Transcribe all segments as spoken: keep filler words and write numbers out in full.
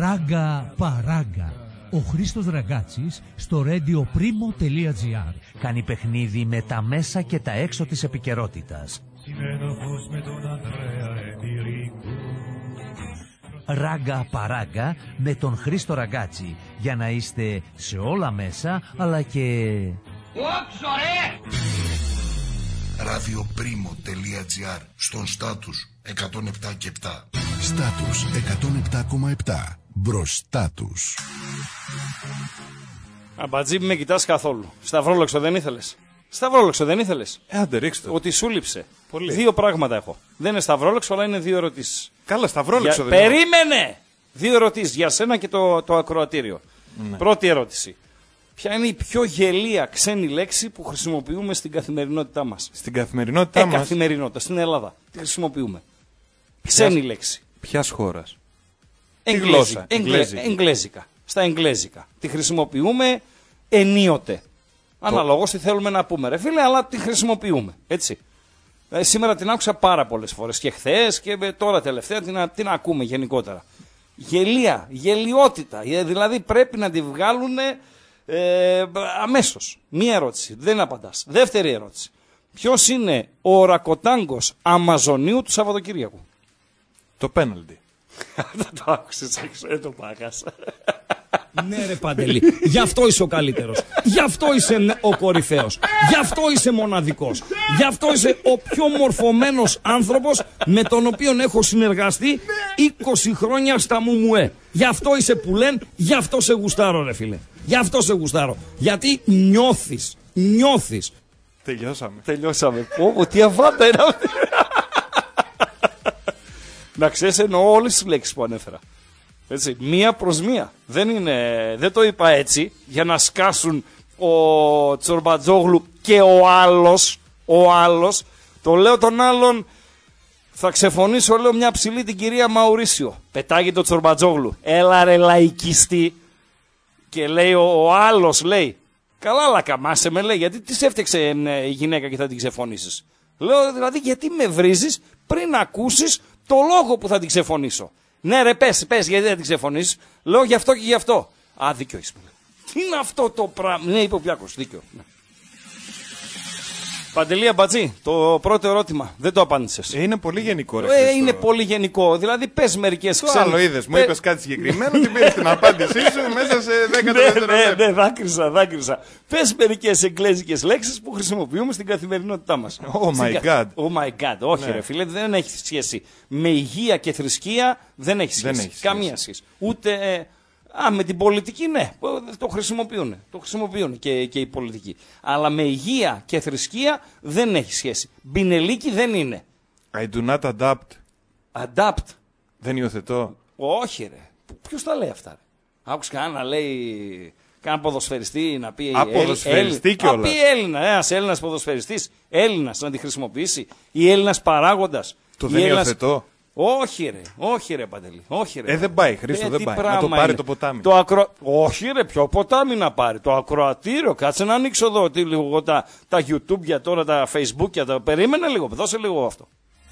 Ράγκα παράγκα. Ο Χρήστος Ραγκάτσης στο radioprimo.gr κάνει παιχνίδι με τα μέσα και τα έξω της επικαιρότητας. Ράγκα παράγκα με τον Χρήστο Ραγκάτση, για να είστε σε όλα μέσα αλλά και... radioprimo.gr, στον Στάτους εκατόν επτά και επτά. Στάτους εκατόν επτά κόμμα επτά. Μπροστά τους. Αμπατζή, με κοιτάς καθόλου. Σταυρόλοξο δεν ήθελες? Σταυρόλοξο δεν ήθελες? Ε, άντε ρίξτε. Ότι σου λείψε. Πολύ. Δύο πράγματα έχω. Δεν είναι σταυρόλοξο, αλλά είναι δύο ερωτήσεις. Καλά, σταυρόλοξο για... δεν είναι. Περίμενε! Δύο ερωτήσεις για σένα και το, το ακροατήριο. Ναι. Πρώτη ερώτηση. Ποια είναι η πιο γελία ξένη λέξη που χρησιμοποιούμε στην καθημερινότητά μας? Στην καθημερινότητά ε, μας. Καθημερινότητα, στην Ελλάδα. Τι χρησιμοποιούμε? Ξένη Ποιας... λέξη. Ποιας χώρας? Εγγλέζικα. Εγγλέζικα. Στα εγγλέζικα. Τη χρησιμοποιούμε ενίοτε. Το... Αναλόγως τι θέλουμε να πούμε, ρε φίλε, αλλά τη χρησιμοποιούμε. Έτσι. Ε, σήμερα την άκουσα πάρα πολλές φορές. Και χθες και τώρα τελευταία την, την ακούμε γενικότερα. Γελία, γελιότητα. Δηλαδή πρέπει να τη βγάλουν ε, αμέσως. Μία ερώτηση. Δεν απαντάς. Δεύτερη ερώτηση. Ποιος είναι ο ορακοτάγκος Αμαζονίου του Σαββατοκύριακου? Το πέναλτι. Δεν το άκουσες έξω, δεν το πάγασα. Ναι ρε Παντελή, γι' αυτό είσαι ο καλύτερος. Γι' αυτό είσαι ο κορυφαίος. Γι' αυτό είσαι μοναδικός. Γι' αυτό είσαι ο πιο μορφωμένος άνθρωπος με τον οποίο έχω συνεργαστεί είκοσι χρόνια στα Μουμουέ. Γι' αυτό είσαι που λένε, γι' αυτό σε γουστάρω ρε φίλε. Γι' αυτό σε γουστάρω. Γιατί νιώθεις, νιώθεις. Τελειώσαμε. Τελειώσαμε. Πω, τι αβάτα είναι αυτή. Να ξέρεις, εννοώ όλες τις λέξεις που ανέφερα. Έτσι, μία προς μία. Δεν, είναι, δεν το είπα έτσι για να σκάσουν ο Τσορμπατζόγλου και ο άλλος. Ο άλλος. Το λέω τον άλλον. Θα ξεφωνήσω, λέω, μια ψηλή την κυρία Μαουρίσιο. Πετάγει το Τσορμπατζόγλου. Έλα ρε λαϊκιστή. Και λέει ο, ο άλλος, λέει, καλά λακαμάσε με, λέει, γιατί τι σε έφτιαξε η γυναίκα και θα την ξεφωνήσεις? Λέω, δηλαδή, γιατί με βρίζεις πριν ακούσεις το λόγο που θα την ξεφωνήσω? Ναι ρε, πες, πες, γιατί δεν την ξεφωνήσεις? Λέω, γι' αυτό και γι' αυτό. Α, δίκιο είσαι. Τι είναι αυτό το πράγμα? Ναι, είπε ο Πιάκος, δίκιο. Ναι. Παντελή Αμπατζή, το πρώτο ερώτημα δεν το απάντησες. Είναι πολύ γενικό ρε. Ε, είναι πολύ γενικό. Δηλαδή πες μερικές το ξένες. Το άλλο είδες, μου είπες κάτι συγκεκριμένο και πήρες την απάντησή σου μέσα σε δέκα δευτερόλεπτα. Ναι, ναι, ναι, δάκρυσα, δάκρυσα. Πες μερικές εγγλέζικες λέξεις που χρησιμοποιούμε στην καθημερινότητά μας. Oh my god. Oh my god, όχι ναι. Ρε φίλε, δεν έχει σχέση. Με υγεία και θρησκεία δεν έχει σχέση. Δεν έχει σχέση. Καμία σχέση. Ούτε... Α, με την πολιτική ναι, το χρησιμοποιούν, το χρησιμοποιούν και, και οι πολιτικοί. Αλλά με υγεία και θρησκεία δεν έχει σχέση. Μπινελίκι δεν είναι. I do not adapt. Adapt. Δεν υιοθετώ. Όχι ρε. Ποιος τα λέει αυτά ρε? Άκουσα κανένα να λέει, κάνα ποδοσφαιριστή να πει... Αποδοσφαιριστή κιόλας. Να πει Έλληνα, ένας Έλληνας ποδοσφαιριστής, Έλληνας να τη χρησιμοποιήσει, ή Έλληνας παράγοντας. Το δεν Έλληνας... υιοθετώ. Όχι ρε, όχι ρε Παντελή, όχι ρε. Ε, δεν πάει, Χρήστο, ε, δεν πάει. Να το πάρει είναι. Το ποτάμι. Το ακρο... Όχι ρε, ποιο ποτάμι να πάρει, το ακροατήριο. Κάτσε να ανοίξω εδώ τι, λίγο, τα, τα YouTube για τώρα, τα Facebook για τα... Περίμενε λίγο, δώσε λίγο αυτό.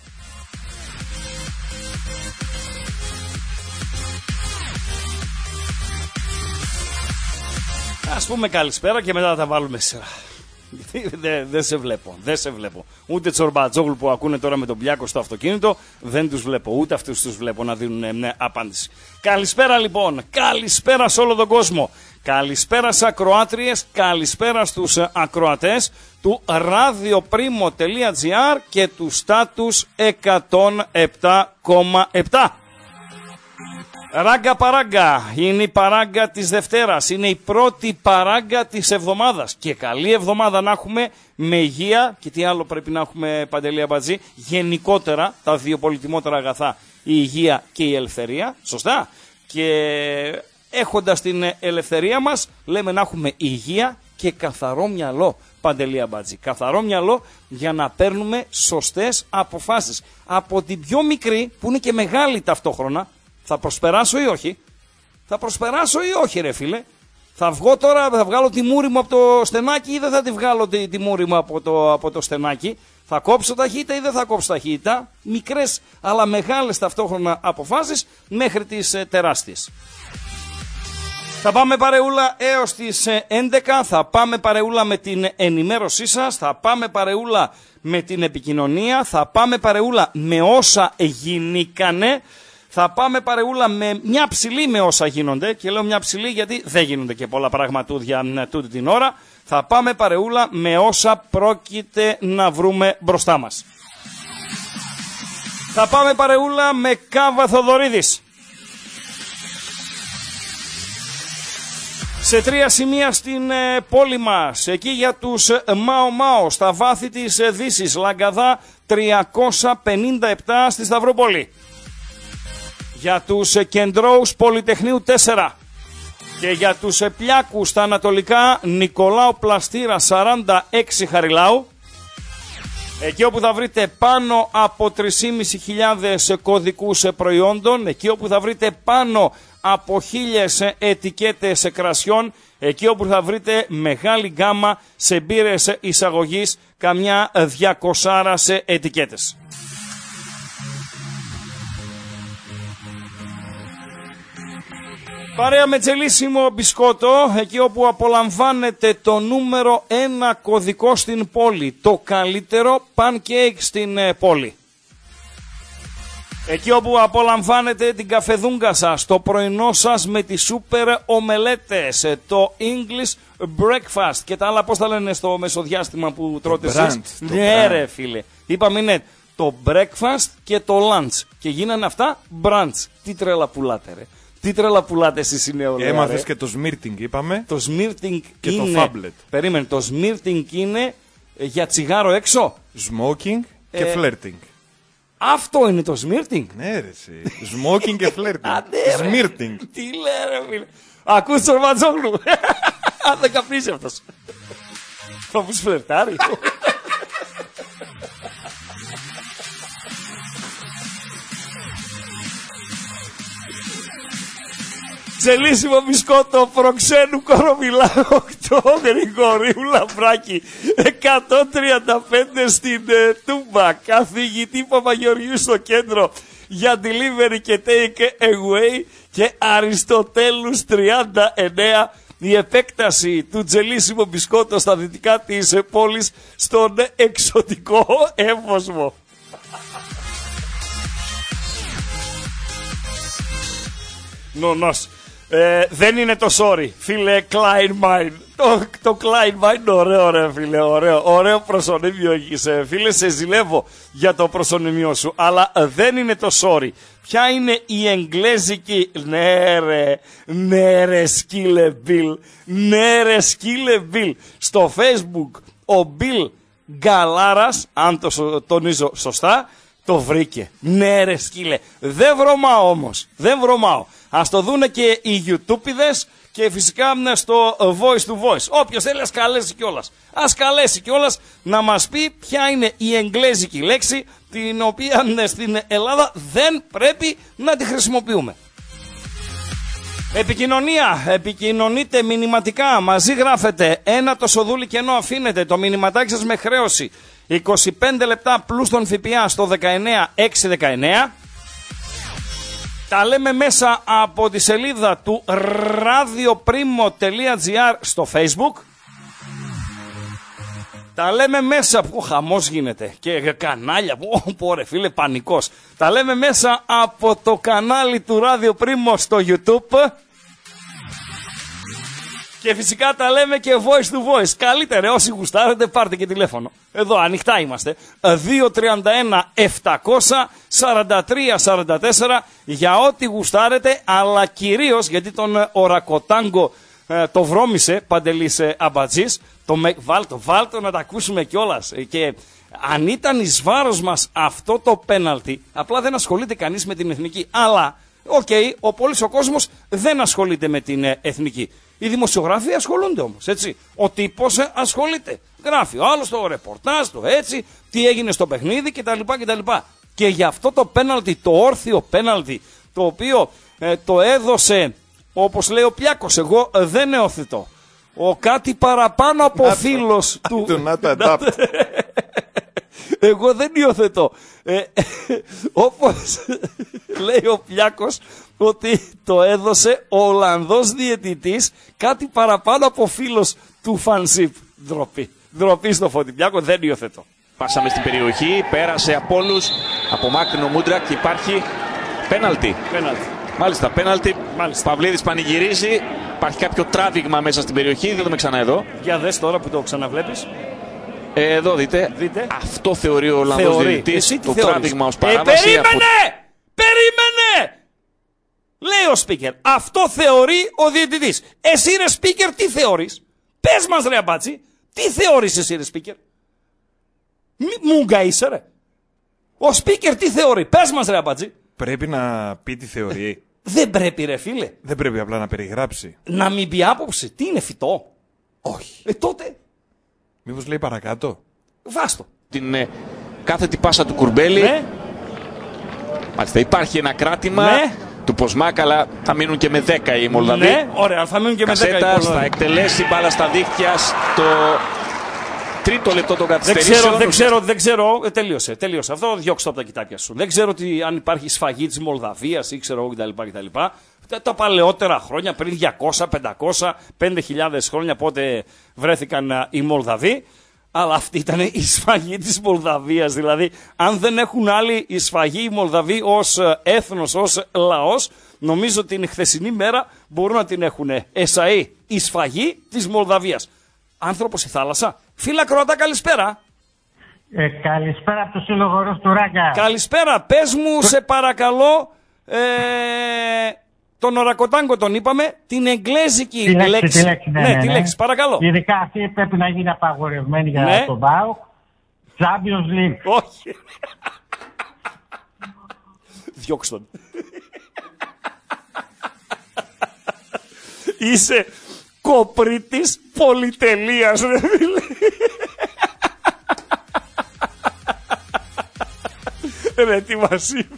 Ας πούμε καλησπέρα και μετά θα τα βάλουμε σειρά. Δεν δε σε βλέπω, δεν σε βλέπω. Ούτε Τσορμπατζόγλου που ακούνε τώρα με τον Πιάκο στο αυτοκίνητο, δεν τους βλέπω, ούτε αυτούς τους βλέπω να δίνουν μια απάντηση. Καλησπέρα λοιπόν, καλησπέρα σε όλο τον κόσμο. Καλησπέρα σε ακροάτριες, καλησπέρα στους ακροατές του radioprimo.gr και του Στάτους εκατόν επτά κόμμα επτά. Ράγκα παράγκα, είναι η παράγκα της Δευτέρας, είναι η πρώτη παράγκα της εβδομάδας και καλή εβδομάδα να έχουμε με υγεία και τι άλλο πρέπει να έχουμε Παντελή Αμπατζή, γενικότερα τα δύο πολυτιμότερα αγαθά, η υγεία και η ελευθερία, σωστά, και έχοντας την ελευθερία μας λέμε να έχουμε υγεία και καθαρό μυαλό Παντελή Αμπατζή, καθαρό μυαλό για να παίρνουμε σωστές αποφάσεις από την πιο μικρή που είναι και μεγάλη ταυτόχρονα. Θα προσπεράσω ή όχι? Θα προσπεράσω ή όχι ρε φίλε? Θα βγω τώρα, θα βγάλω τη μούρη μου από το στενάκι ή δεν θα τη βγάλω τη, τη μούρη μου από το, από το στενάκι? Θα κόψω ταχύτητα ή δεν θα κόψω ταχύτητα? Μικρές αλλά μεγάλες ταυτόχρονα αποφάσεις μέχρι τις ε, τεράστιες. Θα πάμε παρεούλα έως τις έντεκα, θα πάμε παρεούλα με την ενημέρωσή σας, θα πάμε παρεούλα με την επικοινωνία, θα πάμε παρεούλα με όσα γινήκανε, θα πάμε παρεούλα με μια ψηλή με όσα γίνονται, και λέω μια ψηλή γιατί δεν γίνονται και πολλά πραγματούδια τούτη την ώρα, θα πάμε παρεούλα με όσα πρόκειται να βρούμε μπροστά μας. Θα πάμε παρεούλα με Κάβα Θοδωρίδης. Σε τρία σημεία στην ε, πόλη μας, εκεί για τους ε, Μάο Μάο, στα βάθη της ε, Δύσης, Λαγκαδά τριακόσια πενήντα επτά στη Σταυρούπολη. Για τους ε, Κεντρώους Πολυτεχνείου τέσσερα. Και για τους ε, Πλιάκους στα Ανατολικά, Νικολάου Πλαστήρα σαράντα έξι Χαριλάου. Εκεί όπου θα βρείτε πάνω από τρεις χιλιάδες πεντακόσιους κωδικούς προϊόντων, εκεί όπου θα βρείτε πάνω από χίλιες ετικέτες κρασιών, εκεί όπου θα βρείτε μεγάλη γκάμα σε μπύρες εισαγωγής, καμιά διακοσάρας ετικέτες. Παρέα με Τζελίσιμο Μπισκότο, εκεί όπου απολαμβάνετε το νούμερο ένα κωδικό στην πόλη, το καλύτερο pancake στην πόλη. Εκεί όπου απολαμβάνετε την καφεδούγκα σας, το πρωινό σας με τις σούπερ ομελέτες, το English breakfast και τα άλλα, πώς τα λένε στο μεσοδιάστημα που τρώτε εσείς. Ναι ρε φίλε, είπαμε είναι το breakfast και το lunch και γίνανε αυτά brunch. Τι τρέλα πουλάτε ρε. Τι τρέλα πουλάτε εσείς οι νεολαία. Έμαθες και το smirting είπαμε. Το smirting και είναι... το fablet. Περίμενε, το smirting είναι για τσιγάρο έξω. Smoking και ε... flirting. Αυτό είναι το smirting. Ναι ρε εσύ. Smoking και flirting. Smirting. Τι λέει ρε φίλε. Ακούς τον Ματζόγλου. Αν δεν καπνίσει αυτός. Θα μου φλερτάρει. Τζελίσιμο Μπισκότο προξένου Κορομιλά οκτώ Γρηγορίου Λαμπράκη εκατόν τριάντα πέντε στην ε, Τούμπα, καθηγητή Παπαγεωργίου στο κέντρο για delivery και take away, και Αριστοτέλους τριάντα εννέα, η επέκταση του Τζελίσιμο Μπισκότο στα δυτικά της ε, πόλης στον ε, εξωτικό Εύωσμο. Νονός. Ε, δεν είναι το sorry, φίλε Klein Mine. Το, το Klein Mine είναι ωραίο, ωραίο, φίλε, ωραίο, ωραίο προσωνύμιο έχεις, ε, φίλε, σε ζηλεύω για το προσωνύμιο σου, αλλά ε, δεν είναι το sorry. Ποια είναι η εγγλέζικη, ναι ρε, ναι ρε σκύλε Bill, ναι ρε σκύλε Bill. Στο Facebook ο Bill Γκαλάρας, αν το τονίζω σωστά, το βρήκε. Ναι ρε σκύλε. Δεν βρωμάω όμως. Δεν βρωμάω. Ας το δούνε και οι YouTube'ιδες και φυσικά στο voice to voice. Όποιος θέλει ας καλέσει κιόλας. Ας καλέσει κιόλας να μας πει ποια είναι η εγγλέζικη λέξη την οποία στην Ελλάδα δεν πρέπει να τη χρησιμοποιούμε. Επικοινωνία. Επικοινωνείτε μηνυματικά. Μαζί γράφετε. Ένα το σοδούλι κενό αφήνετε. Το μηνυματάκι σας με χρέωση είκοσι πέντε λεπτά πλούς τον ΦΠΑ στο δεκαεννέα έξι δεκαεννέα. Τα λέμε μέσα από τη σελίδα του radioprimo τελεία gr στο Facebook. Τα λέμε μέσα, που χαμός γίνεται και κανάλια, που πω φίλε πανικός. Τα λέμε μέσα από το κανάλι του Radio Primo στο YouTube. Και φυσικά τα λέμε και voice to voice. Καλύτερα, όσοι γουστάρετε πάρτε και τηλέφωνο. Εδώ ανοιχτά είμαστε. δύο τρία ένα επτακόσια σαράντα τρία σαράντα τέσσερα για ό,τι γουστάρετε, αλλά κυρίως γιατί τον Ορακοτάγκο ε, το βρώμησε Παντελής ε, Αμπατζής. Το με... Βάλτο, βάλτο να τα ακούσουμε κιόλας. Και αν ήταν εις βάρος μας αυτό το πέναλτι, απλά δεν ασχολείται κανείς με την εθνική. Αλλά, οκ, okay, ο πολύς ο κόσμος δεν ασχολείται με την ε, εθνική. Οι δημοσιογράφοι ασχολούνται όμως, έτσι. Ο τύπος ε, ασχολείται. Γράφει ο άλλος το ρεπορτάζ, το έτσι, τι έγινε στο παιχνίδι κτλ. κτλ. Και γι' αυτό το πέναλτι, το όρθιο πέναλτι, το οποίο ε, το έδωσε, όπως λέει ο Πλιάκος, εγώ ε, δεν εωθητώ. Ο κάτι παραπάνω από φίλος του... Do not adapt. Εγώ δεν υιοθετώ. Ε, όπως... Λέει ο Πλιάκος ότι το έδωσε ο Ολλανδός διαιτητής, κάτι παραπάνω από φίλος του Φανσίπ. Ντροπή. Ντροπή στο Φώτη Πλιάκο, δεν υιοθετώ. Πάσαμε στην περιοχή, πέρασε από όλους, απομάκρυνε ο Μούντρακ και υπάρχει πέναλτι. Πέναλτι. Μάλιστα, πέναλτι. Μάλιστα. Παυλίδης πανηγυρίζει. Υπάρχει κάποιο τράβηγμα μέσα στην περιοχή. Δεν δούμε ξανά εδώ. Για δες τώρα που το ξαναβλέπεις. Ε, εδώ δείτε. Δείτε. Αυτό θεωρεί ο Ολλανδός διαιτητής. Το θεωρείς? τράβηγμα ως Ε, παράβαση. περίμενε! Από... Περίμενε! Λέει ο speaker. Αυτό θεωρεί ο διαιτητής. Εσύ ρε speaker τι θεωρείς? Πες μας ρε αμπάτσι. Τι θεωρείς εσύ ρε speaker? Μούγκα είσαι ρε. Ο speaker τι θεωρεί? Πες μας ρε αμπάτσι. Πρέπει να πει τι θεωρεί. Δεν πρέπει ρε φίλε. Δεν πρέπει απλά να περιγράψει. Να μην πει άποψη. Τι είναι φυτό? Όχι. Ε τότε Μήπως λέει παρακάτω. βάστο. Την ε, κάθετη πάσα του Κουρμπέλη. Ναι. Μάλιστα, υπάρχει ένα κράτημα Ναι. του Ποσμάκα, αλλά θα μείνουν και με δέκα οι Μολδαβοί. Ναι, ωραία, θα μείνουν και με δέκα. Κασέτας θα εκτελέσει μπάλα στα δίχτυα στο τρίτο λεπτό των Δεν καθυστερήσεων. ξέρω, δεν ξέρω, δεν ξέρω. Ε, τελείωσε, τελείωσε. Αυτό διώξω από τα κοιτάπια σου. Δεν ξέρω τι, αν υπάρχει σφαγή της Μολδαβίας ή ξέρω κτλ. κτλ. Τα, τα παλαιότερα χρόνια, πριν διακόσια, πεντακόσια, πέντε χιλιάδες χρόνια, πότε βρέθηκαν α, οι Μολδαβοί. Αλλά αυτή ήταν η σφαγή της Μολδαβίας. Δηλαδή, αν δεν έχουν άλλη η σφαγή οι Μολδαβοί ως έθνος, ως λαός, νομίζω την χθεσινή μέρα μπορούν να την έχουν εσαΐ η σφαγή της Μολδαβίας. Άνθρωπος η θάλασσα. Φίλα Κροατά, καλησπέρα. Ε, καλησπέρα από το Σύλλογο Ροζ του Ράγκα. Καλησπέρα. Πες μου, σε παρακαλώ, ε, τον Ορακοτάγκο τον είπαμε, την εγγλέζικη Τη λέξη, λέξη. τη λέξη, ναι, ναι, ναι, τη ναι. λέξη, παρακαλώ. Ειδικά αυτή πρέπει να γίνει απαγορευμένη για Ναι. τον ΠΑΟΚ. Champions League. Όχι. Διώξτε τον. Είσαι κοπρίτης πολυτελείας, ρε φίλε. Ρε τι μας είπε.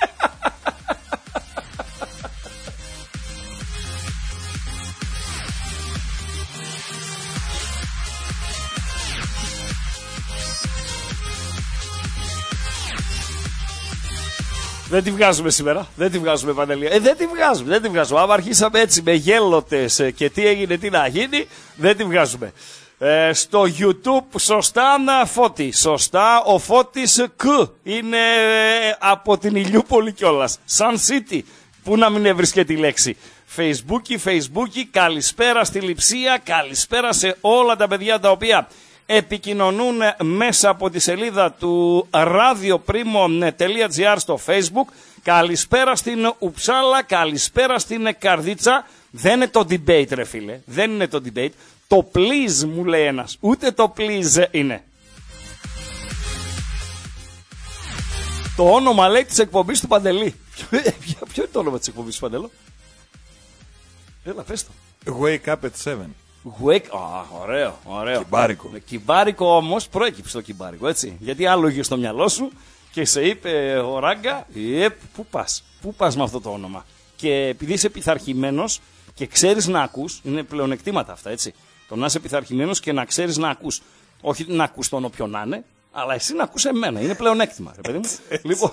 Δεν τη βγάζουμε σήμερα. Δεν τη βγάζουμε, Παντελή. Ε, δεν τη βγάζουμε. Δεν τη βγάζουμε. Άμα αρχίσαμε έτσι με γέλοτες ε, και τι έγινε, τι να γίνει, δεν τη βγάζουμε. Ε, στο YouTube, σωστά να Φώτη. Σωστά, ο Φώτης Κ. Είναι ε, από την Ηλιούπολη κιόλας. Sun City. Πού να μην έβρισκε τη λέξη. Facebooki, Facebooki, καλησπέρα στη Λειψία, καλησπέρα σε όλα τα παιδιά τα οποία επικοινωνούν μέσα από τη σελίδα του radioprimo.gr στο Facebook. Καλησπέρα στην Ουψάλα, καλησπέρα στην Καρδίτσα. Δεν είναι το debate ρε φίλε, δεν είναι το debate. Το please μου λέει ένας, ούτε το please είναι. Το όνομα λέει της εκπομπής του Παντελή. Ποιο είναι το όνομα της εκπομπής του Παντελό? Έλα πες το. Wake up at seven. Wake... Α, ωραίο, ωραίο. Κυμπάρικο. Με κυμπάρικο όμως προέκυψε το κυμπάρικο, έτσι. Γιατί άλλο είχε στο μυαλό σου και σε είπε ο Ράγκα, ε, πού πας, πού πας με αυτό το όνομα. Και επειδή είσαι πειθαρχημένος και ξέρεις να ακούς, είναι πλεονεκτήματα αυτά, έτσι. Το να είσαι πειθαρχημένος και να ξέρεις να ακούς. Όχι να ακούς τον όποιον να είναι, αλλά εσύ να ακούς εμένα. Είναι πλεονέκτημα, ρε παιδί μου. Λοιπόν...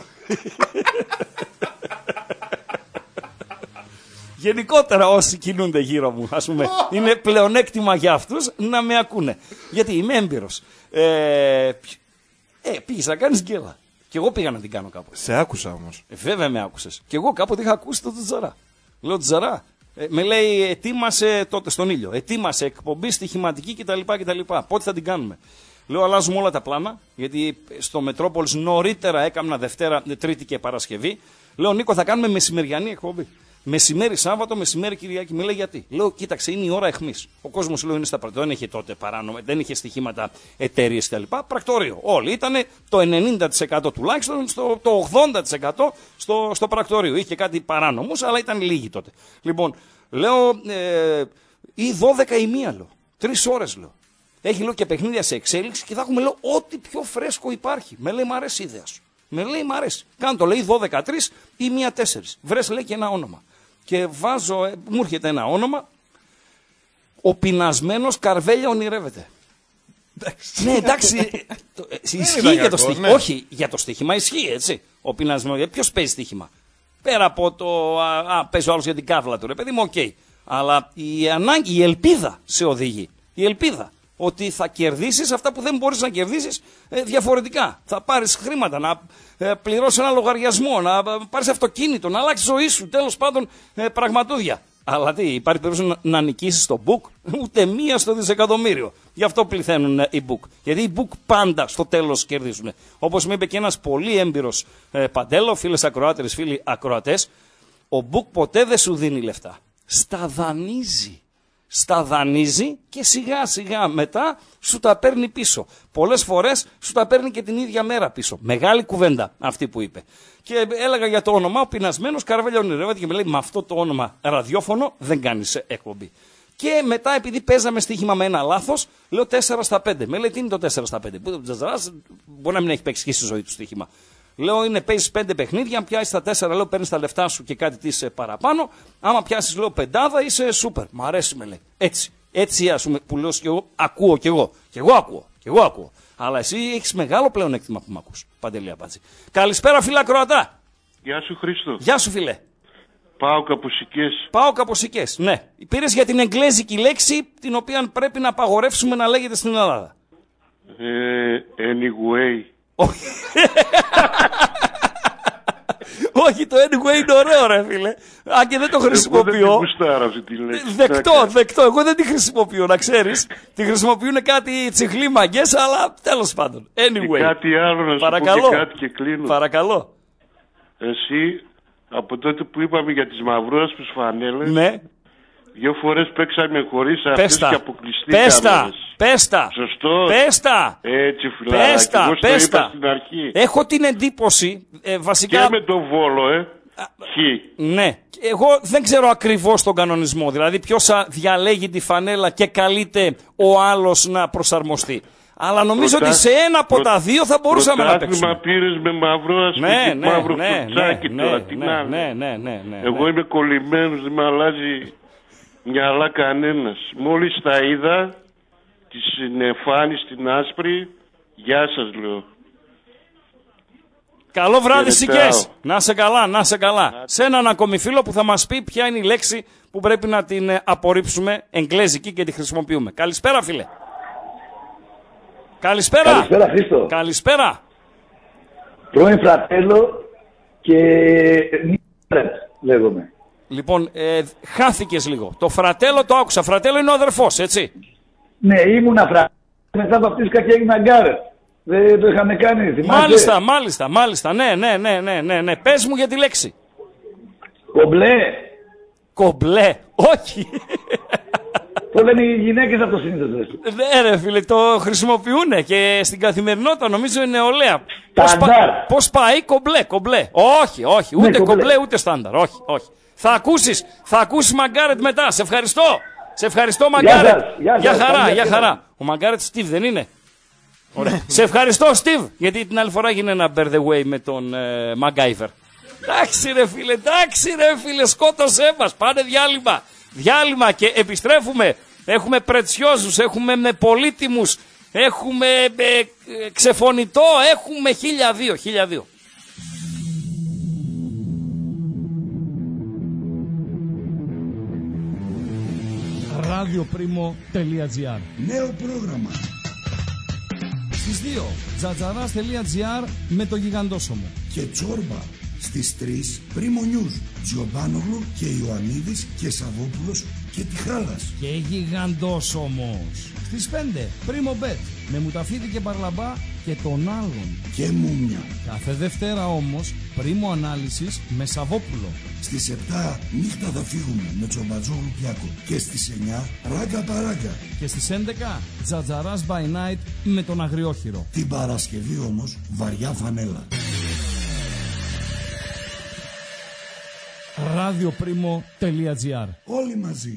Γενικότερα όσοι κινούνται γύρω μου, ας πούμε, είναι πλεονέκτημα για αυτούς να με ακούνε. Γιατί είμαι έμπειρος. Ε, ε, πήγες να κάνεις γκέλα. Και εγώ πήγα να την κάνω κάποτε. Σε άκουσα όμως. Ε, βέβαια με άκουσες. Και εγώ κάποτε είχα ακούσει το Τζαρά. Λέω Τζαρά. Ε, με λέει ετοίμασε τότε στον ήλιο. Ετοίμασε εκπομπή στοιχηματική κτλ. κτλ. Πότε θα την κάνουμε. Λέω αλλάζουμε όλα τα πλάνα. Γιατί στο Μετρόπολης νωρίτερα έκανα Δευτέρα, Τρίτη και Παρασκευή. Λέω Νίκο θα κάνουμε μεσημεριανή εκπομπή. Μεσημέρι Σάββατο, μεσημέρι Κυριακή. Με λέει γιατί. Λέω, κοίταξε, είναι η ώρα αιχμής. Ο κόσμος λέω είναι στα πρακτορία. Δεν είχε τότε παράνομα, δεν είχε στοιχήματα εταιρείες κτλ. Πρακτορείο. Όλοι ήταν το ενενήντα τοις εκατό τουλάχιστον, στο, το ογδόντα τοις εκατό στο, στο πρακτορείο. Είχε κάτι παράνομους, αλλά ήταν λίγοι τότε. Λοιπόν, λέω, ε, ή δώδεκα ή μία λέω. Τρεις ώρες λέω. Έχει λέω και παιχνίδια σε εξέλιξη και θα έχουμε λέω ό,τι πιο φρέσκο υπάρχει. Με λέει, μ' αρέσει η ιδέα σου. Με λέει, μ' αρέσει. Κάνω το λέει δώδεκα τρία ή μία τέσσερα. Βρες λέει και ένα όνομα. Και βάζω, ε, μου έρχεται ένα όνομα. Ο πεινασμένος Καρβέλια ονειρεύεται. Ναι, εντάξει. το, ε, ισχύει για το στοίχημα. Ναι. Όχι, για το στοίχημα ισχύει, έτσι. Ο πεινασμένος. Ποιος παίζει στοίχημα. Πέρα από το α, α, παίζω άλλος για την κάβλα του, ρε παιδί μου, οκ. Okay. Αλλά η, ανάγκη, η ελπίδα σε οδηγεί. Η ελπίδα ότι θα κερδίσεις αυτά που δεν μπορείς να κερδίσεις ε, διαφορετικά. Θα πάρεις χρήματα, να ε, πληρώσεις ένα λογαριασμό, να ε, πάρεις αυτοκίνητο, να αλλάξεις ζωή σου, τέλος πάντων ε, πραγματούδια. Αλλά τι, υπάρχει περίπτωση να, να νικήσεις το book, ούτε μία στο δισεκατομμύριο. Γι' αυτό πληθαίνουν ε, οι book. Γιατί οι book πάντα στο τέλος κερδίζουν. Όπως με είπε και ένας πολύ έμπειρος ε, Παντέλο, φίλες ακροάτερες, φίλοι ακροατές, ο book ποτέ δεν σου δίνει λεφτά. Στα δανείζει. Στα δανείζει και σιγά σιγά μετά σου τα παίρνει πίσω. Πολλές φορές σου τα παίρνει και την ίδια μέρα πίσω. Μεγάλη κουβέντα αυτή που είπε. Και έλεγα για το όνομα, ο πεινασμένος Καραβέλια ονειρεύεται και με λέει, με αυτό το όνομα ραδιόφωνο δεν κάνεις εκπομπή. Και μετά, επειδή παίζαμε στοίχημα με ένα λάθος, λέω τέσσερα στα πέντε. Με λέει, τι είναι το τέσσερα στα πέντε. Που Τζαζαράς μπορεί να μην έχει παίξει και στη ζωή του στοίχημα. Λέω, είναι παίζεις πέντε παιχνίδια. Αν πιάσεις τα τέσσερα, λέω, παίρνεις τα λεφτά σου και κάτι της παραπάνω. Άμα πιάσεις, λέω, πεντάδα, είσαι σούπερ. Μ' αρέσει, με λέει. Έτσι. Έτσι, ας πούμε, που λέω και εγώ, ακούω κι εγώ. Κι εγώ ακούω. Κι εγώ ακούω. Αλλά εσύ έχεις μεγάλο πλεονέκτημα που μ' ακούς. Παντελή Αμπάτζη. Καλησπέρα, φίλα Κροατά. Γεια σου, Χρήστο. Γεια σου, φίλε. Πάω καποσικές. Πάω καποσικές, ναι. Πήρες για την εγγλέζικη λέξη την οποία πρέπει να απαγορεύσουμε να λέγεται στην Ελλάδα. Ε, anyway. Όχι. Όχι, το anyway είναι ωραίο, ρε φίλε. Αν και δεν το χρησιμοποιώ. Εγώ δεν την αυτή τη λέξη. Δεκτό, δεκτό. Εγώ δεν τη χρησιμοποιώ, να ξέρεις. Τη χρησιμοποιούν κάτι τσιχλίμαγκες, αλλά τέλος πάντων. Anyway. Και κάτι άλλο να σου Παρακαλώ. πω και κάτι και κλείνω. Παρακαλώ. Εσύ, από τότε που είπαμε για τις μαυρόσπους φανέλες, ναι. δύο φορές παίξαμε χωρίς αυτές και αποκλειστήκαμε. Πέστα, πέστα. Σωστό. Πέστα. Έτσι, φιλαράκι. Πέστα, εγώ στο πέστα. είπα στην αρχή. Έχω την εντύπωση, ε, βασικά... Και με τον Βόλο, ε. Χ. Ναι. Εγώ δεν ξέρω ακριβώς τον κανονισμό. Δηλαδή ποιος διαλέγει τη φανέλα και καλείται ο άλλος να προσαρμοστεί. Αλλά νομίζω Πρωτα... ότι σε ένα από τα δύο θα μπορούσαμε να παίξουμε. Πρωτάθλημα πήρες με μαυρό ασπίτι, ναι, ναι, μαύρο ναι, κουτσάκι ναι, τώρα. ναι, τι ναι, να ναι, ναι, ναι, ναι, Εγώ ναι. είμαι κολλημένος, δεν με αλλάζει μυαλά κανένας. Μόλις τα είδα, τη συνεφάνη στην άσπρη, γεια σας λέω. Καλό βράδυ Σικές. Να σε καλά, να σε καλά. Να... Σε έναν ακόμη φίλο που θα μας πει ποια είναι η λέξη που πρέπει να την απορρίψουμε εγγλέζικη και τη χρησιμοποιούμε. Καλησπέρα, φίλε. Καλησπέρα. Καλησπέρα, Χρήστο. Καλησπέρα. Πρώην Φρατέλο και Νίτρετ λέγομαι. Λοιπόν, ε, χάθηκες λίγο. Το Φρατέλο το άκουσα. Φρατέλο είναι ο αδερφός, έτσι. Ναι, ήμουνα Φρατέλο. Μετά βαπτίστηκα και έγινα Γκάρετ. Δεν το είχαμε κάνει, θυμάσαι. Μάλιστα, μάλιστα, μάλιστα. Ναι, ναι, ναι, ναι, ναι, ναι. Πες μου για τη λέξη. Κομπλέ. Κομπλέ. Όχι. Το λένε οι γυναίκες αυτό συνήθως. Ναι ρε φίλε, το χρησιμοποιούν και στην καθημερινότητα, νομίζω είναι νεολαία. Πώς, πα... Πώς πάει, κομπλέ, κομπλέ. Όχι, όχι, ούτε ναι, κομπλέ. κομπλέ ούτε στάνταρ. Όχι, όχι. Θα ακούσεις, θα ακούσεις Μαγκάρετ μετά. Σε ευχαριστώ. Σε ευχαριστώ Μαγκάρετ. Για, για χαρά, για χαρά. Ο Μαγκάρετ Στίβ δεν είναι. Ωραία. Σε ευχαριστώ Στίβ, γιατί την άλλη φορά έγινε ένα bear the way με τον ε, Μαγκάιβερ. Εντάξει ρε φίλε, εντάξει ρε φίλε, σκότωσέ μας. Πάνε διάλειμμα. Διάλειμμα και επιστρέφουμε. Έχουμε πρετσιόζους, έχουμε με πολύτιμους, έχουμε ε, ξεφωνητό, έχουμε χίλια δύο, χίλια δύο. radioprimo.gr. Νέο πρόγραμμα. Στις δύο, τζατζαράς.gr με το γιγαντόσωμο. Και Τσόρμπα. Στις τρεις, Πρίμο News. Τζιομπάνογλου και Ιωαννίδης και Σαββόπουλος και Τιχάλας. Και γιγαντόσωμος. Στις πέντε, Πρίμο Bet με Μουταφίδη και Μπαρλαμπά και τον άλλον. Και Μούμια. Κάθε Δευτέρα όμως, Πρίμο Ανάλυσης με Σαββόπουλο. Στις επτά, Νύχτα θα φύγουμε με Τσομπατζόγλου Πιάκο. Και στις εννιά, Ράγκα Παράγκα. Και στις έντεκα, Τζατζαράς by Night με τον Αγριόχειρο. Την Παρασκευή όμως, Βαριά Φανέλα. radioprimo.gr. Όλοι μαζί.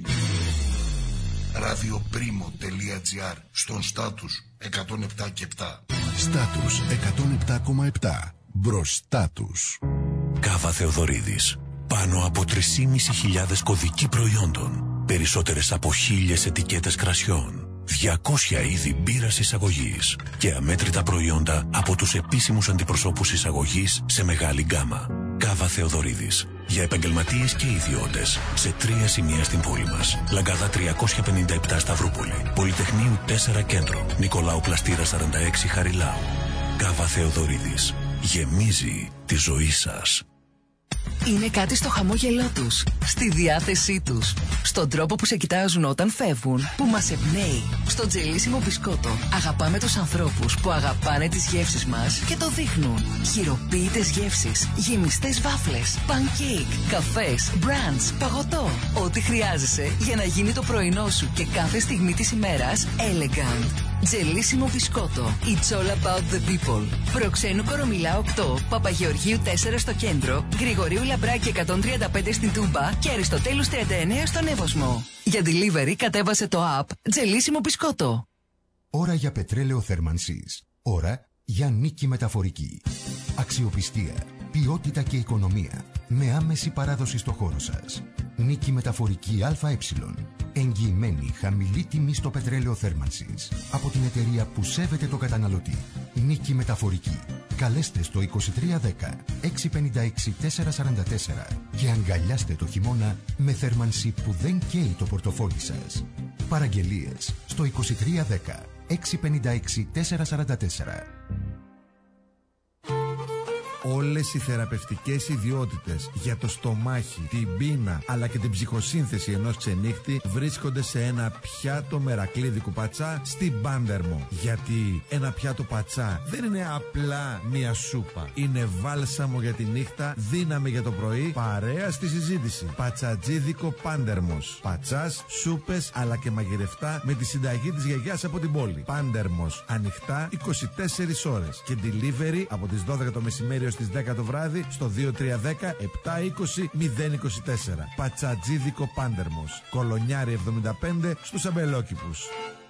radioprimo.gr. Στον Στάτους εκατόν επτά και επτά. Στάτους εκατόν επτά κόμμα επτά. Μπροστά τους. Κάβα Θεοδωρίδης. Πάνω από τρεις χιλιάδες πεντακόσιοι κωδικοί προϊόντων. Περισσότερες από χίλιες ετικέτες κρασιών. διακόσια είδη μπύρας εισαγωγής. Και αμέτρητα προϊόντα από τους επίσημους αντιπροσώπους εισαγωγής σε μεγάλη γκάμα. Κάβα Θεοδωρίδης. Για επαγγελματίες και ιδιώτες. Σε τρία σημεία στην πόλη μας. Λαγκάδα τριακόσια πενήντα επτά Σταυρούπολη. Πολυτεχνείου τέσσερα Κέντρο. Νικολάου Πλαστήρα σαράντα έξι Χαριλάου. Κάβα Θεοδωρίδης. Γεμίζει τη ζωή σας. Είναι κάτι στο χαμόγελό τους, στη διάθεσή τους, στον τρόπο που σε κοιτάζουν όταν φεύγουν, που μας εμπνέει. Στο τζελίσιμο μπισκότο αγαπάμε τους ανθρώπους που αγαπάνε τις γεύσεις μας και το δείχνουν. Χειροποίητες γεύσεις, γεμιστές βάφλες, pancake, καφές, μπραντς, παγωτό. Ό,τι χρειάζεσαι για να γίνει το πρωινό σου και κάθε στιγμή της ημέρας elegant. Τζελίσιμο μπισκότο. It's all about the people. Προξένου Κορομιλά οκτώ, Παπαγεωργίου τέσσερα στο κέντρο, Γρηγορίου Λαμπράκη εκατόν τριάντα πέντε στην Τούμπα και Αριστοτέλους τριάντα εννέα στον Εύωσμο. Για delivery κατέβασε το app Τζελίσιμο μπισκότο. Ώρα για πετρέλαιο θέρμανσης. Ώρα για νίκη μεταφορική. Αξιοπιστία, ποιότητα και οικονομία. Με άμεση παράδοση στο χώρο σας. Νίκη μεταφορική ΑΕ. Εγγυημένη χαμηλή τιμή στο πετρέλαιο θέρμανσης. Από την εταιρεία που σέβεται το καταναλωτή. Νίκη μεταφορική. Καλέστε στο είκοσι τρία δέκα έξι πενήντα έξι τετρακόσια σαράντα τέσσερα και αγκαλιάστε το χειμώνα με θέρμανση που δεν καίει το πορτοφόλι σας. Παραγγελίες στο είκοσι τρία δέκα έξι πενήντα έξι τετρακόσια σαράντα τέσσερα. Όλες οι θεραπευτικές ιδιότητες για το στομάχι, την πείνα αλλά και την ψυχοσύνθεση ενός ξενύχτη βρίσκονται σε ένα πιάτο μερακλείδικου πατσά στην Πάντερμο. Γιατί ένα πιάτο πατσά δεν είναι απλά μία σούπα. Είναι βάλσαμο για τη νύχτα, δύναμη για το πρωί, παρέα στη συζήτηση. Πατσατζίδικο Πάντερμος. Πατσάς, σούπες αλλά και μαγειρευτά με τη συνταγή της γιαγιάς από την πόλη. Πάντερμος. Ανοιχτά είκοσι τέσσερις ώρες και delivery από τις δώδεκα το μεσημέρι έως τις δέκα το βράδυ στο δύο τρία ένα μηδέν επτά είκοσι μηδέν είκοσι τέσσερα. Πατσατζίδικο Πάντερμος. Κολονιάρη εβδομήντα πέντε στους Αμπελόκηπους.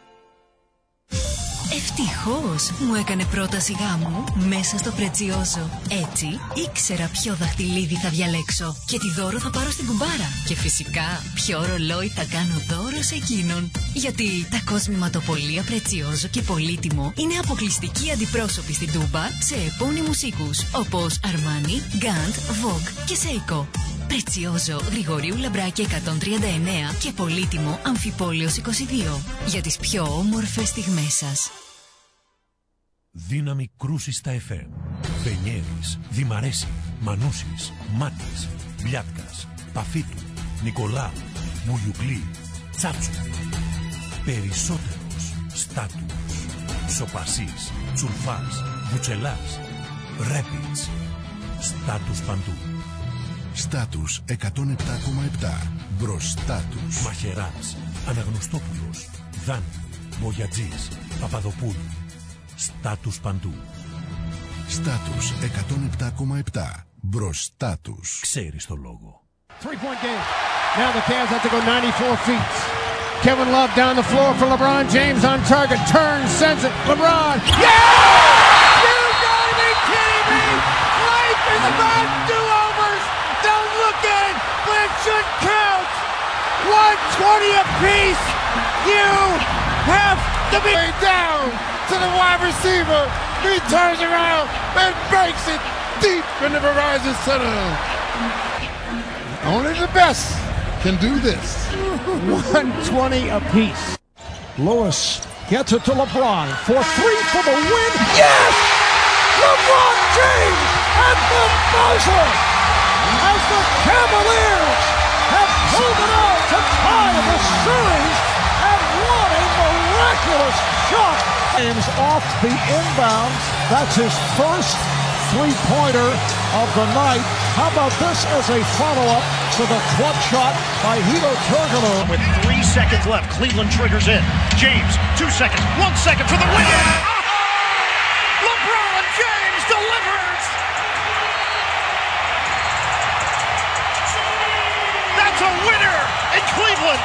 Ευτυχώς μου έκανε πρόταση γάμου μέσα στο Πρετσιόζο. Έτσι ήξερα ποιο δαχτυλίδι θα διαλέξω και τι δώρο θα πάρω στην κουμπάρα. Και φυσικά ποιο ρολόι θα κάνω δώρο σε εκείνον. Γιατί τα κοσμηματοπολία Πρετσιόζο και Πολύτιμο είναι αποκλειστικοί αντιπρόσωποι στην Τούμπα σε επώνυμους οίκους όπως Αρμάνι, Γκάντ, Vogue και Σέικο. Πρετσιόζο, Γρηγορίου Λαμπράκη εκατόν τριάντα εννέα και Πολύτιμο, Αμφιπόλεως είκοσι δύο. Για τις πιο όμορφες στιγμές σας. Δύναμη κρούση στα εφ εμ. Βενιέρης, Δημαρέση, Μανούσης, Μάτης, Μπλιάτκας, Παφίτου, Νικολάου, Μουλιουκλή, Τσάτσου. Περισσότερος, Στάτους, Σοπασής, Τσουλφάς, Βουτσελάς, Ρέπιτς. Στάτους παντού. Στάτους εκατόν επτά κόμμα επτά. Μπροστά τους. Μαχαιράς, Αναγνωστόπουλος, Δάνη, Μπογιατζής, Παπαδοπούλου. Στάτους παντού. Στάτους εκατόν επτά κόμμα επτά. Μπροστά τους. Ξέρεις το λόγο. Three-point game. Now the Cavs have to go ninety-four feet. Kevin Love down the floor for LeBron James on target. Turns, sends it. LeBron. Yeah! You gotta be kidding me! Life is about do-overs. Don't look at it, but it should count. one twenty apiece. You have to be down to the wide receiver. He turns around and breaks it deep in the Verizon Center. Only the best can do this. one twenty apiece. Lewis gets it to LeBron for three for the win. Yes! LeBron James at the buzzer as the Cavaliers have pulled it out to tie the series. And what a miraculous shot! James off the inbounds. That's his first three-pointer of the night. How about this as a follow-up to the clutch shot by Hedo Turkoglu? With three seconds left, Cleveland triggers in. James, two seconds, one second for the win. Oh! LeBron James delivers. That's a winner in Cleveland.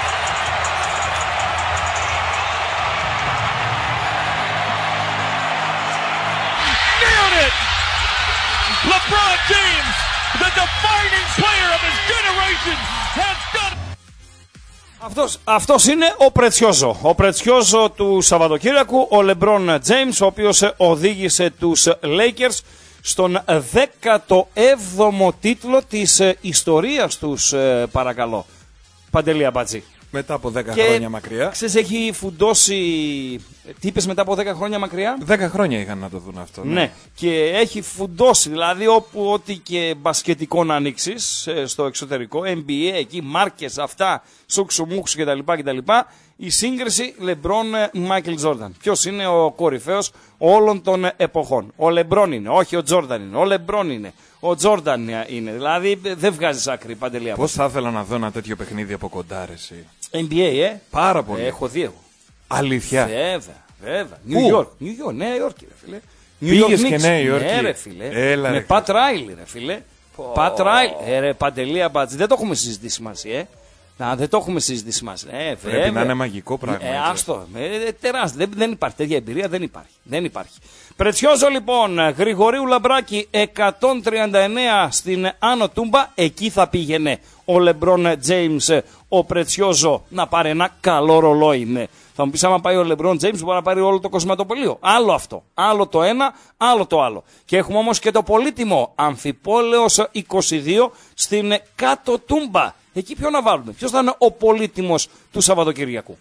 Nailed it. LeBron James, the defining player of his generation, has done. Αυτός, αυτός είναι ο Πρετσιόζο. Ο Πρετσιόζο του Σαββατοκύριακου, ο LeBron James, ο οποίος οδήγησε τους Lakers στον δέκατο έβδομο τίτλο της ε, ιστορίας τους, ε, παρακαλώ. Παντελή Αμπατζή. Μετά από δέκα και, χρόνια μακριά. Ξέρεις, έχει φουντώσει. Τι είπες μετά από δέκα χρόνια μακριά? δέκα χρόνια είχαν να το δουν αυτό. Ναι, ναι. Και έχει φουντώσει, δηλαδή όπου ό,τι και μπασκετικό να ανοίξεις ε, στο εξωτερικό, N B A, εκεί, μάρκες, αυτά, σούξου μουξου κτλ. κτλ. Η σύγκριση LeBron-Michael Jordan. Ποιος είναι ο κορυφαίος όλων των εποχών? Ο LeBron είναι, όχι ο Jordan είναι. Ο LeBron είναι, ο Jordan είναι. Δηλαδή δεν βγάζεις άκρη, Παντελή. Πώς θα ήθελα να δω ένα τέτοιο παιχνίδι από κοντά, ρε εσύ. N B A, ε. Πάρα πολύ. Ε, έχω δει εγώ. Αλήθεια. Βέβαια, βέβαια. New York, New York, Νέα Υόρκη, ρε φίλε. Πήγες και Νέα Υόρκη. Ναι, ρε φίλε. Έλα, με ρε. Πατ Ράιλι, ρε φίλε. Πατ Ράιλι. Ε, ρε, Παντελή Αμπατζή. Δεν το έχουμε συζητήσει μαζί, ε. Να, δεν το έχουμε συζητήσει μαζί. Ε, Πρέπει βέβαια. να είναι μαγικό πράγμα. Ε, άστο. Ε, τεράστιο. Δεν, δεν υπάρχει τέτοια εμπειρία. Δεν υπάρχει. Δεν υπάρχει. Πρετσιόζο λοιπόν. Γρηγορίου Λαμπράκη εκατόν τριάντα εννέα στην Άνω Τούμπα. Εκεί θα πήγαινε ο Λεμπρόν Τζέιμς, ο Πρετσιόζο, να πάρει ένα καλό ρολόι. Ναι. Θα μου πεις, άμα πάει ο Λεμπρόν Τζέιμς μπορεί να πάρει όλο το κοσματοπολείο. Άλλο αυτό. Άλλο το ένα, άλλο το άλλο. Και έχουμε όμως και το πολύτιμο Αμφιπόλεως είκοσι δύο στην Κάτω Τούμπα. Εκεί ποιο να βάλουμε? Ποιος θα είναι ο πολύτιμος του Σαββατοκυριακού?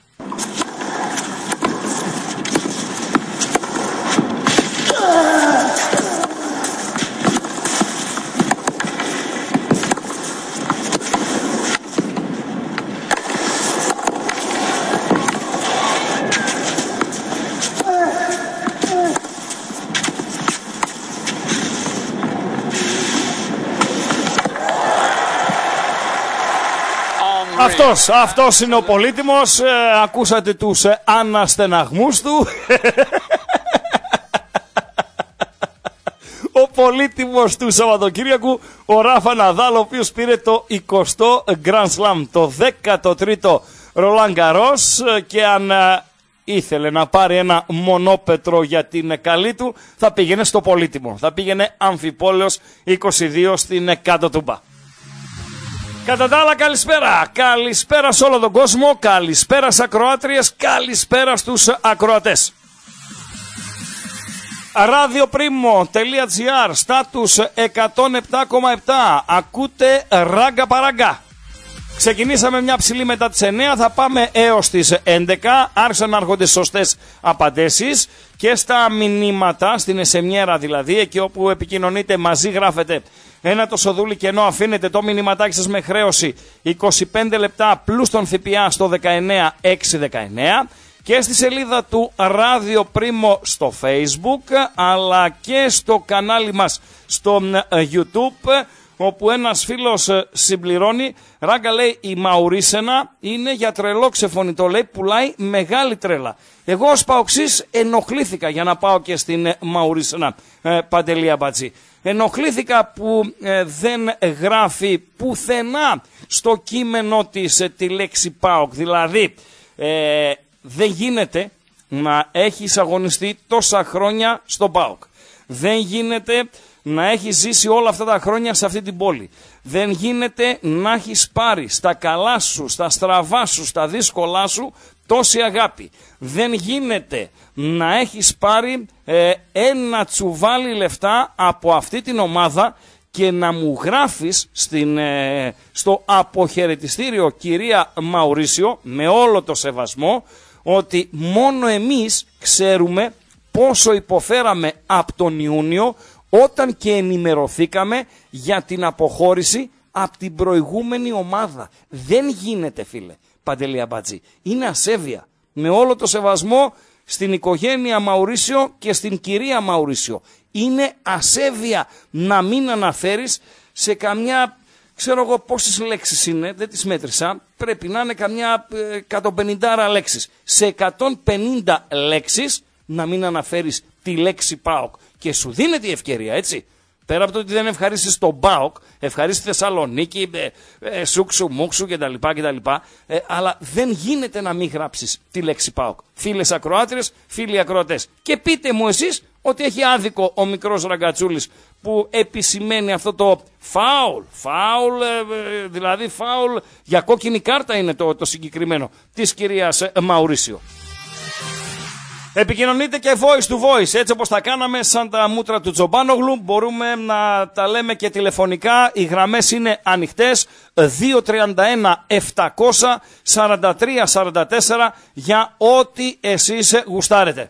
Αυτός, αυτός είναι ο πολύτιμος. Ε, ακούσατε τους ε, αναστεναγμούς του. Ο πολύτιμος του Σαββατοκύριακου, ο Ράφα Ναδάλ, ο οποίος πήρε το εικοστό Grand Slam, το δέκατο τρίτο Roland Garros, και αν ε, ήθελε να πάρει ένα μονόπετρο για την καλή του, θα πήγαινε στο πολύτιμο. Θα πήγαινε Αμφιπόλεως είκοσι δύο στην Κάτω Τούμπα. Κατά τα άλλα, καλησπέρα. Καλησπέρα σε όλο τον κόσμο. Καλησπέρα στις ακροάτριες. Καλησπέρα στους ακροατές. radioprimo.gr, στάτους εκατόν επτά κόμμα επτά. Ακούτε ράγκα παράγκα. Ξεκινήσαμε μια ψηλή μετά τις εννέα, θα πάμε έως τις έντεκα. Άρχισαν να έρχονται σωστές απαντήσεις και στα μηνύματα, στην εσεμιέρα δηλαδή, εκεί όπου επικοινωνείτε μαζί, γράφετε ένα το σοδούλι και ενώ αφήνετε το μηνυματάκι σας με χρέωση είκοσι πέντε λεπτά πλούς τον ΦΠΑ στο δεκαεννέα εξακόσια δεκαεννέα, και στη σελίδα του Radio Primo στο Facebook, αλλά και στο κανάλι μας στο YouTube, όπου ένας φίλος συμπληρώνει, Ράγκα λέει, η Μαουρίσενα είναι για τρελό ξεφωνητό, λέει, πουλάει μεγάλη τρέλα. Εγώ ως παοξής ενοχλήθηκα για να πάω και στην Μαουρίσενα, ε, Παντελή Αμπατζή. Ενοχλήθηκα που ε, δεν γράφει πουθενά στο κείμενό της ε, τη λέξη ΠΑΟΚ. Δηλαδή, ε, δεν γίνεται να έχεις αγωνιστεί τόσα χρόνια στο ΠΑΟΚ. Δεν γίνεται να έχεις ζήσει όλα αυτά τα χρόνια σε αυτή την πόλη. Δεν γίνεται να έχεις πάρει στα καλά σου, στα στραβά σου, στα δύσκολά σου τόση αγάπη. Δεν γίνεται να έχεις πάρει ε, ένα τσουβάλι λεφτά από αυτή την ομάδα και να μου γράφεις στην, ε, στο αποχαιρετιστήριο, κυρία Μαουρίσιο, με όλο το σεβασμό, ότι μόνο εμείς ξέρουμε πόσο υποφέραμε από τον Ιούνιο όταν και ενημερωθήκαμε για την αποχώρηση από την προηγούμενη ομάδα. Δεν γίνεται, φίλε Παντελή Αμπατζή. Είναι ασέβεια. Με όλο το σεβασμό στην οικογένεια Μαουρίσιο και στην κυρία Μαουρίσιο. Είναι ασέβεια να μην αναφέρεις σε καμιά, ξέρω εγώ πόσες λέξεις είναι, δεν τις μέτρησα, πρέπει να είναι καμιά εκατόν πενήντα λέξεις. Σε εκατόν πενήντα λέξεις να μην αναφέρεις τη λέξη ΠΑΟΚ. Και σου δίνεται η ευκαιρία, έτσι. Πέρα από το ότι δεν ευχαρίστησες τον ΠΑΟΚ, ευχαρίστησες Θεσσαλονίκη, ε, ε, σούξου, μουξου κτλ. κτλ ε, αλλά δεν γίνεται να μην γράψεις τη λέξη ΠΑΟΚ. Φίλες ακροάτριες, φίλοι ακροατές. Και πείτε μου εσείς ότι έχει άδικο ο μικρός ραγκατσούλης που επισημαίνει αυτό το φάουλ. Φάουλ, ε, δηλαδή φάουλ για κόκκινη κάρτα είναι το, το συγκεκριμένο της κυρίας Μαουρίσιο. Επικοινωνείτε και voice to voice, έτσι όπως τα κάναμε σαν τα μούτρα του Τζομπάνογλου. Μπορούμε να τα λέμε και τηλεφωνικά. Οι γραμμές είναι ανοιχτές. δύο τρία ένα επτακόσια σαράντα τρία σαράντα τέσσερα για ό,τι εσείς γουστάρετε.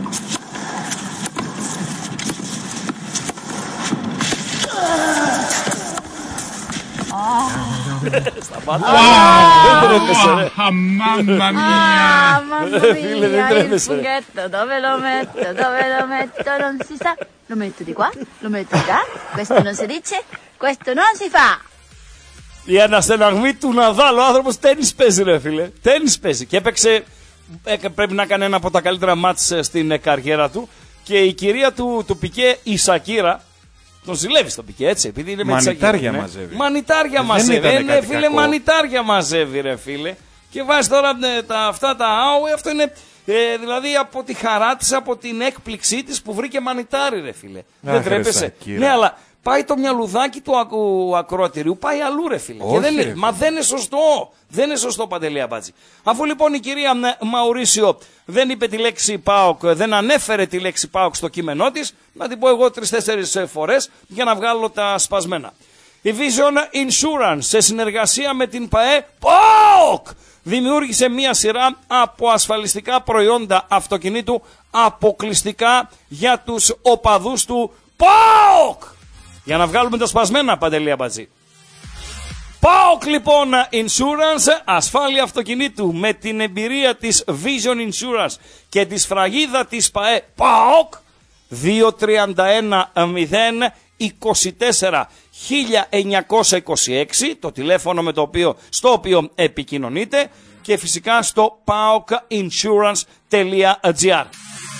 Σταμάτα. Δεν τρέπεσαι ρε. Mamma mia. Δεν τρέπεσαι. Dove lo metto, dove lo metto, non si sa. Lo metto di qua, lo metto di là. Questo non si dice, questo non si fa. Η αναστεναγμή του Ναδάλ, ο άνθρωπος τένις παίζει ρε φίλε. Τένις παίζει και έπαιξε, πρέπει να κάνει ένα από τα καλύτερα μάτς στην καριέρα του. Και η κυρία του, του Πικέ, η Σακύρα, τον ζηλεύει στον Πικέ, έτσι, επειδή είναι με τη Σακύρα. Μανιτάρια μαζεύει. Μανιτάρια μαζεύει. Ε, ναι, φίλε, κακό. Μανιτάρια μαζεύει, ρε φίλε. Και βάζει τώρα ναι, τα, αυτά τα άου, αυτό είναι ε, δηλαδή από τη χαρά της, από την έκπληξή της που βρήκε μανιτάρι, ρε φίλε. Ά, δεν τρέπεσαι. Ναι, αλλά πάει το μυαλουδάκι του ακου, ακροατηρίου, πάει αλλού, ρε φίλε. Όχι, και δεν ρε, είναι, μα δεν είναι σωστό. Δεν είναι σωστό, Παντελή Αμπάτζη. Αφού λοιπόν η κυρία Μαουρίσιο δεν είπε τη λέξη ΠΑΟΚ, δεν ανέφερε τη λέξη ΠΑΟΚ στο κείμενό της, να την πω εγώ τρεις-τέσσερις φορές για να βγάλω τα σπασμένα. Η Vision Insurance σε συνεργασία με την ΠΑΕ ΠΑΟΚ δημιούργησε μία σειρά από ασφαλιστικά προϊόντα αυτοκινήτου αποκλειστικά για τους οπαδούς του ΠΑΟΚ. Για να βγάλουμε τα σπασμένα, Παντελή Αμπατζή. ΠΑΟΚ λοιπόν Insurance, ασφάλεια αυτοκινήτου με την εμπειρία της Vision Insurance και τη σφραγίδα της ΠΑΕ ΠΑΟΚ δύο τρία ένα μηδέν είκοσι τέσσερα χίλια εννιακόσια είκοσι έξι, το τηλέφωνο με το οποίο, στο οποίο επικοινωνείτε, και φυσικά στο πάοκ insurance τελεία τζι άρ.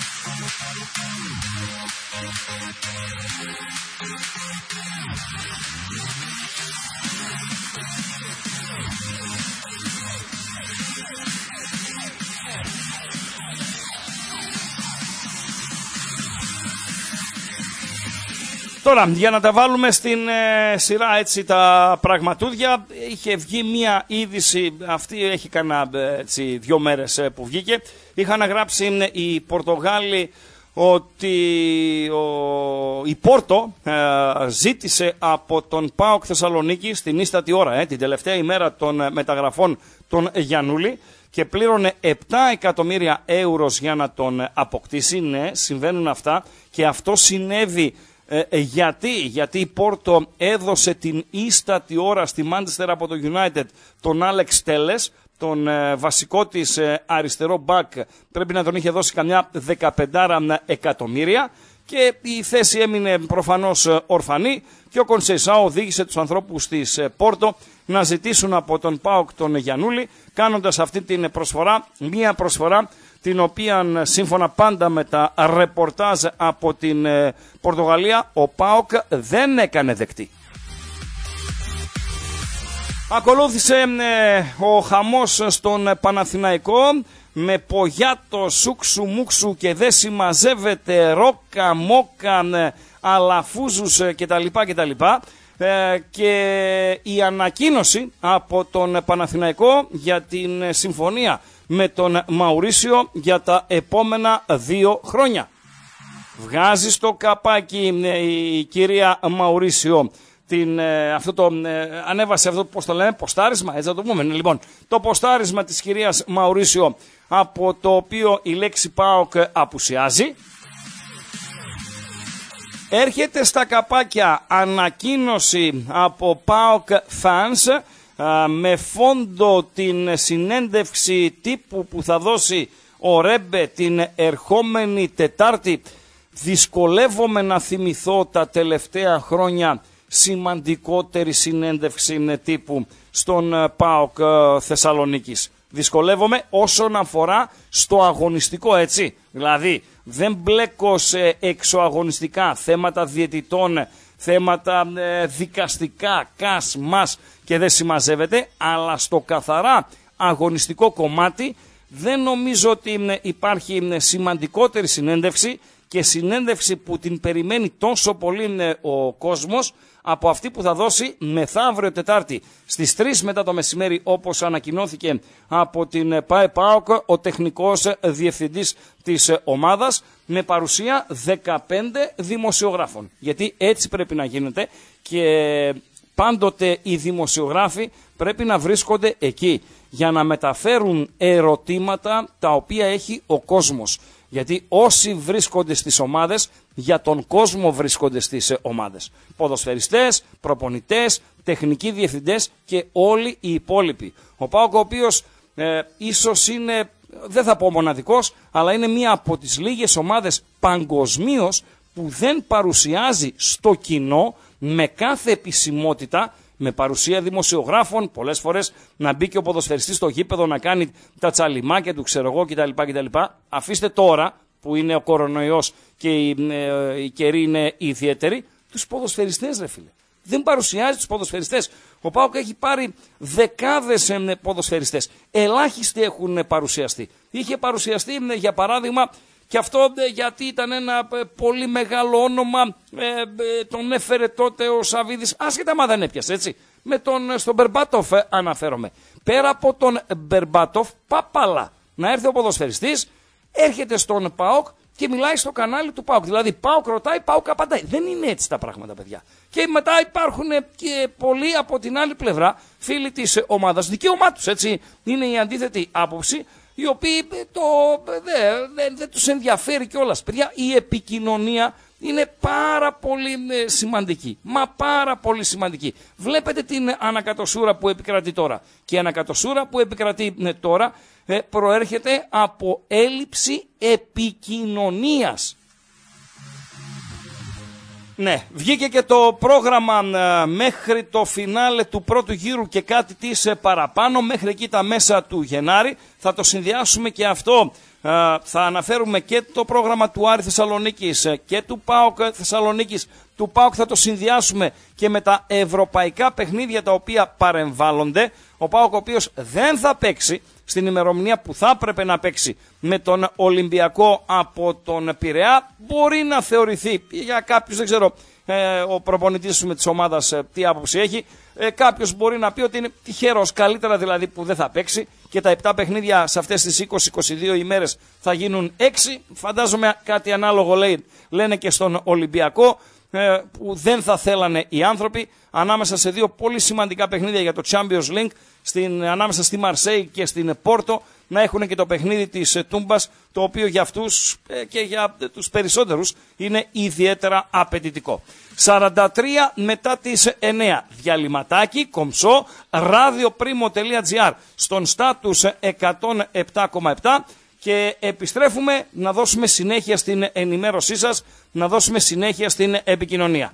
Τώρα, για να τα βάλουμε στην ε, σειρά έτσι τα πραγματούδια, είχε βγει μία είδηση, αυτή έχει κανένα έτσι, δύο μέρες ε, που βγήκε. Είχαν γράψει ε, οι Πορτογάλοι ότι ο, η Πόρτο ε, ζήτησε από τον ΠΑΟΚ Θεσσαλονίκη στην ίστατη ώρα, ε, την τελευταία ημέρα των ε, μεταγραφών των Γιαννούλη, και πλήρωνε επτά εκατομμύρια ευρώ για να τον αποκτήσει. Ναι, συμβαίνουν αυτά, και αυτό συνέβη. Ε, γιατί, γιατί η Πόρτο έδωσε την ίστατη ώρα στη Μάντσεστερ από το United τον Άλεξ Τέλες, τον ε, βασικό της ε, αριστερό μπακ, πρέπει να τον είχε δώσει καμιά δεκαπέντε εκατομμύρια, και η θέση έμεινε προφανώς ε, ορφανή, και ο Κονσεϊσάο οδήγησε τους ανθρώπους της ε, Πόρτο να ζητήσουν από τον ΠΑΟΚ τον Γιαννούλη, κάνοντας αυτή την προσφορά, μία προσφορά την οποία σύμφωνα πάντα με τα ρεπορτάζ από την ε, Πορτογαλία ο ΠΑΟΚ δεν έκανε δεκτή. Ακολούθησε ε, ο χαμός στον Παναθηναϊκό με Πογιάτο, Σούξου, Μούξου και δεν συμμαζεύεται, Ρόκα, Μόκα, ε, Αλαφούζους ε, κτλ. κτλ. Ε, και η ανακοίνωση από τον Παναθηναϊκό για την ε, συμφωνία με τον Μαουρίσιο για τα επόμενα δύο χρόνια. Βγάζει στο καπάκι ε, η κυρία Μαουρίσιο την, ε, αυτό το, ε, ανέβασε αυτό, πώς το λέμε, ποστάρισμα, έτσι θα το πούμε. Λοιπόν, το ποστάρισμα της κυρίας Μαουρίσιο, από το οποίο η λέξη ΠΑΟΚ απουσιάζει. Έρχεται στα καπάκια ανακοίνωση από ΠΑΟΚ Fans με φόντο την συνέντευξη τύπου που θα δώσει ο Ρέμπε την ερχόμενη Τετάρτη. Δυσκολεύομαι να θυμηθώ τα τελευταία χρόνια σημαντικότερη συνέντευξη τύπου στον ΠΑΟΚ Θεσσαλονίκης. Δυσκολεύομαι όσον αφορά στο αγωνιστικό, έτσι. Δηλαδή δεν μπλέκω σε εξωαγωνιστικά θέματα διαιτητών, θέματα ε, δικαστικά, κας, μας, και δεν συμμαζεύεται, αλλά στο καθαρά αγωνιστικό κομμάτι δεν νομίζω ότι υπάρχει σημαντικότερη συνέντευξη και συνέντευξη που την περιμένει τόσο πολύ ο κόσμος, από αυτή που θα δώσει μεθαύριο Τετάρτη στις τρεις μετά το μεσημέρι, όπως ανακοινώθηκε από την ΠΑΕ ΠΑΟΚ ο τεχνικός διευθυντής της ομάδας, με παρουσία δεκαπέντε δημοσιογράφων. Γιατί έτσι πρέπει να γίνεται και πάντοτε οι δημοσιογράφοι πρέπει να βρίσκονται εκεί για να μεταφέρουν ερωτήματα τα οποία έχει ο κόσμος. Γιατί όσοι βρίσκονται στις ομάδες, για τον κόσμο βρίσκονται στις ομάδες. Ποδοσφαιριστές, προπονητές, τεχνικοί διευθυντές και όλοι οι υπόλοιποι. Ο ΠΑΟΚ, ο οποίος ε, ίσως είναι, δεν θα πω μοναδικός, αλλά είναι μία από τις λίγες ομάδες παγκοσμίως που δεν παρουσιάζει στο κοινό με κάθε επισημότητα, με παρουσία δημοσιογράφων, πολλές φορές να μπει και ο ποδοσφαιριστής στο γήπεδο να κάνει τα τσαλιμάκια του, ξέρω εγώ κτλ. κτλ. Αφήστε τώρα που είναι ο κορονοϊός και οι, ε, οι καιροί είναι ιδιαίτεροι, τους ποδοσφαιριστές, ρε φίλε. Δεν παρουσιάζει τους ποδοσφαιριστές. Ο ΠΑΟΚ έχει πάρει δεκάδες ε, ποδοσφαιριστές. Ελάχιστοι έχουν παρουσιαστεί. Είχε παρουσιαστεί, ε, για παράδειγμα, και αυτό ε, γιατί ήταν ένα ε, πολύ μεγάλο όνομα, ε, ε, τον έφερε τότε ο Σαβίδης, άσχετα μα δεν έπιασε, έτσι. Με τον, στον Μπερμπάτοφ ε, αναφέρομαι. Πέρα από τον Μπερμπάτοφ, παπαλά. Να έρθει ο ποδοσφαιριστής, έρχεται στον ΠΑΟΚ και μιλάει στο κανάλι του ΠΑΟΚ. Δηλαδή ΠΑΟΚ ρωτάει, ΠΑΟΚ απαντάει. Δεν είναι έτσι τα πράγματα, παιδιά. Και μετά υπάρχουν και πολλοί από την άλλη πλευρά, φίλοι της ομάδας, δικαίωμά τους, έτσι. Είναι η αντίθετη άποψη, οι οποίοι το, δεν δε, δε τους ενδιαφέρει κιόλας. Παιδιά, η επικοινωνία είναι πάρα πολύ ε, σημαντική. Μα πάρα πολύ σημαντική. Βλέπετε την ανακατοσούρα που επικρατεί τώρα. Και η ανακατοσούρα που επικρατεί ε, τώρα ε, προέρχεται από έλλειψη επικοινωνίας. Ναι, βγήκε και το πρόγραμμα ε, μέχρι το φινάλε του πρώτου γύρου και κάτι της ε, παραπάνω, μέχρι εκεί τα μέσα του Γενάρη. Θα το συνδυάσουμε και αυτό. Ε, θα αναφέρουμε και το πρόγραμμα του Άρη Θεσσαλονίκης ε, και του ΠΑΟΚ Θεσσαλονίκης. Του ΠΑΟΚ θα το συνδυάσουμε και με τα ευρωπαϊκά παιχνίδια τα οποία παρεμβάλλονται. Ο ΠΑΟΚ, ο οποίος δεν θα παίξει στην ημερομηνία που θα έπρεπε να παίξει με τον Ολυμπιακό από τον Πειραιά, μπορεί να θεωρηθεί για κάποιους, δεν ξέρω ε, ο προπονητής με της ομάδας ε, τι άποψη έχει, ε, κάποιος μπορεί να πει ότι είναι τυχερός, καλύτερα δηλαδή που δεν θα παίξει και τα επτά παιχνίδια σε αυτές τις είκοσι με είκοσι δύο ημέρες θα γίνουν έξι. Φαντάζομαι κάτι ανάλογο λέει, λένε και στον Ολυμπιακό, ε, που δεν θα θέλανε οι άνθρωποι ανάμεσα σε δύο πολύ σημαντικά παιχνίδια για το Champions League, στην, ανάμεσα στη Μαρσέη και στην Πόρτο, να έχουν και το παιχνίδι της ε, Τούμπας, το οποίο για αυτούς ε, και για ε, τους περισσότερους είναι ιδιαίτερα απαιτητικό. σαράντα τρία μετά τις εννέα, διαλυματάκι, κομψό, radioprimo.gr στον στάτους εκατόν επτά κόμμα επτά και επιστρέφουμε να δώσουμε συνέχεια στην ενημέρωσή σας, να δώσουμε συνέχεια στην επικοινωνία.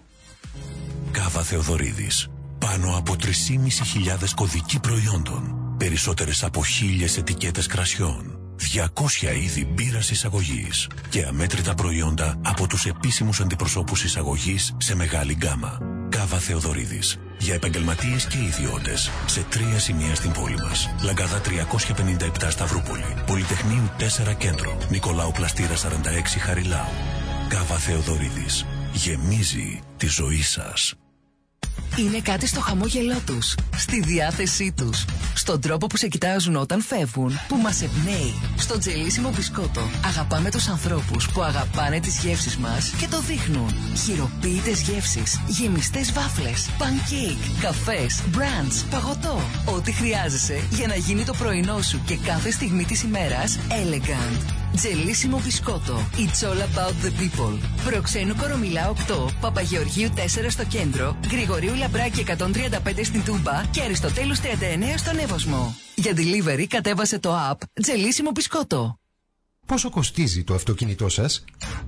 Κάβα Θεοδωρίδης. Πάνω από τρεις χιλιάδες πεντακόσιοι κωδικοί προϊόντων. Περισσότερες από χίλιες ετικέτες κρασιών. διακόσια είδη μπύρας εισαγωγής. Και αμέτρητα προϊόντα από τους επίσημους αντιπροσώπους εισαγωγής σε μεγάλη γκάμα. Κάβα Θεοδωρίδης. Για επαγγελματίες και ιδιώτες. Σε τρία σημεία στην πόλη μας. Λαγκαδά τριακόσια πενήντα επτά Σταυρούπολη. Πολυτεχνείου τέσσερα Κέντρο. Νικολάου Πλαστήρα σαράντα έξι Χαριλάου. Κάβα Θεοδωρίδης. Γεμίζει τη ζωή σας. Είναι κάτι στο χαμόγελό τους, στη διάθεσή τους, στον τρόπο που σε κοιτάζουν όταν φεύγουν, που μας εμπνέει. Στο τζελίσιμο μπισκότο αγαπάμε τους ανθρώπους που αγαπάνε τις γεύσεις μας και το δείχνουν. Χειροποίητες γεύσεις, γεμιστές βάφλες, pancake, καφές, brunch, παγωτό. Ό,τι χρειάζεσαι για να γίνει το πρωινό σου και κάθε στιγμή της ημέρας elegant. Τζελίσιμο μπισκότο. It's all about the people. Προξένου Κορομιλά οκτώ, Παπαγεωργίου τέσσερα στο κέντρο, Γρηγορίου Λαμπράκη εκατόν τριάντα πέντε στην Τούμπα και Αριστοτέλους τριάντα εννέα στον Εύωσμο. Για delivery κατέβασε το app Τζελίσιμο μπισκότο. Πόσο κοστίζει το αυτοκίνητό σας?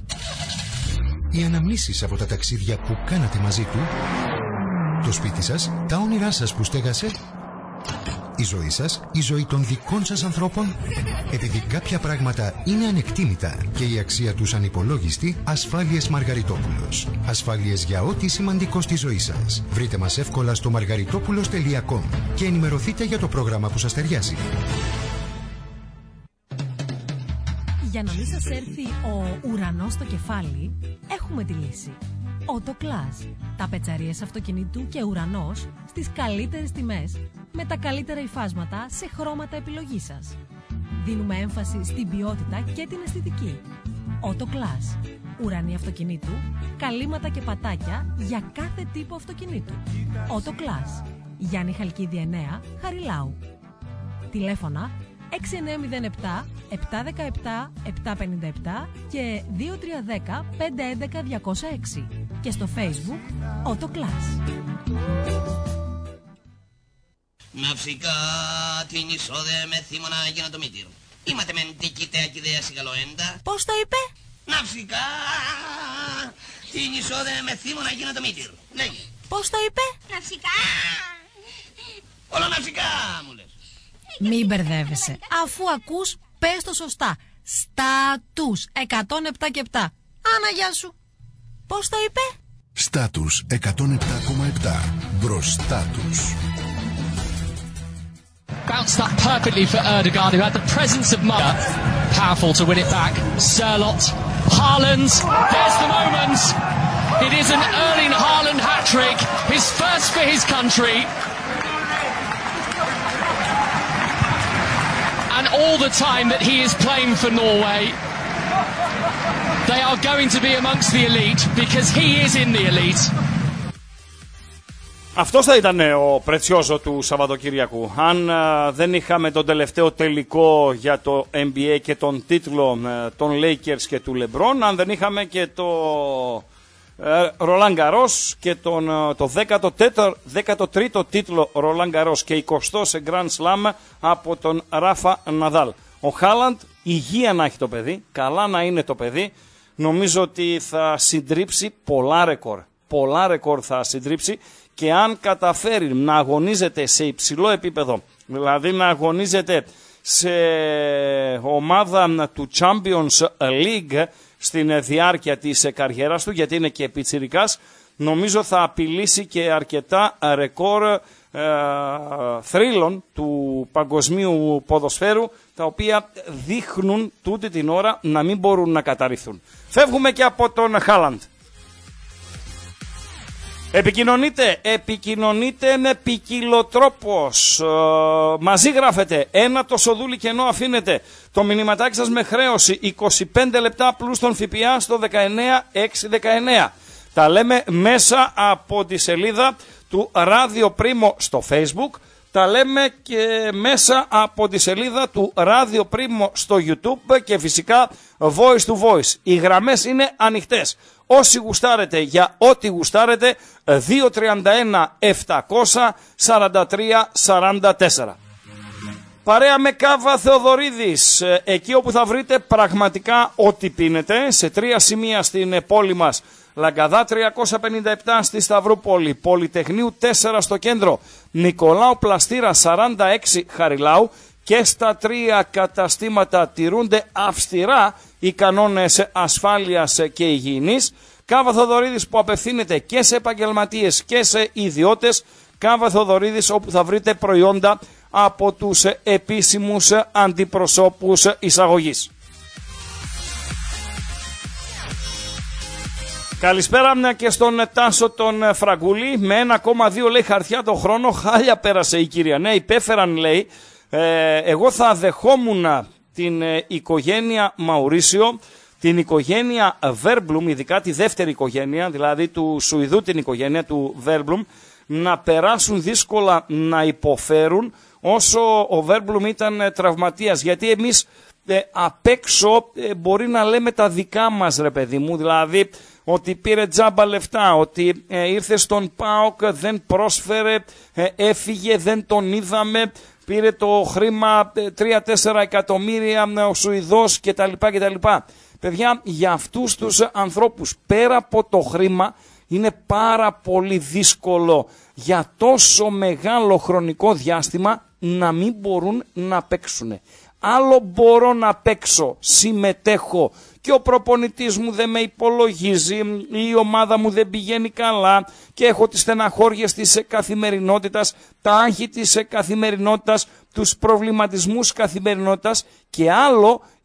Οι αναμνήσεις από τα ταξίδια που κάνατε μαζί του? Το σπίτι σας? Τα όνειρά σας που στέγασε? Η ζωή σας, η ζωή των δικών σας ανθρώπων? Επειδή κάποια πράγματα είναι ανεκτήμητα και η αξία τους ανυπολόγιστη, Ασφάλειες Μαργαριτόπουλος. Ασφάλειες για ό,τι σημαντικό στη ζωή σας. Βρείτε μας εύκολα στο μαργαριτόπουλος τελεία κομ και ενημερωθείτε για το πρόγραμμα που σας ταιριάζει. Για να Μη σας έρθει ο ουρανός στο κεφάλι, έχουμε τη λύση. Autoclass. Τα πετσαρίες αυτοκινήτου και ουρανός στις καλύτερες τιμές, με τα καλύτερα υφάσματα σε χρώματα επιλογής σας. Δίνουμε έμφαση στην ποιότητα και την αισθητική. Autoclass. Ουρανοί αυτοκινήτου, καλύματα και πατάκια για κάθε τύπο αυτοκινήτου. Autoclass. Γιάννη Χαλκίδη εννέα, Χαριλάου. Τηλέφωνα έξι εννιά μηδέν επτά επτά ένα επτά επτά πέντε επτά και δύο τρία ένα μηδέν πέντε ένα ένα διακόσια έξι και στο Facebook Autoclass. Ναυσικά την εισόδε με θύμωνα γίνω το μήτυρ. Είμαστε μεν τικητέα και ιδέα σιγαλοέντα. Πώς το είπε? Ναυσικά την εισόδε με θύμωνα γίνω το μήτυρ. Λέγε. Πώς το είπε? Ναυσικά. Όλα ναυσικά μου λες. Μην μπερδεύεσαι. Αφού ακούς, πες το σωστά. Στάτους εκατόν επτά και επτά. Άνα, γεια σου. Πώς το είπε? Στάτους εκατόν επτά κόμμα επτά. Μπροστά τους. Bounced that perfectly for Erdogan, who had the presence of mind. Powerful to win it back. Sørloth. Haaland. There's the moment. It is an Erling Haaland hat-trick. His first for his country. And all the time that he is playing for Norway, they are going to be amongst the elite because he is in the elite. Αυτός θα ήταν ο Πρετσιόζο του Σαββατοκύριακου. Αν α, δεν είχαμε τον τελευταίο τελικό για το N B A και τον τίτλο α, των Lakers και του LeBron, αν δεν είχαμε και το Ρολάν Γκαρός και τον, α, το δέκατο τρίτο τίτλο Ρολάν Γκαρός και εικοστό σε Grand Slam από τον Ράφα Ναδάλ. Ο Χάλαντ, υγεία να έχει το παιδί, καλά να είναι το παιδί, νομίζω ότι θα συντρίψει πολλά ρεκόρ. Πολλά ρεκόρ θα συντρίψει. Και αν καταφέρει να αγωνίζεται σε υψηλό επίπεδο, δηλαδή να αγωνίζεται σε ομάδα του Champions League στην διάρκεια της καριέρας του, γιατί είναι και πιτσιρικάς, νομίζω θα απειλήσει και αρκετά ρεκόρ ε, θρύλων του παγκοσμίου ποδοσφαίρου, τα οποία δείχνουν τούτη την ώρα να μην μπορούν να καταρριφθούν. Φεύγουμε και από τον Χάλαντ. Επικοινωνείτε, επικοινωνείτε με ποικιλοτρόπος. Ε, μαζί γράφετε, ένα το σοδούλι κενό αφήνετε. Το μηνυματάκι σας με χρέωση είκοσι πέντε λεπτά πλούς τον ΦΠΑ στο δεκαεννιά έξι δεκαεννιά. Τα λέμε μέσα από τη σελίδα του Radio Primo στο Facebook. Τα λέμε και μέσα από τη σελίδα του Radio Primo στο YouTube και φυσικά voice to voice. Οι γραμμές είναι ανοιχτές. Όσοι γουστάρετε για ό,τι γουστάρετε, δύο τρία ένα επτακόσια σαράντα τρία σαράντα τέσσερα. Παρέα με Κάβα Θεοδωρίδης, εκεί όπου θα βρείτε πραγματικά ό,τι πίνετε, σε τρία σημεία στην πόλη μας. Λαγκαδά τριακόσια πενήντα επτά στη Σταυρούπολη, Πολυτεχνείου τέσσερα στο κέντρο, Νικολάου Πλαστήρα σαράντα έξι Χαριλάου, και στα τρία καταστήματα τηρούνται αυστηρά οι κανόνες ασφάλειας και υγιεινής. Κάβα Θεοδωρίδης που απευθύνεται και σε επαγγελματίες και σε ιδιώτες. Κάβα Θεοδωρίδης όπου θα βρείτε προϊόντα από τους επίσημους αντιπροσώπους εισαγωγής. Καλησπέρα και στον Τάσο τον Φραγκούλη. Με ένα κόμμα δύο λέει χαρτιά το χρόνο, χάλια πέρασε η κυρία. Ναι, υπέφεραν λέει. Ε, εγώ θα δεχόμουν την ε, οικογένεια Μαουρίσιο, την οικογένεια Βέρμπλουμ, ειδικά τη δεύτερη οικογένεια, δηλαδή του Σουηδού την οικογένεια του Βέρμπλουμ, να περάσουν δύσκολα, να υποφέρουν όσο ο Βέρμπλουμ ήταν ε, τραυματίας. Γιατί εμείς ε, απ' έξω ε, μπορεί να λέμε τα δικά μας ρε παιδί μου, δηλαδή ότι πήρε τζάμπα λεφτά, ότι ε, ήρθε στον ΠΑΟΚ, δεν πρόσφερε, ε, έφυγε, δεν τον είδαμε, πήρε το χρήμα τρία τέσσερα εκατομμύρια ο Σουηδός κτλ. κτλ. Παιδιά, για αυτούς τους ανθρώπους πέρα από το χρήμα είναι πάρα πολύ δύσκολο για τόσο μεγάλο χρονικό διάστημα να μην μπορούν να παίξουν. Άλλο μπορώ να παίξω, συμμετέχω και ο προπονητής μου δεν με υπολογίζει, η ομάδα μου δεν πηγαίνει καλά και έχω τις στεναχώριες της καθημερινότητας, τα άγχη της καθημερινότητας, τους προβληματισμούς καθημερινότητας, και άλλο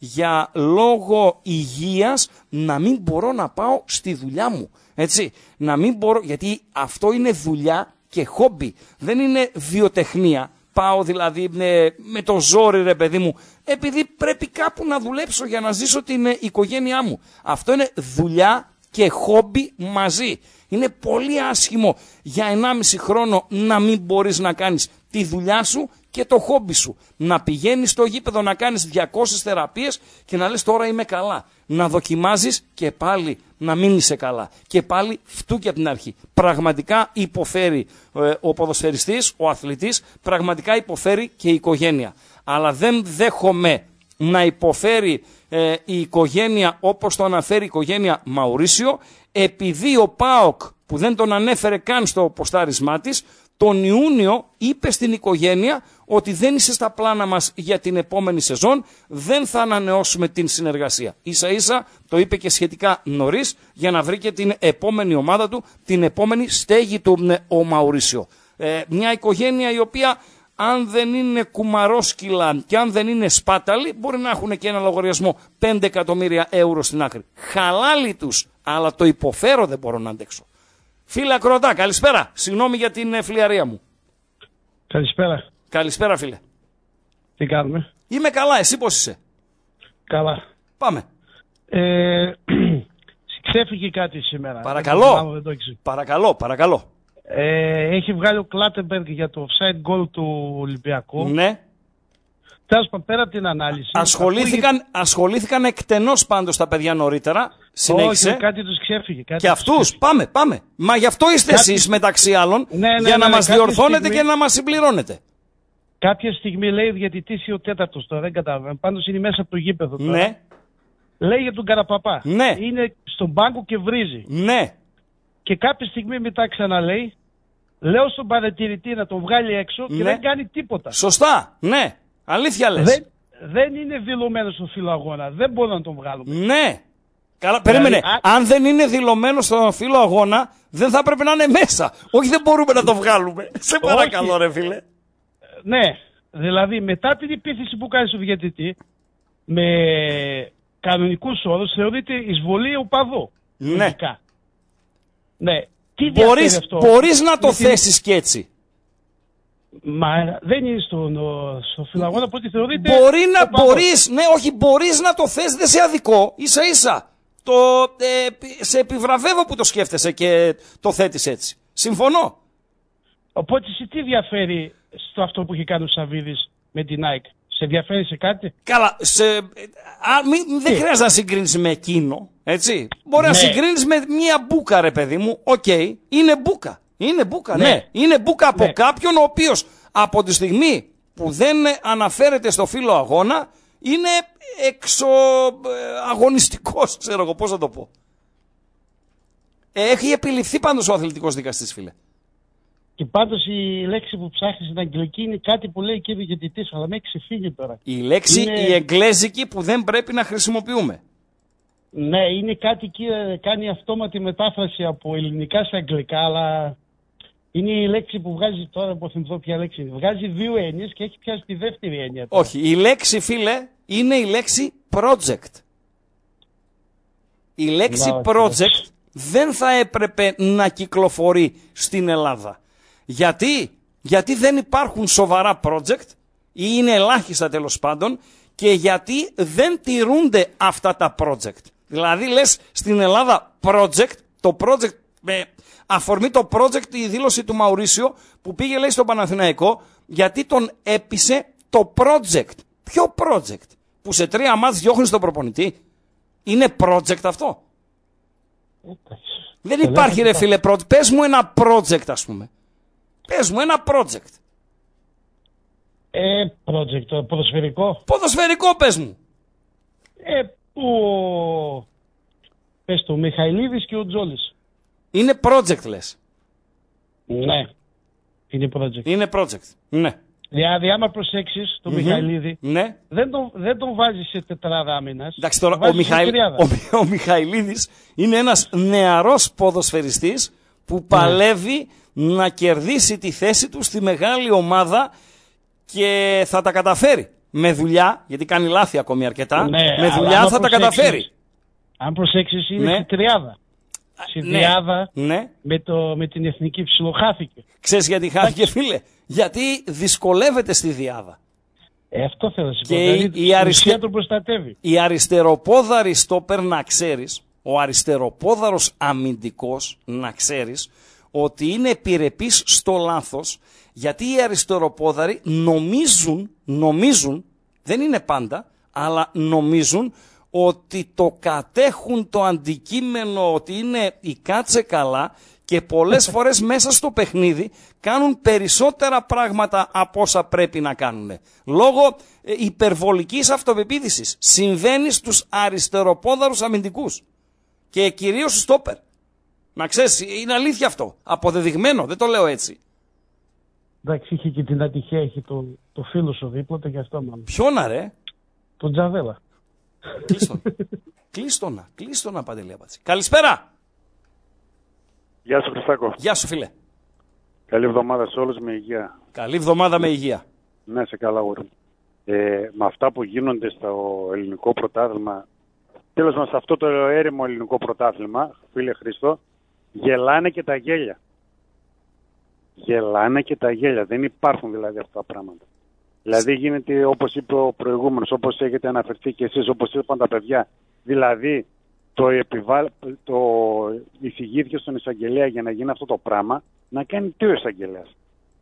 για λόγο υγείας να μην μπορώ να πάω στη δουλειά μου. Έτσι, να μην μπορώ, γιατί αυτό είναι δουλειά και χόμπι, δεν είναι βιοτεχνία. Πάω δηλαδή με, με το ζόρι, ρε παιδί μου, επειδή πρέπει κάπου να δουλέψω για να ζήσω την ε, οικογένειά μου. Αυτό είναι δουλειά και χόμπι μαζί. Είναι πολύ άσχημο για ενάμιση χρόνο να μην μπορείς να κάνεις τη δουλειά σου και το χόμπι σου. Να πηγαίνεις στο γήπεδο να κάνεις διακόσιες θεραπείες και να λες τώρα είμαι καλά. Να δοκιμάζεις και πάλι να μην είσαι καλά. Και πάλι φτού και από την αρχή. Πραγματικά υποφέρει ε, ο ποδοσφαιριστής, ο αθλητής, πραγματικά υποφέρει και η οικογένεια. Αλλά δεν δέχομαι να υποφέρει ε, η οικογένεια όπως το αναφέρει η οικογένεια Μαουρίσιο, επειδή ο ΠΑΟΚ που δεν τον ανέφερε καν στο ποστάρισμά της, τον Ιούνιο είπε στην οικογένεια ότι δεν είσαι στα πλάνα μας για την επόμενη σεζόν, δεν θα ανανεώσουμε την συνεργασία. Ίσα ίσα το είπε και σχετικά νωρίς για να βρει και την επόμενη ομάδα του, την επόμενη στέγη του ο Μαουρίσιο. Ε, μια οικογένεια η οποία αν δεν είναι κουμαρόσκυλα και αν δεν είναι σπάταλοι μπορεί να έχουν και ένα λογαριασμό πέντε εκατομμύρια ευρώ στην άκρη. Χαλάλι τους, αλλά το υποφέρω, δεν μπορώ να αντέξω. Φίλε ακροατά, καλησπέρα. Συγγνώμη για την φλιαρία μου. Καλησπέρα. Καλησπέρα, φίλε. Τι κάνουμε? Είμαι καλά, εσύ πώς είσαι? Καλά. Πάμε. Ε, ξέφυγε κάτι σήμερα. Παρακαλώ. Δεν το έχεις. Παρακαλώ, παρακαλώ. Ε, έχει βγάλει ο Κλάτεμπεργκ για το offside goal του Ολυμπιακού. Ναι. Τέλος πάντων, πέρα από την ανάλυση. Ασχολήθηκαν, ακούγε... ασχολήθηκαν εκτενώς πάντως τα παιδιά νωρίτερα. Συνέχισε. Όχι, κάτι τους ξέφυγε. Κάτι και αυτούς, ξέφυγε. πάμε, πάμε. Μα γι' αυτό είστε κάτι... εσείς μεταξύ άλλων, ναι, ναι, για ναι, να ναι, μας ναι, διορθώνετε στιγμή... και να μας συμπληρώνετε. Κάποια στιγμή λέει διαιτητής ή ο τέταρτος τώρα, δεν κατάλαβα. Πάντως είναι μέσα από το γήπεδο τώρα. Ναι. Λέει για τον Καραπαπά. Ναι. Είναι στον πάγκο και βρίζει. Ναι. Και κάποια στιγμή μετά ξαναλέει, λέω στον παρατηρητή να τον βγάλει έξω και ναι. δεν κάνει τίποτα. Σωστά, ναι. Αλήθεια λες. Δεν, δεν είναι δηλωμένο στο φύλλο αγώνα. Δεν μπορούμε να τον βγάλουμε. Ναι. Καλά, περίμενε. Δηλαδή, αν δεν είναι δηλωμένο στο φύλλο αγώνα, δεν θα πρέπει να είναι μέσα. Όχι, δεν μπορούμε να το βγάλουμε. Σε παρακαλώ, ρε φίλε. Ναι. Δηλαδή, μετά την επίθεση που κάνει στο διαιτητή, με κανονικούς όρους, θεωρείται εισβολή οπαδού. Ναι. Ναι. Τι μπορείς, αυτό, μπορείς να το την... θέσεις και έτσι. Μα δεν είναι στο, στο φιλαγώνα που θεωρείται... Μπορεί να μπορείς, ναι όχι, μπορείς να το θέσεις, δεν σε αδικό, ίσα ίσα. Το, ε, σε επιβραβεύω που το σκέφτεσαι και το θέτεις έτσι. Συμφωνώ. Οπότε σε τι διαφέρει στο αυτό που έχει κάνει ο Σαββίδης με την Nike? Σε διαφέρει σε κάτι? Καλά, σε, α, μη, δεν χρειάζεται να συγκρίνεις με εκείνο, έτσι. Μπορεί ναι. να συγκρίνεις με μία μπούκα, ρε παιδί μου, οκ, okay, είναι μπούκα. Είναι μπούκα, ναι. ναι. Είναι μπούκα από ναι. κάποιον ο οποίος από τη στιγμή που δεν αναφέρεται στο φύλλο αγώνα είναι εξωαγωνιστικός, ξέρω εγώ πώς θα το πω. Έχει επιληφθεί πάντως ο αθλητικός δικαστής, φίλε. Και πάντως η λέξη που ψάχνει στην αγγλική είναι κάτι που λέει και ο διαιτητής, αλλά με έχει ξεφύγει τώρα. Η λέξη είναι... η εγγλέζικη που δεν πρέπει να χρησιμοποιούμε. Ναι, είναι κάτι και κάνει αυτόματη μετάφραση από ελληνικά σε αγγλικά, αλλά είναι η λέξη που βγάζει τώρα, που θυμηθώ ποια λέξη είναι. Βγάζει δύο έννοιες και έχει πιάσει τη δεύτερη έννοια. Τώρα. Όχι, η λέξη, φίλε, είναι η λέξη project. Η λέξη Να, project δεν θα έπρεπε να κυκλοφορεί στην Ελλάδα. Γιατί? Γιατί δεν υπάρχουν σοβαρά project ή είναι ελάχιστα τέλος πάντων και γιατί δεν τηρούνται αυτά τα project. Δηλαδή λες στην Ελλάδα project, το project με αφορμή το project η δήλωση του Μαουρίσιο που πήγε λέει στον Παναθηναϊκό γιατί τον έπεισε το project. Ποιο project? Που σε τρία μάτς διώχνεις τον προπονητή. Είναι project αυτό? Δεν υπάρχει ρε φίλε project. Πες μου ένα project ας πούμε. Πες μου ένα project. Ε, project, το ποδοσφαιρικό. Ποδοσφαιρικό πες μου. Ε, που... Πες το, ο Μιχαηλίδης και ο Τζόλης. Είναι project λες. Ναι, είναι project. Είναι project, ναι. Δηλαδή άμα προσέξεις τον mm-hmm. Μιχαηλίδη, ναι. δεν, τον, δεν τον βάζεις σε τετράδα άμυνας. Εντάξει τώρα, ο, Μιχαηλ... ο, ο Μιχαηλίδης είναι ένας νεαρός ποδοσφαιριστής που παλεύει ναι. να κερδίσει τη θέση του στη μεγάλη ομάδα και θα τα καταφέρει. με δουλειά, γιατί κάνει λάθη ακόμη αρκετά, Ναι, με δουλειά θα τα καταφέρει. Αν προσέξεις, είναι Ναι. στη τριάδα. Στη Ναι. τριάδα Ναι. με, το, με την εθνική ψιλοχάθηκε. Ξέρεις γιατί χάθηκε, φίλε? Γιατί δυσκολεύεται στη διάδα. Ε, αυτό θέλω να σου πω. Και Δηλαδή, η, η, η αριστε... ουσία τον προστατεύει. η αριστεροπόδαρη στόπερ, να ξέρεις, ο αριστεροπόδαρος αμυντικός, να ξέρεις, ότι είναι επιρρεπής στο λάθος, γιατί οι αριστεροπόδαροι νομίζουν, νομίζουν, δεν είναι πάντα, αλλά νομίζουν ότι το κατέχουν το αντικείμενο, ότι είναι η κάτσε καλά, και πολλές φορές μέσα στο παιχνίδι κάνουν περισσότερα πράγματα από όσα πρέπει να κάνουν. Λόγω ε, υπερβολικής αυτοπεποίθησης. Συμβαίνει στους αριστεροπόδαρους αμυντικούς και κυρίως στους στόπερ. Να ξέρεις, είναι αλήθεια αυτό. Αποδεδειγμένο, δεν το λέω έτσι. Εντάξει, είχε και την ατυχία, είχε το, το φίλο σου δίπλα του, γι' αυτό μάλλον. Ποιον ρε? Τον Τζαβέλα. Κλείστονα. Κλείστονα. Κλείστονα, Παντελή Απατζή. Καλησπέρα. Γεια σου, Χριστάκο. Γεια σου, φίλε. Καλή εβδομάδα σε όλους, με υγεία. Καλή εβδομάδα με υγεία. Ναι, σε καλά, γόρι. Ε, με αυτά που γίνονται στο ελληνικό πρωτάθλημα, τέλος μας, σε αυτό το έρημο ελληνικό πρωτάθλημα, φίλε Χρήστο, γελάνε και τα γέλια. Γελάνε και τα γέλια. Δεν υπάρχουν δηλαδή αυτά τα πράγματα. Δηλαδή γίνεται, όπως είπε ο προηγούμενος, όπως έχετε αναφερθεί και εσείς, όπως είπαν τα παιδιά, δηλαδή το, επιβάλ, το εισηγήθηκε στον εισαγγελέα για να γίνει αυτό το πράγμα, να κάνει τι ο εισαγγελέας?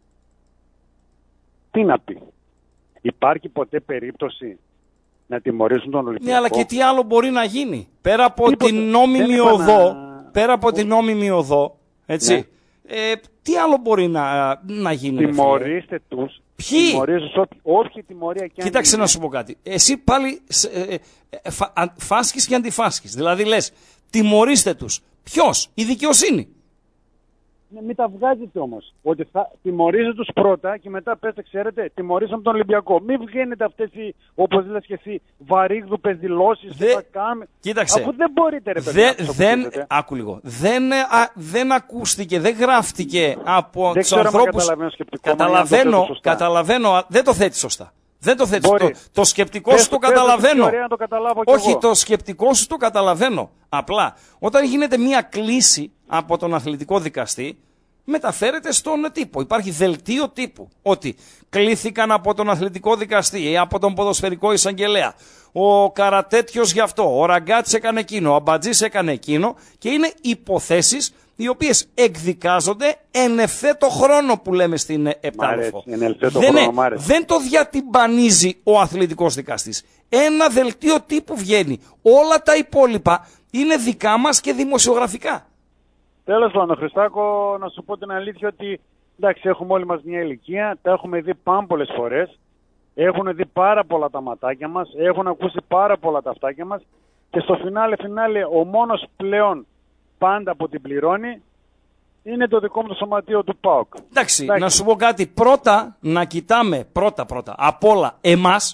Τι να πει? Υπάρχει ποτέ περίπτωση να τιμωρήσουν τον Ολυμπιακό? Ναι, αλλά και τι άλλο μπορεί να γίνει? Πέρα από Τίποτε. την νόμιμη Δεν οδό, να... πέρα από την νόμιμη οδό, έτσι, Ναι. ε, τι άλλο μπορεί να, να γίνει? Τιμωρήστε τους. Ποιοι? Τιμωρίζεις ό,τι, όποια τιμωρία και αν Κοίταξε είναι. να σου πω κάτι. Εσύ πάλι ε, ε, φα, α, φάσκεις και αντιφάσκεις. Δηλαδή λες, τιμωρήστε τους. Ποιος? Η δικαιοσύνη. Ναι, μην τα βγάζετε όμως. Ότι θα τιμωρίζετε τους πρώτα και μετά πέστε, ξέρετε, τιμωρήσαμε τον Ολυμπιακό. Μην βγαίνετε αυτές οι, όπως λες και εσύ, βαρύγδουπες δηλώσεις. Δε... Θα κάνουμε... Κοίταξε. Αφού δεν μπορείτε, ρε παιδί. Δε, αυτό που δεν, πείτε. άκου λίγο. Δεν, α, δεν ακούστηκε, δεν γράφτηκε από τους ξέρω αν ανθρώπους. καταλαβαίνω σκεπτικό, μα Καταλαβαίνω, αν το θέτω σωστά. καταλαβαίνω, α, δεν το θέτει σωστά. Δεν το θέτει. Το, το σκεπτικό Πες σου το το, πες το, καταλαβαίνω. ωραία να το καταλάβω κι Όχι, εγώ. το σκεπτικό σου το καταλαβαίνω. Απλά, όταν γίνεται μία κλίση από τον αθλητικό δικαστή, μεταφέρεται στον τύπο. Υπάρχει δελτίο τύπου ότι κλήθηκαν από τον αθλητικό δικαστή ή από τον ποδοσφαιρικό εισαγγελέα. Ο Καρατέτιος γι' αυτό, ο Ραγκάτς έκανε εκείνο, ο Αμπατζής έκανε εκείνο, και είναι υποθέσεις οι οποίες εκδικάζονται εν ευθέτω χρόνο, που λέμε στην Επτάλοφο. Δεν, ε, δεν το διατυμπανίζει ο αθλητικός δικαστής. Ένα δελτίο τύπου βγαίνει. Όλα τα υπόλοιπα είναι δικά μας και δημοσιογραφικά. Τέλος πάντων, Χριστάκο, να σου πω την αλήθεια ότι εντάξει, έχουμε όλοι μας μια ηλικία, τα έχουμε δει πάμπολες φορές, έχουν δει πάρα πολλά τα ματάκια μας, έχουν ακούσει πάρα πολλά τα αυτάκια μας, και στο φινάλε φινάλε ο μόνος πλέον πάντα που την πληρώνει είναι το δικό μου το σωματείο του ΠΑΟΚ. Εντάξει, Εντάξει, να σου πω κάτι. Πρώτα να κοιτάμε, πρώτα πρώτα, απ' όλα εμάς,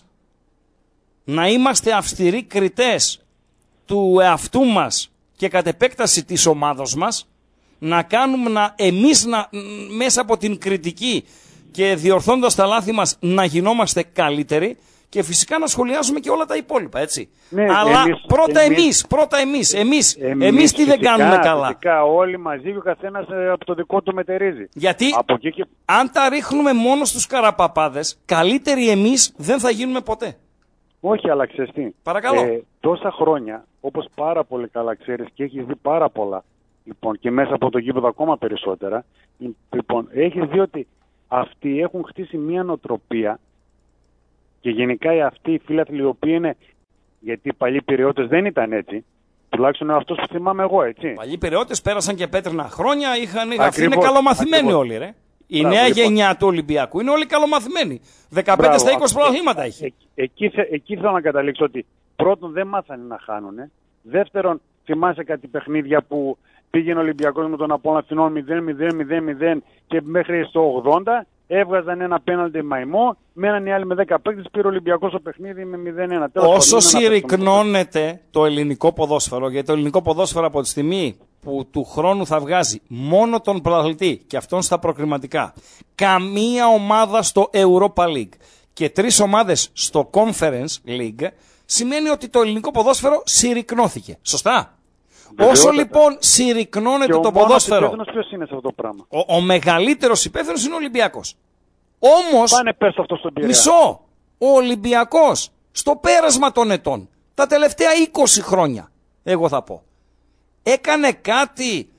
να είμαστε αυστηροί κριτές του εαυτού μας και κατ' επέκταση της ομάδος μας, να κάνουμε να, εμείς να, μέσα από την κριτική και διορθώντας τα λάθη μας, να γινόμαστε καλύτεροι, και φυσικά να σχολιάζουμε και όλα τα υπόλοιπα, έτσι. Ναι, αλλά εμείς, πρώτα εμείς, εμείς, πρώτα εμείς, εμείς, εμείς, εμείς τι δεν φυσικά, κάνουμε καλά. Φυσικά όλοι μαζί και ο καθένας ε, από το δικό του μετερίζει. Γιατί από και... αν τα ρίχνουμε μόνο στους καραπαπάδες, καλύτεροι εμείς δεν θα γίνουμε ποτέ. Όχι, αλλά ξέρεις τι. Παρακαλώ. Ε, τόσα χρόνια, όπως πάρα πολύ καλά ξέρεις και έχεις δει πάρα πολλά, λοιπόν, και μέσα από το γήπεδο ακόμα περισσότερα, λοιπόν, έχεις δει ότι αυτοί έχουν χτίσει μια νοοτροπία, και γενικά αυτοί οι φίλαθλοι οι οποίοι είναι, γιατί οι παλιοί πειραιώτες δεν ήταν έτσι, τουλάχιστον αυτός που θυμάμαι εγώ, έτσι. Οι παλιοί πειραιώτες πέρασαν και πέτρινα χρόνια, είχαν, αυτοί είναι Ακριβώς, καλομαθημένοι ακριβώς. όλοι, ρε. Η Μπράβο, νέα λοιπόν. γενιά του Ολυμπιακού είναι όλοι καλομαθημένοι. δεκαπέντε Μπράβο, στα είκοσι αυτό- πρωταθλήματα έχει. Ε, εκεί, θε- εκεί θέλω να καταλήξω ότι πρώτον δεν μάθανε να χάνουνε. Δεύτερον, θυμάσαι κάτι παιχνίδια που πήγαινε ο Ολυμπιακός με τον Απόλλωνα Αθηνών μηδέν μηδέν μηδέν μηδέν και μέχρι στο ογδόντα έβγαζαν ένα πέναλτι μαϊμό, μέναν οι άλλοι με δέκα παίκτες, πήρε ο Ολυμπιακός το παιχνίδι με μηδέν ένα. Τέλος Όσο πάντων, είναι ένα συρρυκνώνεται το ελληνικό ποδόσφαιρο, γιατί το ελληνικό ποδόσφαιρο από τη στιγμή που του χρόνου θα βγάζει μόνο τον πρωταθλητή και αυτόν στα προκριματικά, καμία ομάδα στο Europa League και τρεις ομάδες στο Conference League, σημαίνει ότι το ελληνικό ποδόσφαιρο συρρικνώθηκε. Σωστά. Βεβαιότατα. Όσο λοιπόν συρρικνώνεται και το ο ποδόσφαιρο. υπεύθυνος ποιος είναι σε αυτό το πράγμα. Ο, ο μεγαλύτερος υπεύθυνος είναι ο Ολυμπιακός. Όμως, Πάνε πες αυτό στον Πειραιά. μισό, ο Ολυμπιακός στο πέρασμα των ετών, τα τελευταία είκοσι χρόνια, εγώ θα πω, έκανε κάτι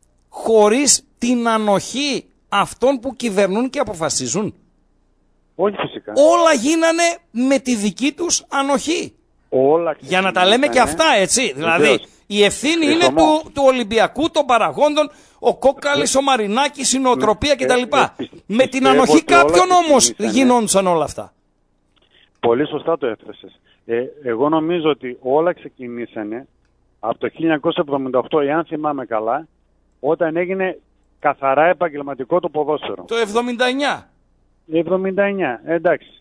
χωρίς την ανοχή αυτών που κυβερνούν και αποφασίζουν. Όχι φυσικά. Όλα γίνανε με τη δική τους ανοχή. Όλα Για να τα λέμε και αυτά, έτσι. Δηλαδή, Βεβαίως. η ευθύνη είναι Συμφωνώ. του, του Ολυμπιακού, των παραγόντων, ο Κόκκαλης, ο Μαρινάκης, η νοοτροπία κτλ. ε, ε, Με την πιστεύω ανοχή ότι όλα κάποιον όμως ξεκινήσανε. γινόντουσαν όλα αυτά. Πολύ σωστά το έθεσες. Ε, εγώ νομίζω ότι όλα ξεκινήσανε από το χίλια εννιακόσια εβδομήντα οκτώ, εάν θυμάμαι καλά, όταν έγινε καθαρά επαγγελματικό το ποδόσφαιρο. Το εβδομήντα εννιά. εβδομήντα εννιά, εντάξει.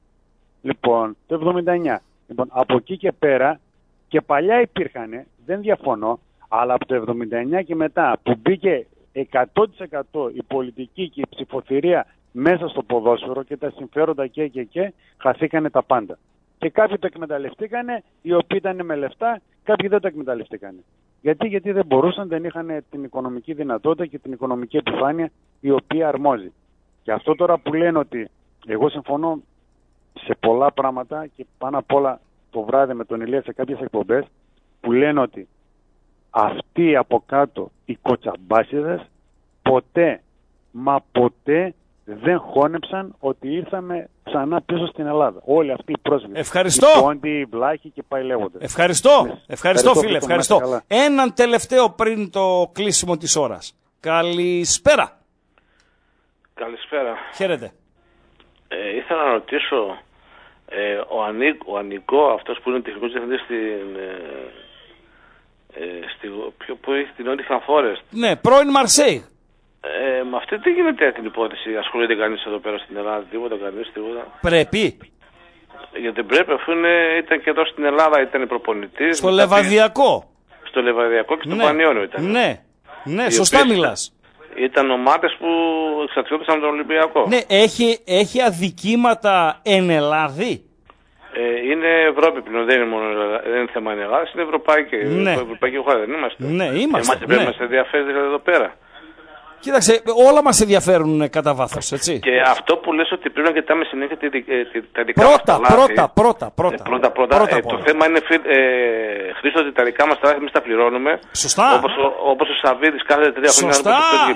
Λοιπόν, το εβδομήντα εννιά. Λοιπόν, από εκεί και πέρα, και παλιά υπήρχαν, δεν διαφωνώ, αλλά από το εβδομήντα εννιά και μετά που μπήκε εκατό τοις εκατό η πολιτική και η ψηφοθυρία μέσα στο ποδόσφαιρο και τα συμφέροντα και και και, χαθήκανε τα πάντα. Και κάποιοι το εκμεταλλευτήκανε, οι οποίοι ήταν με λεφτά, κάποιοι δεν το εκμεταλλευτήκανε. Γιατί, γιατί δεν μπορούσαν, δεν είχαν την οικονομική δυνατότητα και την οικονομική επιφάνεια η οποία αρμόζει. Και αυτό τώρα που λένε ότι εγώ συμφωνώ σε πολλά πράγματα και πάνω απ' όλα το βράδυ με τον Ηλία σε κάποιες εκπομπές που λένε ότι αυτοί από κάτω οι κοτσαμπάσιδες ποτέ, μα ποτέ δεν χώνεψαν ότι ήρθαμε ξανά πίσω στην Ελλάδα. Όλοι αυτοί οι πρόσφυγες. Ευχαριστώ. Οι πόντοι, οι βλάχοι και πάει λέγονται. Ευχαριστώ. Ευχαριστώ, ευχαριστώ φίλε, ευχαριστώ. Καλά. Έναν τελευταίο πριν το κλείσιμο της ώρας. Καλησπέρα. Καλησπέρα. Χαίρετε. Ε, ήθελα να ρωτήσω, ε, ο, Ανίκ, ο Ανικό, αυτός που είναι τεχνικός διευθυντής στην... Ε, ε, στη, ποιο, που έχει την Nottingham Forest. Ναι, πρώην Μαρσέιγ. Ε, με αυτή τι γίνεται την υπόθεση, ασχολείται κανείς εδώ πέρα στην Ελλάδα, τίποτα, κανείς, τίποτα. Πρέπει. Γιατί πρέπει, αφού είναι, ήταν και εδώ στην Ελλάδα, ήταν προπονητής. Στο Λεβαδιακό. Στο Λεβαδιακό και στο Ναι. Πανιόνιο ήταν. Ναι, ναι, Οι σωστά οποίες μιλάς. Ήταν ομάδες που εξαρτιόντουσαν τον Ολυμπιακό. Ναι, έχει, έχει αδικήματα εν Ελλάδη. Ε, είναι Ευρώπη πλέον, δεν είναι μόνο δεν είναι θέμα Ελλάδα, είναι Ευρωπαϊκή, Ναι. Ευρωπαϊκή χώρα, δεν είμαστε. Ναι, είμαστε, Εμάς πρέπει ναι. να μας ενδιαφέρει δηλαδή εδώ πέρα. Κοίταξε, όλα μας ενδιαφέρουν κατά βάθος, έτσι. Και αυτό που λες ότι πρέπει να κοιτάμε συνέχεια τη, τη, τη, τα δικά Πρώτα, μας τα λάθη. πρώτα, πρώτα, πρώτα. Ε, πρώτα, πρώτα. Πρώτα, ε, πρώτα. το θέμα είναι, φι- ε, Χρήστο, ότι τα δικά μας τα λάθη εμείς τα πληρώνουμε. Σωστά. Όπως, ο- όπως ο Σαββίδης κάθε τρία χρόνια Σωστά,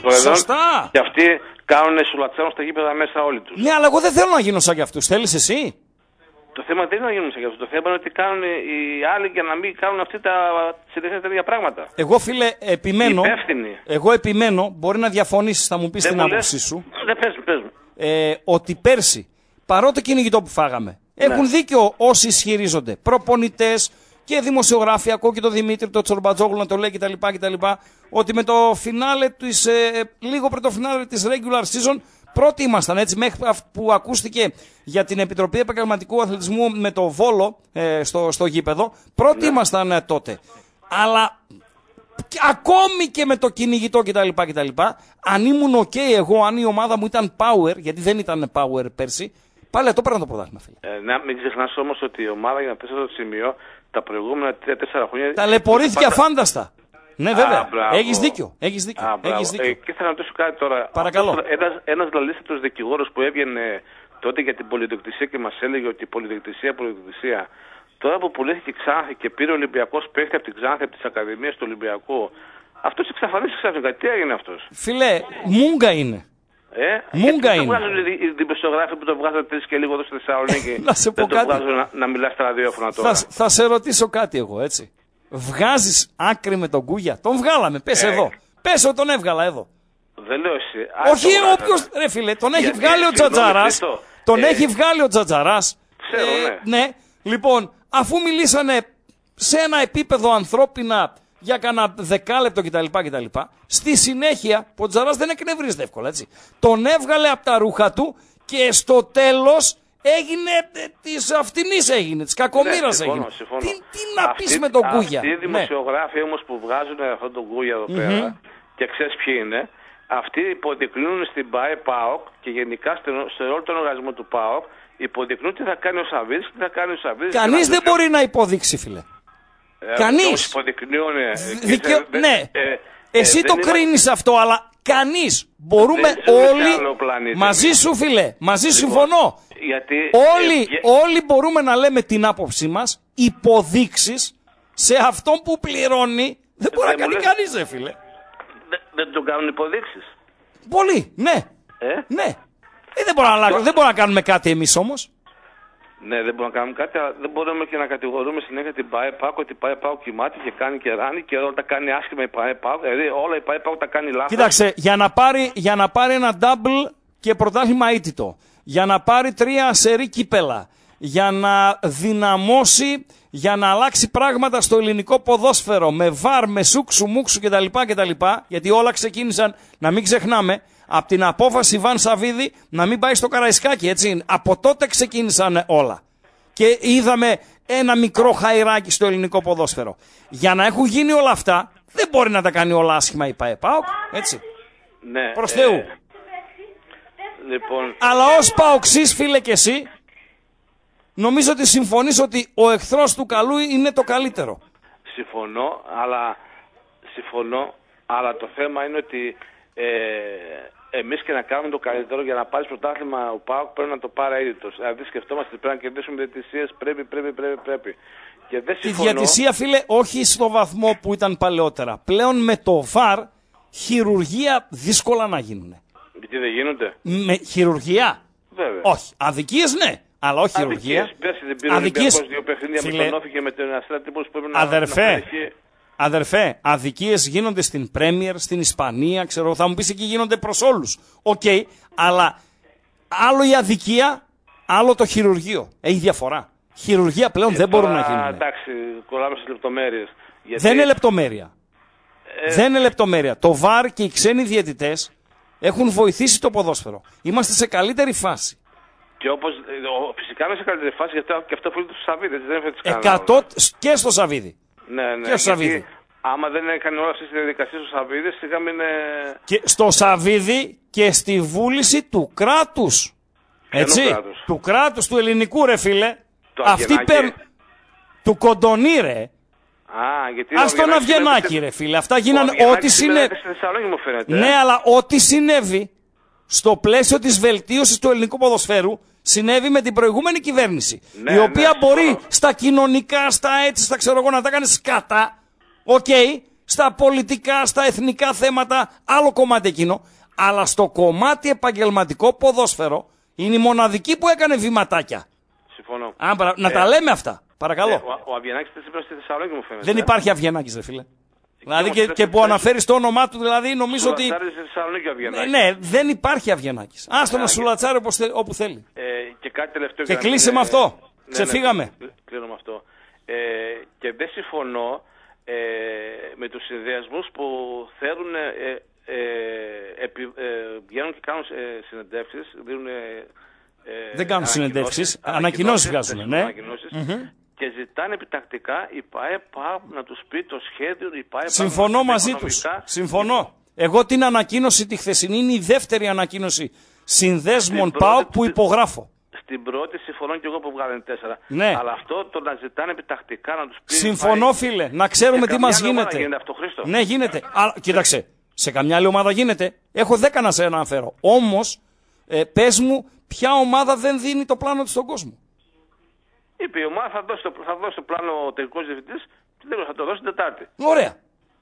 σωστά. και αυτοί κάνουν σουλατσάνο στα γήπεδα μέσα όλοι τους. Ναι, αλλά εγώ δεν θέλω να γίνω σαν κι αυτούς. Θέλεις εσύ? Το θέμα δεν είναι να γίνουμε σε αυτό. Το θέμα είναι ότι κάνουν οι άλλοι για να μην κάνουν αυτοί τα συνέχεια τέτοια πράγματα. Εγώ, φίλε, επιμένω. Υπεύθυνοι. Εγώ επιμένω, μπορεί να διαφωνήσεις, θα μου πεις Δεν την μου άποψή λες. σου. Δεν πες, πες μου. Ε, ότι πέρσι, παρότι το κυνηγητό που φάγαμε, Ναι. έχουν δίκιο όσοι ισχυρίζονται. Προπονητές και δημοσιογράφοι, ακούω και τον Δημήτρη, τον Τσορμπατζόγλου να το λέει κτλ. κτλ ότι με το φινάλε της, ε, λίγο πριν το φινάλε της regular season, πρώτοι ήμασταν, έτσι, μέχρι που ακούστηκε για την Επιτροπή Επαγγελματικού Αθλητισμού με το Βόλο ε, στο, στο γήπεδο, πρώτοι Ναι. ήμασταν ε, τότε. Αλλά και ακόμη και με το κυνηγητό κτλ. κτλ αν ήμουν ok εγώ, αν η ομάδα μου ήταν power, γιατί δεν ήταν power πέρσι, πάλι το πέρα το πρωτάθλημα. Ε, να μην ξεχνάς όμως ότι η ομάδα για να φτάσει σε αυτό το σημείο τα προηγούμενα τρία τέσσερα χρόνια. Ταλαιπωρήθηκε πάντα- αφάνταστα. Ναι, βέβαια. Α, μπράβο. Έχεις δίκιο. Έχεις δίκιο. Α, μπράβο. Έχεις δίκιο. Ε, και ήθελα να ρωτήσω κάτι τώρα. Παρακαλώ. Αυτός Ένας, ένας λαλίστατος δικηγόρος που έβγαινε τότε για την πολυδιοκτησία και μας έλεγε ότι η πολυδιοκτησία, πολυδιοκτησία. Τώρα που πουλήθηκε η Ξάνθη και πήρε ο Ολυμπιακός παίχτη από την Ξάνθη, από τις Ακαδημίες του Ολυμπιακού. Αυτός εξαφανίστηκε ξαφνικά. Τι έγινε αυτός? Φίλε, μούγκα είναι. Ε, Μούγκα γιατί είναι. το βγάζουν οι, οι δημοσιογράφοι που το βγάζουν τρεις και λίγο εδώ στη Θεσσαλονίκη. Να σε πω δεν το κάτι. βγάζουν να, να μιλάς στα ραδιόφωνα τώρα. Θα, θα σε ρωτήσω κάτι εγώ, έτσι. Βγάζεις άκρη με τον Κούγια. Τον βγάλαμε. Πες Ε. εδώ. Πες ότι τον έβγαλα εδώ. Δεν λέω εσύ. Όχι όποιος, ρε φίλε, τον έχει Γιατί, βγάλει ο συγγνώμη, Τζατζαράς. Χρήστο, Τον ε, έχει βγάλει ο Τζατζαράς. Ξέρω, ναι. Ναι. Λοιπόν, αφού μιλήσανε σε ένα επίπεδο ανθρώπινα για κάνα δεκάλεπτο κτλ. κτλ. Στη συνέχεια, ο Τζατζαράς δεν εκνευρίζεται εύκολα, έτσι. Τον έβγαλε από τα ρούχα του και στο τέλος έγινε ε, της αυτινής έγινε, της κακομοίρας Ναι, έγινε. συμφωνώ, συμφωνώ. Τι, τι να Αυτοί- πεις με τον Κούγια. Αυτοί οι Ναι. δημοσιογράφοι όμως που βγάζουν αυτόν τον Κούγια εδώ Μμμ. πέρα και ξέρεις ποιοι είναι, αυτοί υποδεικνύουν στην ΠΑΕ ΠΑΟΚ και γενικά σε όλο τον οργανισμό του ΠΑΟΚ, υποδεικνύουν τι θα κάνει ο Σαββίδης, τι θα κάνει ο Σαββίδης. Κανείς δεν μπορεί να υποδείξει, φίλε. Ε, Κανείς. Υποδεικνύουν. Δικαιο... Ε, ναι. Ε, Εσύ ε, το κρίνεις αυτό, αλλά κανείς. Μπορούμε όλοι. Μαζί σου, φίλε. Μαζί σου λοιπόν, συμφωνώ. Γιατί, όλοι, ε, όλοι μπορούμε να λέμε την άποψή μας, υποδείξεις σε αυτόν που πληρώνει. Δεν μπορεί να κάνει κανείς, ρε φίλε. Δεν, δεν τον κάνουν υποδείξεις. Πολύ, ναι. Ε? Ναι. Ε, δεν, μπορούμε να, δεν μπορούμε να κάνουμε κάτι εμείς όμως. Ναι, δεν μπορούμε να κάνουμε κάτι, αλλά δεν μπορούμε και να κατηγορούμε συνέχεια την ΠΑΕ ΠΑΟΚ ότι η ΠΑΕ ΠΑΟΚ κοιμάται και κάνει και ράνει και όλα τα κάνει άσχημα η ΠΑΕ ΠΑΟΚ. Δηλαδή όλα η ΠΑΕ ΠΑΟΚ τα κάνει λάθος. Κοίταξε, για να πάρει, για να πάρει ένα double και πρωτάθλημα αίτητο, για να πάρει τρία σερί κύπελα, για να δυναμώσει, για να αλλάξει πράγματα στο ελληνικό ποδόσφαιρο με βαρ, με σούξου, μουξου κτλ, κτλ. Γιατί όλα ξεκίνησαν, να μην ξεχνάμε, από την απόφαση Βαν Σαββίδη να μην πάει στο Καραϊσκάκι, έτσι. Από τότε ξεκίνησαν όλα. Και είδαμε ένα μικρό χαϊράκι στο ελληνικό ποδόσφαιρο. Για να έχουν γίνει όλα αυτά, δεν μπορεί να τα κάνει όλα άσχημα η ΠΑΕ ΠΑΟΚ, έτσι. Ναι. Προς Θεού. Ε, λοιπόν... Αλλά ως ΠΑΟΚΣής, φίλε και εσύ, νομίζω ότι συμφωνείς ότι ο εχθρός του καλού είναι το καλύτερο. Συμφωνώ, αλλά, συμφωνώ, αλλά το θέμα είναι ότι ε, εμείς και να κάνουμε το καλύτερο για να πάρεις πρωτάθλημα ο ΠΑΟΚ πρέπει να το πάρει αίτητος. Δηλαδή σκεφτόμαστε ότι πρέπει να κερδίσουμε διαιτησίες, πρέπει, πρέπει, πρέπει, πρέπει. Και δεν Τη συμφωνώ... διαιτησία, φίλε, όχι στο βαθμό που ήταν παλαιότερα. Πλέον με το βαρ χειρουργία δύσκολα να γίνουν. Γιατί δεν γίνονται. Με χειρουργία. Βέβαια. Όχι. Αδικίες ναι. Αλλά όχι χειρουργία. Αδικίες. Πέρσι δεν πήρε ο Ολυμπιακός δύο παιχνίδια με τον Όφη και με τον Αστέρα Τρίπολης που πρέπει να... Αδερφέ, να αδερφέ, αδικίες γίνονται στην Πρέμιερ, στην Ισπανία, ξέρω, θα μου πεις εκεί γίνονται προς όλους. Οκ, okay, αλλά άλλο η αδικία, άλλο το χειρουργείο. Έχει διαφορά. Χειρουργία πλέον ε, δεν τώρα, μπορούν να γίνουν. Εντάξει, κολλάμε στις λεπτομέρειες. Γιατί... Δεν είναι λεπτομέρεια. Ε... Δεν είναι λεπτομέρεια. Το βαρ και οι ξένοι διαιτητές έχουν βοηθήσει το ποδόσφαιρο. Είμαστε σε καλύτερη φάση. Και όπως, φυσικά είμαι σε καλύτερη φάση, γιατί και αυτό που είναι του Σαββίδη. Δεν έφερε τις Εκατό και στο Σαββίδη. Ναι, ναι. Και στο Σαββίδη. Άμα δεν έκανε όλα αυτές τις διαδικασίες ο Σαββίδης, σιγά μην είναι... Και στο Σαββίδη και στη βούληση του κράτους. Έτσι, κράτους? Του κράτους, του ελληνικού ρε φίλε. Το Αυτή παίρνουν... Του Κοντονή ρε. Α, γιατί ας τον Αυγενάκη ρε φίλε. Αυτά γίνανε ό,τι συνέβη. Ναι, αλλά ό,τι συνέβη στο πλαίσιο της βελτίωσης του ελληνικού ποδοσφαίρου συνέβη με την προηγούμενη κυβέρνηση. Ναι, η οποία ναι, μπορεί ναι. στα κοινωνικά, στα έτσι, στα ξέρω εγώ να τα κάνει σκάτα. Οκ, okay, στα πολιτικά, στα εθνικά θέματα, άλλο κομμάτι εκείνο. Αλλά στο κομμάτι επαγγελματικό ποδόσφαιρο είναι η μοναδική που έκανε βηματάκια. Συμφωνώ. Α, παρα... ε, να τα λέμε αυτά. Παρακαλώ. Ε, ο ο Αυγενάκης δεν είπε στη Θεσσαλονίκη μου φαίνεται. Δεν υπάρχει Αυγενάκης ρε φίλε. Δηλαδή και, και που αναφέρει το όνομά του, δηλαδή νομίζω ότι. Ναι, ναι, δεν υπάρχει Αυγενάκης. Άστο να σουλατσάρει όπου θέλει. Ε, και κάτι τελευταίο. Και κλείσε με αυτό. Ναι, ξεφύγαμε. Ναι, κλείνω με αυτό. Ε, και δεν συμφωνώ ε, με τους συνδυασμούς που θέλουν. Ε, ε, επι, ε, βγαίνουν και κάνουν ε, συνεντεύξεις. Δίνουν, ε, δεν κάνουν συνεντεύξεις. Ανακοινώσεις βγάζουν. Ναι. Mm-hmm. Και ζητάνε επιτακτικά η ΠΑΕ ΠΑΟΚ να τους πει το σχέδιο. Η ΠΑΕ Συμφωνώ μαζί τους. Συμφωνώ. Εγώ την ανακοίνωση τη χθεσινή είναι η δεύτερη ανακοίνωση συνδέσμων ΠΑΟΚ που υπογράφω. Στην πρώτη συμφωνώ και εγώ που βγάλανε τέσσερα. Ναι. Αλλά αυτό το να ζητάνε επιτακτικά να τους πει. Συμφωνώ φίλε. Να ξέρουμε τι μας γίνεται. γίνεται αυτό, Χρήστο. Ναι, γίνεται. Α, κοίταξε. Σε καμιά άλλη ομάδα γίνεται. Έχω δέκα να σε αναφέρω. Όμως, ε, πες μου, ποια ομάδα δεν δίνει το πλάνο της στον κόσμο. Είπε η ομάδα θα δώσει το, θα δώσει το πλάνο ο τελικός διευθυντής και θα το δώσει την Τετάρτη. Ωραία.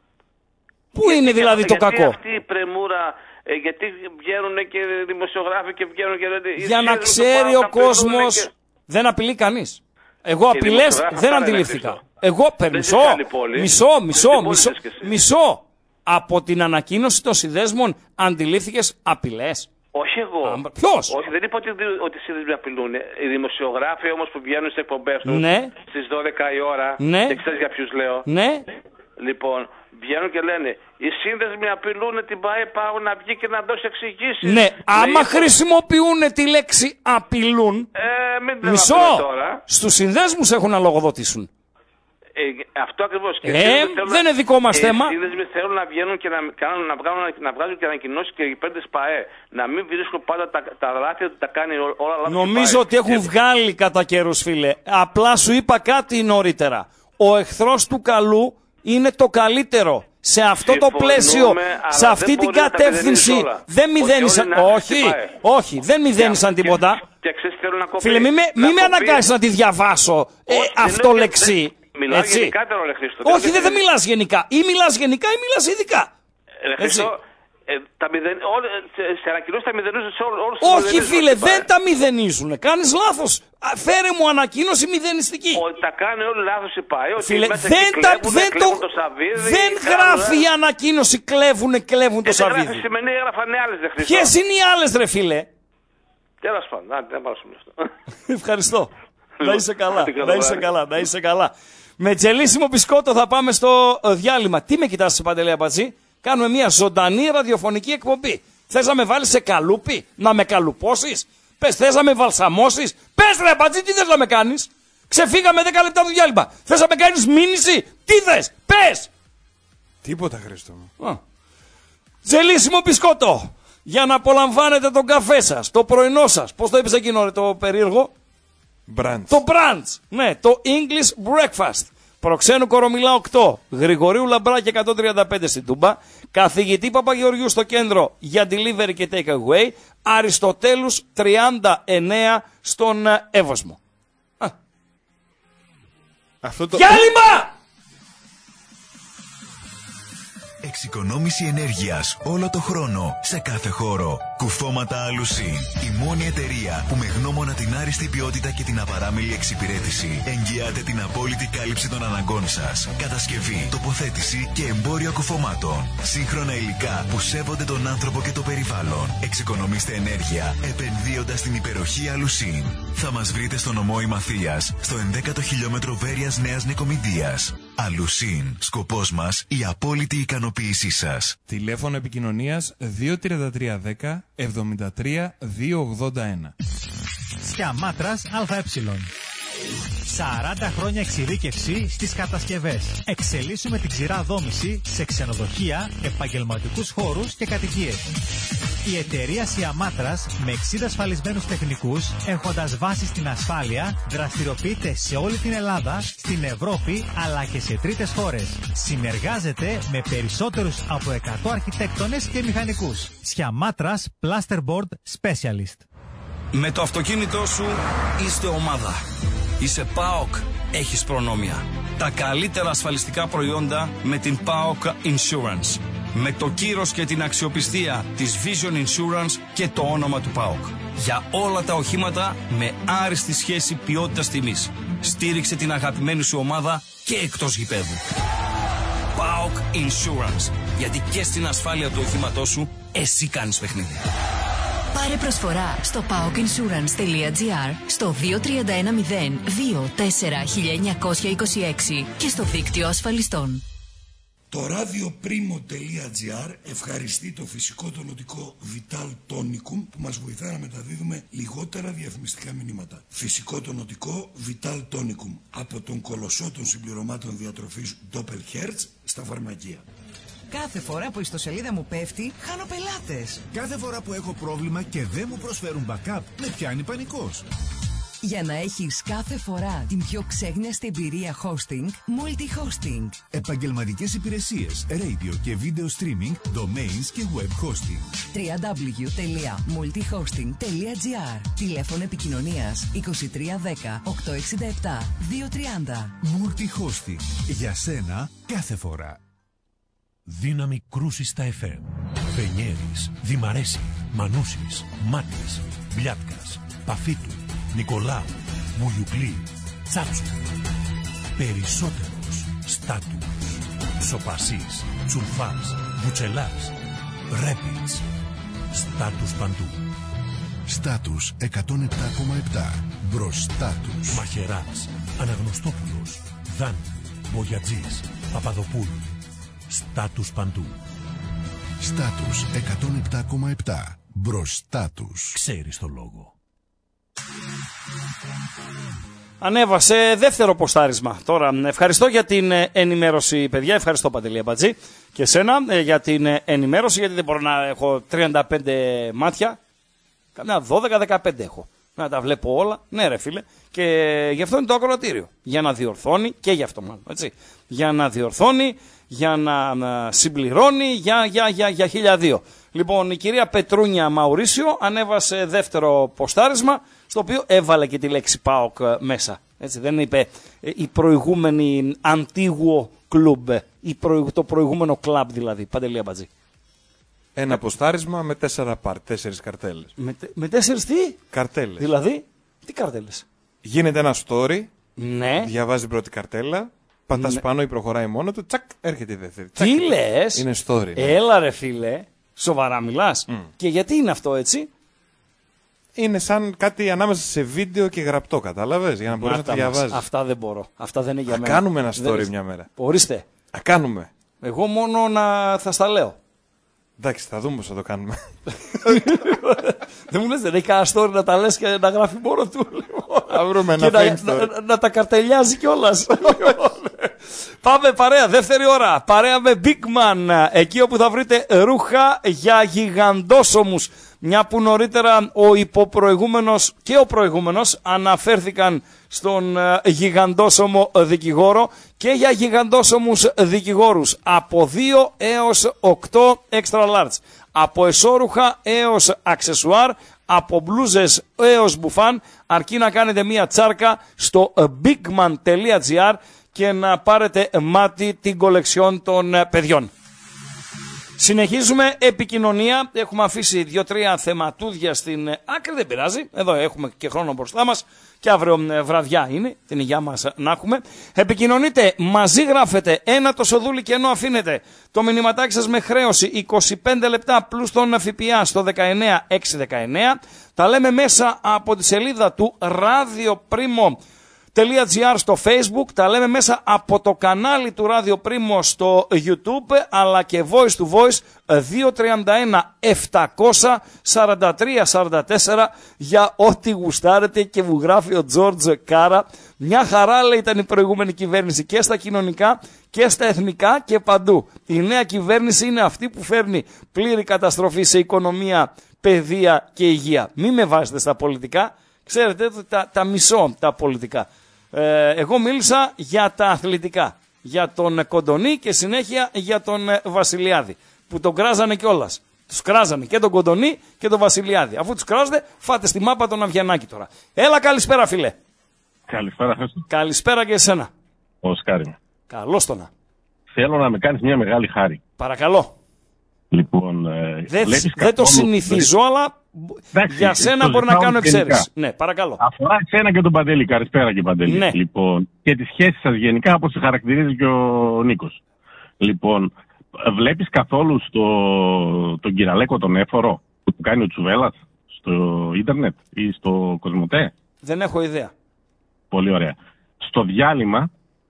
Πού είναι δηλαδή γιατί το κακό. Αυτή η πρεμούρα, ε, γιατί βγαίνουν και δημοσιογράφοι και βγαίνουν και λένε... Για να ξέρει ο κόσμος, και... δεν απειλεί κανείς. Εγώ απειλές δεν αντιλήφθηκα. Εγώ μισό, μισό, μισό, μισό, μισό. Από την ανακοίνωση των συνδέσμων αντιλήφθηκες απειλές. Όχι εγώ. Ποιος? Όχι, δεν είπα ότι, ότι οι συνδέσμοι απειλούν. Οι δημοσιογράφοι όμως που βγαίνουν στις εκπομπές τους ναι. στις δώδεκα η ώρα, ναι. και ξέρεις για ποιους λέω. Ναι. Λοιπόν, βγαίνουν και λένε οι σύνδεσμοι απειλούν την ΠΑΕ ΠΑΟΚ να βγει και να δώσει εξηγήσεις. Ναι, άμα λέει, χρησιμοποιούν τη λέξη απειλούν, ε, μην μισό, τώρα. Στους συνδέσμους έχουν να λογοδοτήσουν. Ε, αυτό ακριβώς. Ε, δεν, δεν είναι δικό μας ε, θέμα. Οι σύνδεσμοι θέλουν να βγαίνουν και να, κάνουν, να, βγάλουν, να βγάζουν και ανακοινώσεις και οι πέντε ΣΠΑΕ. Να μην βρίσκουν πάντα τα, τα λάθη ότι τα κάνει όλα λάθη. Νομίζω ότι έχουν και... βγάλει κατά καιρούς, φίλε. Απλά σου είπα κάτι νωρίτερα. Ο εχθρός του καλού είναι το καλύτερο. Σε αυτό το πλαίσιο, σε αυτή την κατεύθυνση, δεν μηδένισαν. Όχι, όχι, δεν μηδένισαν τίποτα. Φίλε, μη με, μη με αναγκάσεις να τη διαβάσω ε, αυτό λεξί. Μιλάω έτσι. γενικά τώρα, ρε Χρήστο. Όχι, δεν, δεν μιλάς γενικά. Ή μιλάς γενικά ή μιλάς ειδικά. Ρε Χρήστο, ε, τα μηδεν... Όλε, σε, σε ανακοινώσεις τα μηδενίζουν σε όλους τους. Όχι φίλε, δεν τα μηδενίζουν. Κάνεις λάθος. Φέρε μου ανακοίνωση μηδενιστική. Ότι τα κάνει όλοι λάθος η ΠΑΕ. Φίλε, δεν, τα, κλέβουνε, δεν το, το σαβίδι, δεν γράφει η ανακοίνωση κλέβουνε, κλέβουν το σαβίδι. Δεν γράφει σημαίνει, έγραφαν άλλες, ρε Χρήστο. Ποιες είναι οι άλλες, ρε φίλε? Τέλος πάντων, δεν πάρω αυτό. Ευχαριστώ. Να είσαι καλά, να είσαι καλά, να είσαι καλά. Με τζελίσιμο μπισκότο θα πάμε στο διάλειμμα. Τι με κοιτάς, Παντελή Αμπατζή? Κάνουμε μια ζωντανή ραδιοφωνική εκπομπή. Θες να με βάλεις σε καλούπι, να με καλουπώσεις? Πες, θες να με βαλσαμώσεις? Πες ρε Αμπατζή, τι θες να με κάνεις? Ξεφύγαμε δέκα λεπτά το διάλειμμα. Θες να με κάνεις μήνυση? Τι θες? Πες! Τίποτα, Χρήστο μου. Τζελίσιμο μπισκότο. Για να απολαμβάνετε τον καφέ σας, το πρωινό σας. Πώς το είπες εκείνο, ρε, το περίεργο? Brunch. Το brunch, ναι, το English breakfast. Προξένου Κορομιλά οκτώ, Γρηγορίου Λαμπράκη εκατόν τριάντα πέντε στην Τούμπα, Καθηγητή Παπαγεωργιού στο κέντρο για delivery και take away, Αριστοτέλους τριάντα εννέα στον Εύωσμο. Αυτό το... Διάλειμμα! Εξοικονόμηση ενέργειας όλο το χρόνο, σε κάθε χώρο. Κουφώματα Alusin. Η μόνη εταιρεία που με γνώμονα την άριστη ποιότητα και την απαράμιλη εξυπηρέτηση εγγυάται την απόλυτη κάλυψη των αναγκών σας. Κατασκευή, τοποθέτηση και εμπόριο κουφωμάτων. Σύγχρονα υλικά που σέβονται τον άνθρωπο και το περιβάλλον. Εξοικονομήστε ενέργεια επενδύοντας στην υπεροχή Alusin. Θα μας βρείτε στο νομό Ημαθίας, στο ενδέκατο χιλιόμετρο Βέρειας Νέας Νικομηδίας. Alusin. Σκοπός μας η απόλυτη ικανοποίησή σας. Τηλέφωνο επικοινωνίας δύο τρία τρία ένα μηδέν εβδομήντα τρία διακόσια ογδόντα ένα. Σκιαμάτρας ΑΕ. σαράντα χρόνια εξειδίκευση στις κατασκευές. Εξελίσσουμε την ξηρά δόμηση σε ξενοδοχεία, επαγγελματικούς χώρους και κατοικίες. Η εταιρεία Σιαμάτρας με εξήντα ασφαλισμένους τεχνικούς, έχοντας βάση στην ασφάλεια, δραστηριοποιείται σε όλη την Ελλάδα, στην Ευρώπη αλλά και σε τρίτες χώρες. Συνεργάζεται με περισσότερους από εκατό αρχιτέκτονες και μηχανικούς. Σιαμάτρας Plasterboard Specialist. Με το αυτοκίνητό σου είστε ομάδα. Είσαι ΠΑΟΚ, έχεις προνόμια. Τα καλύτερα ασφαλιστικά προϊόντα με την ΠΑΟΚ Insurance. Με το κύρος και την αξιοπιστία της Vision Insurance και το όνομα του ΠΑΟΚ. Για όλα τα οχήματα με άριστη σχέση ποιότητας τιμής. Στήριξε την αγαπημένη σου ομάδα και εκτός γηπέδου. ΠΑΟΚ Insurance. Γιατί και στην ασφάλεια του οχήματός σου εσύ κάνεις παιχνίδι. Πάρε προσφορά στο πάοκ ινσουρανς τελεία τζι άρ, στο δύο τρία ένα μηδέν δύο τέσσερα χίλια εννιακόσια είκοσι έξι και στο δίκτυο ασφαλιστών. Το ραδιοπρίμο τελεία τζι άρ ευχαριστεί το φυσικό τονωτικό Vital Tonicum που μας βοηθά να μεταδίδουμε λιγότερα διαφημιστικά μηνύματα. Φυσικό τονωτικό Vital Tonicum από τον κολοσσό των συμπληρωμάτων διατροφής Doppelherz στα φαρμακεία. Κάθε φορά που η ιστοσελίδα μου πέφτει, χάνω πελάτες. Κάθε φορά που έχω πρόβλημα και δεν μου προσφέρουν backup, με πιάνει πανικός. Για να έχεις κάθε φορά την πιο ξέγνιαστη εμπειρία hosting, multi-hosting. Επαγγελματικές υπηρεσίες, radio και video streaming, domains και web hosting. double-u double-u double-u τελεία multihosting τελεία τζι άρ. Τηλέφωνο επικοινωνίας είκοσι τρία δέκα οκτακόσια εξήντα επτά διακόσια τριάντα. Multi-hosting. Για σένα κάθε φορά. Δύναμη κρούση στα εφ εμ. Φενιέρης, Δημαρέση, Μανούσης, Μάτης, Μπλιάτκας, Παφίτου, Νικολάου, Βουγιουκλή, Τσάτσου. Περισσότερος, Στάτους, Σοπασής, Τσουλφάς, Βουτσελάς, Ρέπιτς. Στάτους παντού. Στάτους εκατόν επτά κόμμα επτά. Μπροστά τους. Μαχαιράς, Αναγνωστόπουλος, Δάνη, Μπογιατζής, Παπαδοπούλου. Στάτους παντού. Στάτους εκατόν επτά κόμμα επτά. Μπροστά τους. Ξέρεις το λόγο. Ανέβασε δεύτερο ποστάρισμα. Τώρα, ευχαριστώ για την ενημέρωση, παιδιά. Ευχαριστώ, Παντελή Αμπατζή, και εσένα για την ενημέρωση, γιατί δεν μπορώ να έχω τριάντα πέντε μάτια. Καμιά δώδεκα δεκαπέντε έχω. Να τα βλέπω όλα. Ναι, ρε φίλε. Και γι' αυτό είναι το ακροατήριο. Για να διορθώνει, και γι' αυτό μάλλον. Έτσι. Για να διορθώνει, για να, να συμπληρώνει, για, για, για, για χίλια δύο. Λοιπόν, η κυρία Πετρούνια Μαουρίσιο ανέβασε δεύτερο ποστάρισμα, στο οποίο έβαλε και τη λέξη ΠΑΟΚ μέσα. Έτσι, δεν είπε η προηγούμενη Αντίγουο κλουμπ, το προηγούμενο κλαμπ δηλαδή. Παντελή Αμπατζή. Ένα ποστάρισμα με τέσσερα πάρ, τέσσερις καρτέλες. Με, με τέσσερις τι? Καρτέλες. Δηλαδή, τι καρτέλες? Γίνεται ένα story, ναι. Διαβάζει την πρώτη καρτέλα, πατάς ναι. πάνω ή προχωράει μόνο του, τσακ, έρχεται η δεύτερη. Τι τσακ, λες? Είναι story. Ναι. Έλα ρε φίλε, σοβαρά μιλάς? Mm. Και γιατί είναι αυτό έτσι? Είναι σαν κάτι ανάμεσα σε βίντεο και γραπτό, κατάλαβες, για να μπορείς να το διαβάζεις. Αυτά δεν μπορώ, αυτά δεν είναι για Α, μένα. Κάνουμε ένα story δεν... μια μέρα. Ορίστε. Α, κάνουμε. Εγώ μόνο να θα στα λέω. Εντάξει, θα δούμε πώς θα το κάνουμε. Δεν μου λες, δεν έχει κανένα story να τα λες και να γράφει μόνο του. Θα βρούμε ένα fame story. Να, να, να τα καρτελιάζει κιόλας. Πάμε παρέα, δεύτερη ώρα. Παρέα με Big Man. Εκεί όπου θα βρείτε ρούχα για γιγαντόσωμους. Μια που νωρίτερα ο υποπροηγούμενος και ο προηγούμενος αναφέρθηκαν στον γιγαντόσωμο δικηγόρο, και για γιγαντόσωμους δικηγόρους από δύο έως οκτώ extra large, από εσώρουχα έως αξεσουάρ, από μπλούζες έως μπουφάν, αρκεί να κάνετε μία τσάρκα στο bigman τελεία gr και να πάρετε μάτι την κολεξιόν των παιδιών. Συνεχίζουμε επικοινωνία. Έχουμε αφήσει δύο-τρία θεματούδια στην άκρη, δεν πειράζει. Εδώ έχουμε και χρόνο μπροστά μας και αύριο βραδιά είναι. Την υγειά μας να έχουμε. Επικοινωνείτε, μαζί γράφετε ένα το σοδούλι και ενώ αφήνετε το μηνυματάκι σας με χρέωση είκοσι πέντε λεπτά πλούς τον ΦΠΑ στο δεκαεννιά έξι δεκαεννιά. Τα λέμε μέσα από τη σελίδα του Radio Primo .gr στο Facebook, τα λέμε μέσα από το κανάλι του Radio Primo στο YouTube, αλλά και voice to voice δύο τρία ένα επτακόσια σαράντα τρία σαράντα τέσσερα για ό,τι γουστάρετε. Και μου γράφει ο Τζόρτζ Κάρα, μια χαρά λέει ήταν η προηγούμενη κυβέρνηση και στα κοινωνικά και στα εθνικά και παντού. Η νέα κυβέρνηση είναι αυτή που φέρνει πλήρη καταστροφή σε οικονομία, παιδεία και υγεία. Μην με βάζετε στα πολιτικά, ξέρετε τα, τα μισώ τα πολιτικά. Ε, εγώ μίλησα για τα αθλητικά, για τον Κοντονή και συνέχεια για τον Βασιλιάδη, που τον κράζανε κιόλας. Τους κράζανε και τον Κοντονή και τον Βασιλιάδη. Αφού τους κράζετε, φάτε στη μάπα τον Αβιανάκη τώρα. Έλα, καλησπέρα φίλε. Καλησπέρα, Χρήστο. Καλησπέρα και εσένα. Ο Σκάρι. Καλώς το να. Θέλω να με κάνεις μια μεγάλη χάρη. Παρακαλώ. Λοιπόν, ε, δεν δεν το συνηθίζω, δηλαδή, αλλά εντάξει, για σένα μπορεί να κάνω εξαίρεση. Ναι, παρακαλώ. Αφορά εσένα και τον Παντελή. Καλησπέρα και Παντελή. Ναι. Λοιπόν, και τη σχέση σας γενικά, όπως χαρακτηρίζει και ο Νίκος. Λοιπόν, βλέπεις καθόλου στο, τον Κυραλέκο τον Έφορο που κάνει ο Τσουβέλλας στο ίντερνετ ή στο Κοσμοτέ? Δεν έχω ιδέα. Πολύ ωραία. Στο διάλειμμα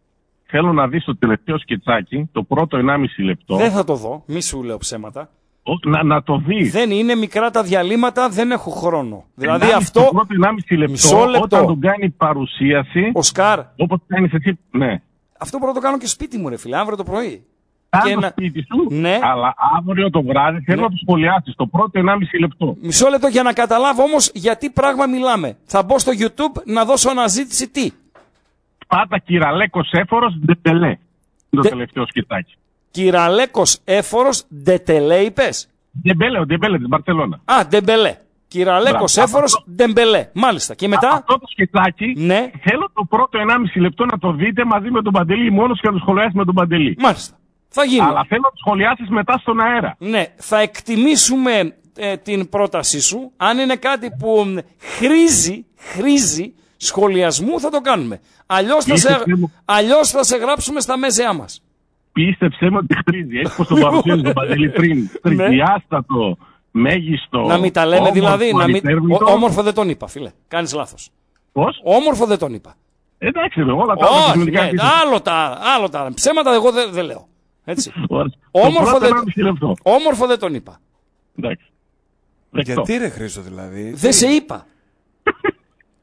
θέλω να δεις το τελευταίο σκετσάκι, το πρώτο ενάμιση λεπτό. Δεν θα το δω, μη σου λέω ψέματα. Ο, να, να το δεις. Δεν είναι μικρά τα διαλύματα, δεν έχω χρόνο. Δηλαδή ενάμιση, αυτό. Το πρώτο ενάμιση λεπτό, λεπτό, όταν τον κάνει παρουσίαση. Ο Σκάρ. Όπως κάνεις εσύ. Ναι. Αυτό μπορώ να το κάνω και σπίτι μου, ρε φίλε, αύριο το πρωί. Κάνω και το να... σπίτι σου, ναι. Αλλά αύριο το βράδυ θέλω ναι. να το σχολιάσεις. Το πρώτο ενάμιση λεπτό. Μισό λεπτό για να καταλάβω όμως γιατί πράγμα μιλάμε. Θα μπω στο YouTube να δώσω αναζήτηση τι. Πάτα Κυραλέκος Έφορος Ντετελέ. Το Δε... τελευταίο σκητάκι. Κυραλέκος Έφορος Ντετελέ είπες? Ντεμπελέ, ο Ντεμπελέ της Μπαρσελόνα. Α, Ντεμπελέ. Κυραλέκος Έφορος Ντεμπελέ. Μάλιστα. Και μετά. Αυτό το σκητάκι ναι. θέλω το πρώτο ενάμιση λεπτό να το δείτε μαζί με τον Παντελή μόνος και να το σχολιάσεις με τον Παντελή. Μάλιστα. Θα γίνει. Αλλά θέλω να το σχολιάσεις μετά στον αέρα. Ναι. Θα εκτιμήσουμε ε, την πρότασή σου. Αν είναι κάτι που χρήζει, χρήζει σχολιασμού θα το κάνουμε. Αλλιώς θα, σε... Αλλιώς θα σε γράψουμε στα μέζεά μας. Πίστεψέ με ότι χρήζει. Έτσι πως το παρουσίασε τον Παντελή πριν. Τρισδιάστατο, μέγιστο. Να μην τα λέμε όμορφο, δηλαδή. Να μην... Ό, όμορφο δεν τον είπα, φίλε. Κάνεις λάθος. Πώς? Όμορφο δεν τον είπα. Εντάξει, όλα τα άλλα. Όχι, ναι, άλλο τα άλλο τα ψέματα εγώ δεν δε λέω. Έτσι. Όμορφο, δεν... Όμορφο δεν τον είπα. Εντάξει. Γιατί ρε Χρήστο δηλαδή. Δεν σε είπα.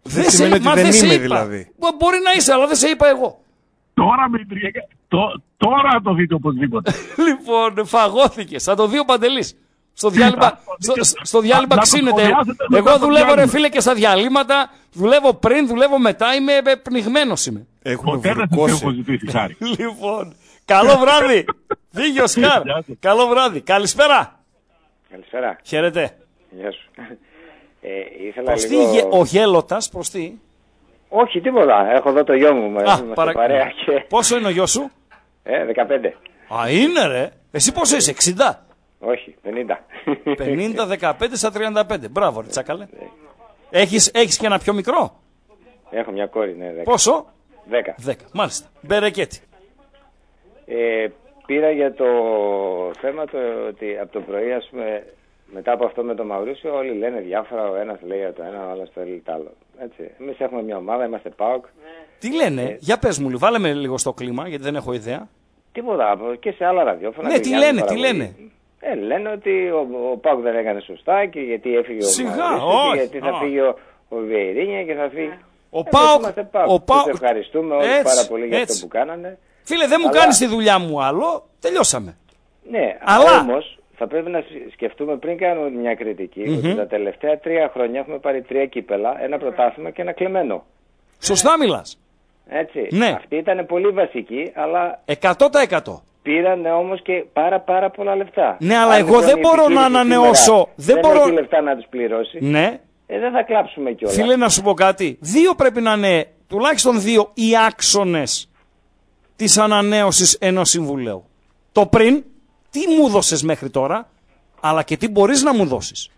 Δεν σημαίνει ότι δεν είμαι δηλαδή. Μπορεί να είσαι, αλλά δεν σε είπα εγώ. Τώρα με τριέκα. Τώρα το δείτε οπωσδήποτε. Λοιπόν, φαγώθηκες. Θα το δει ο Παντελής. Στο διάλειμμα, στο, στο διάλειμμα ξύνεται. Εγώ δουλεύω ρε φίλε και στα διαλύματα. Δουλεύω πριν, δουλεύω μετά. Είμαι πνιγμένος είμαι. Έχουμε βουρκώσει. Λοιπόν, καλό βράδυ. Δίγιο Σκάρ. Καλό βράδυ. Καλησπέρα. Καλησπέρα. Χαίρετε. Γεια σου. Ε, ήθελα προς λίγο... τι ο γέλωτας, προς τι? Όχι, τίποτα. Έχω εδώ το γιο μου. Α, παρα... παρέα και... Πόσο είναι ο γιος σου? Ε, δεκαπέντε. Α, είναι ρε. Εσύ πόσο είσαι, εξήντα? Όχι, πενήντα. πενήντα, δεκαπέντε στα τριάντα πέντε. Μπράβο ρε τσάκαλε. Έχεις, έχεις και ένα πιο μικρό? Έχω μια κόρη, ναι, δέκα. Πόσο? Δέκα. Δέκα, μάλιστα. Μπερεκέτη. Ε, πήρα για το θέμα το, ότι από το πρωί, ας πούμε, μετά από αυτό με τον Μαουρίσιο, όλοι λένε διάφορα. Ο ένας λέει το ένα, ο άλλος το λέει το άλλο. Έτσι. Εμείς έχουμε μια ομάδα, είμαστε ΠΑΟΚ. Τι λένε, ε, για πες μου, βάλε με λίγο στο κλίμα, γιατί δεν έχω ιδέα. Τίποτα, και σε άλλα ραδιόφωνα. Ναι, τι λένε, τι λένε. Ε, λένε ότι ο, ο ΠΑΟΚ δεν έκανε σωστά και γιατί έφυγε ο Μαουρίσιο και γιατί θα όχι. φύγει ο, ο Βιερίνια και θα φύγει. Ο ΠΑΟΚ. Ο ΠΑΟΚ. Τους ευχαριστούμε όλοι έτσι, πάρα πολύ για έτσι. αυτό που κάνανε. Φίλε, δεν μου Αλλά... κάνεις τη δουλειά μου άλλο, τελειώσαμε. Ναι, αλλά όμως θα πρέπει να σκεφτούμε πριν κάνουμε μια κριτική Mm-hmm. ότι τα τελευταία τρία χρόνια έχουμε πάρει τρία κύπελα, ένα πρωτάθλημα και ένα κλεμμένο. Σωστά μιλάς. Έτσι. Ναι. Αυτή ήταν πολύ βασική, αλλά εκατό τοις εκατό. Πήραν όμως και πάρα πάρα πολλά λεφτά. Ναι, αλλά αν εγώ λοιπόν δεν μπορώ να ανανεώσω. Δεν, δεν μπορώ... μπορώ... έχει λεφτά να τους πληρώσει. Ναι. Ε, δεν θα κλάψουμε κιόλας. Φίλε, να σου πω κάτι. Δύο πρέπει να είναι, τουλάχιστον δύο, οι άξονες της ανανέωσης ενός συμβουλίου. Το πριν, τι μου δώσες μέχρι τώρα, αλλά και τι μπορείς να μου δώσεις.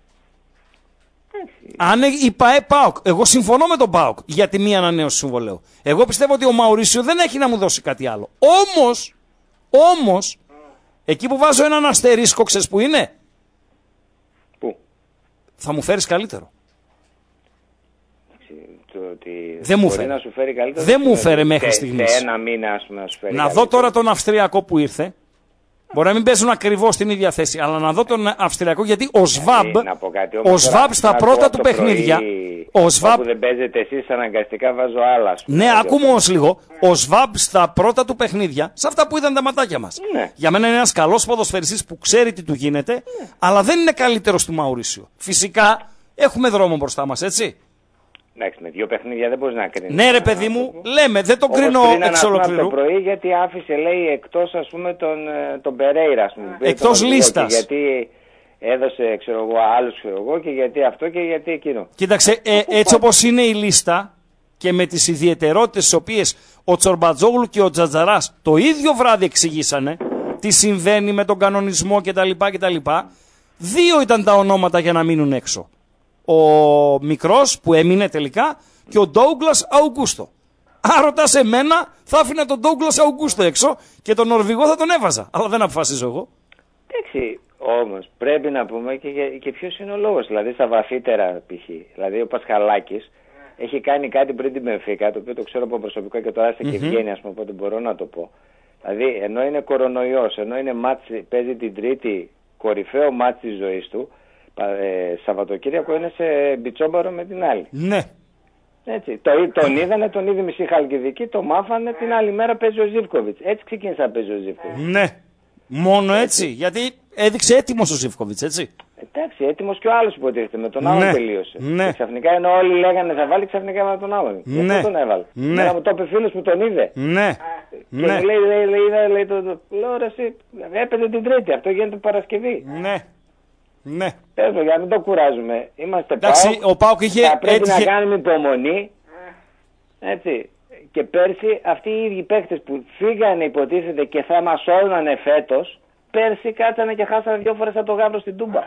Αν η ΠΑΕ ΠΑΟΚ, εγώ συμφωνώ με τον ΠΑΟΚ για τη μία ανανέωση συμβολέου. Εγώ πιστεύω ότι ο Μαουρίσιο δεν έχει να μου δώσει κάτι άλλο. Όμως, όμως, εκεί που βάζω έναν αστερίσκο, ξέρεις που είναι? Πού? Θα μου φέρεις καλύτερο. Το ότι δεν μου μπορεί φέρε. Να σου φέρει καλύτερο. Δεν μου φέρε μέχρι σε, στιγμής. Σε ένα μήνα, ας πούμε, να σου φέρει. Να καλύτερο. δω τώρα τον Αυστριακό που ήρθε. Μπορεί να μην παίζουν ακριβώς στην ίδια θέση, αλλά να δω τον Αυστριακό γιατί ο Σβάμπ, ο Σβάμπ στα πρώτα του παιχνίδια. Ο Σβάμπ. Που δεν παίζετε εσείς, αναγκαστικά βάζω άλλα. Ναι, ακούμε όμως λίγο. Ο Σβάμπ στα πρώτα του παιχνίδια, σε αυτά που είδαν τα ματάκια μας. Ναι. Για μένα είναι ένας καλός ποδοσφαιριστής που ξέρει τι του γίνεται, ναι. αλλά δεν είναι καλύτερος του Μαουρίσιο. Φυσικά έχουμε δρόμο μπροστά μας, έτσι. Εντάξει, με δύο παιχνίδια δεν μπορεί να κρίνει. Ναι, ρε παιδί μου, λέμε, δεν το κρίνω εξ ολοκληρού. Το πρωί γιατί άφησε, λέει, εκτός ας πούμε τον, τον Περέιρα, ας πούμε. Εκτός λίστας. Γιατί έδωσε, ξέρω εγώ, άλλους, ξέρω εγώ, και γιατί αυτό και γιατί εκείνο. Κοίταξε, ε, έτσι όπως είναι η λίστα και με τις ιδιαιτερότητες τις οποίες ο Τσορμπατζόγλου και ο Τζατζαράς το ίδιο βράδυ εξηγήσανε τι συμβαίνει με τον κανονισμό κτλ. κτλ. Δύο ήταν τα ονόματα για να μείνουν έξω. Ο μικρός που έμεινε τελικά και ο Ντόουγκλας Αουγκούστο. Αν ρωτάς εμένα, θα άφηνα τον Ντόουγκλας Αουγκούστο έξω και τον Νορβηγό θα τον έβαζα. Αλλά δεν αποφασίζω εγώ. Εντάξει, όμως πρέπει να πούμε και, και ποιος είναι ο λόγος. Δηλαδή στα βαθύτερα π.χ. Δηλαδή ο Πασχαλάκης έχει κάνει κάτι πριν την Μπενφίκα, το οποίο το ξέρω από προσωπικό και τώρα είστε mm-hmm. και βγαίνει, ας πούμε, οπότε μπορώ να το πω. Δηλαδή ενώ είναι κορονοϊός, ενώ είναι μάτς, παίζει την τρίτη κορυφαίο μάτς της ζωής του. Ε, Σαββατοκύριακο είναι σε μπιτσόμπαρο με την άλλη. Ναι. Έτσι. Το, τον είδανε, τον είδε μισή Χαλκιδική, το μάφανε, την άλλη μέρα παίζει ο Ζίβκοβιτς. Έτσι ξεκίνησε να παίζει ο Ζίβκοβιτς. Ναι. Μόνο έτσι. έτσι. Γιατί έδειξε έτοιμος ο Ζίβκοβιτς, έτσι. Εντάξει, έτοιμος και ο άλλος υποτίθεται. Με τον άλλον ναι. τελείωσε. Ναι. Και ξαφνικά ενώ όλοι λέγανε θα βάλει, ξαφνικά έβαλε τον άλλον. Ναι. Και αυτό τον έβαλε. Ναι. Να μου το είπε φίλος που τον είδε. Ναι. Και ναι. μου λέει, λέει, λέει, λέει, λέει το, το, λέω ρε εσύ, έπαιζε την Τρίτη, αυτό γίνεται Παρασκευή. Ναι. Ναι. Πες για να μην το κουράζουμε. Είμαστε Εντάξει, ΠΑΟΚ. Ο ΠΑΟΚ είχε, θα πρέπει έτυχε... να κάνουμε υπομονή. Έτσι. Και πέρσι αυτοί οι ίδιοι παίκτες που φύγανε υποτίθεται και θα μας σώζανε φέτος, πέρσι κάτσανε και χάσανε δύο φορές από το Γάβρο στην Τούμπα.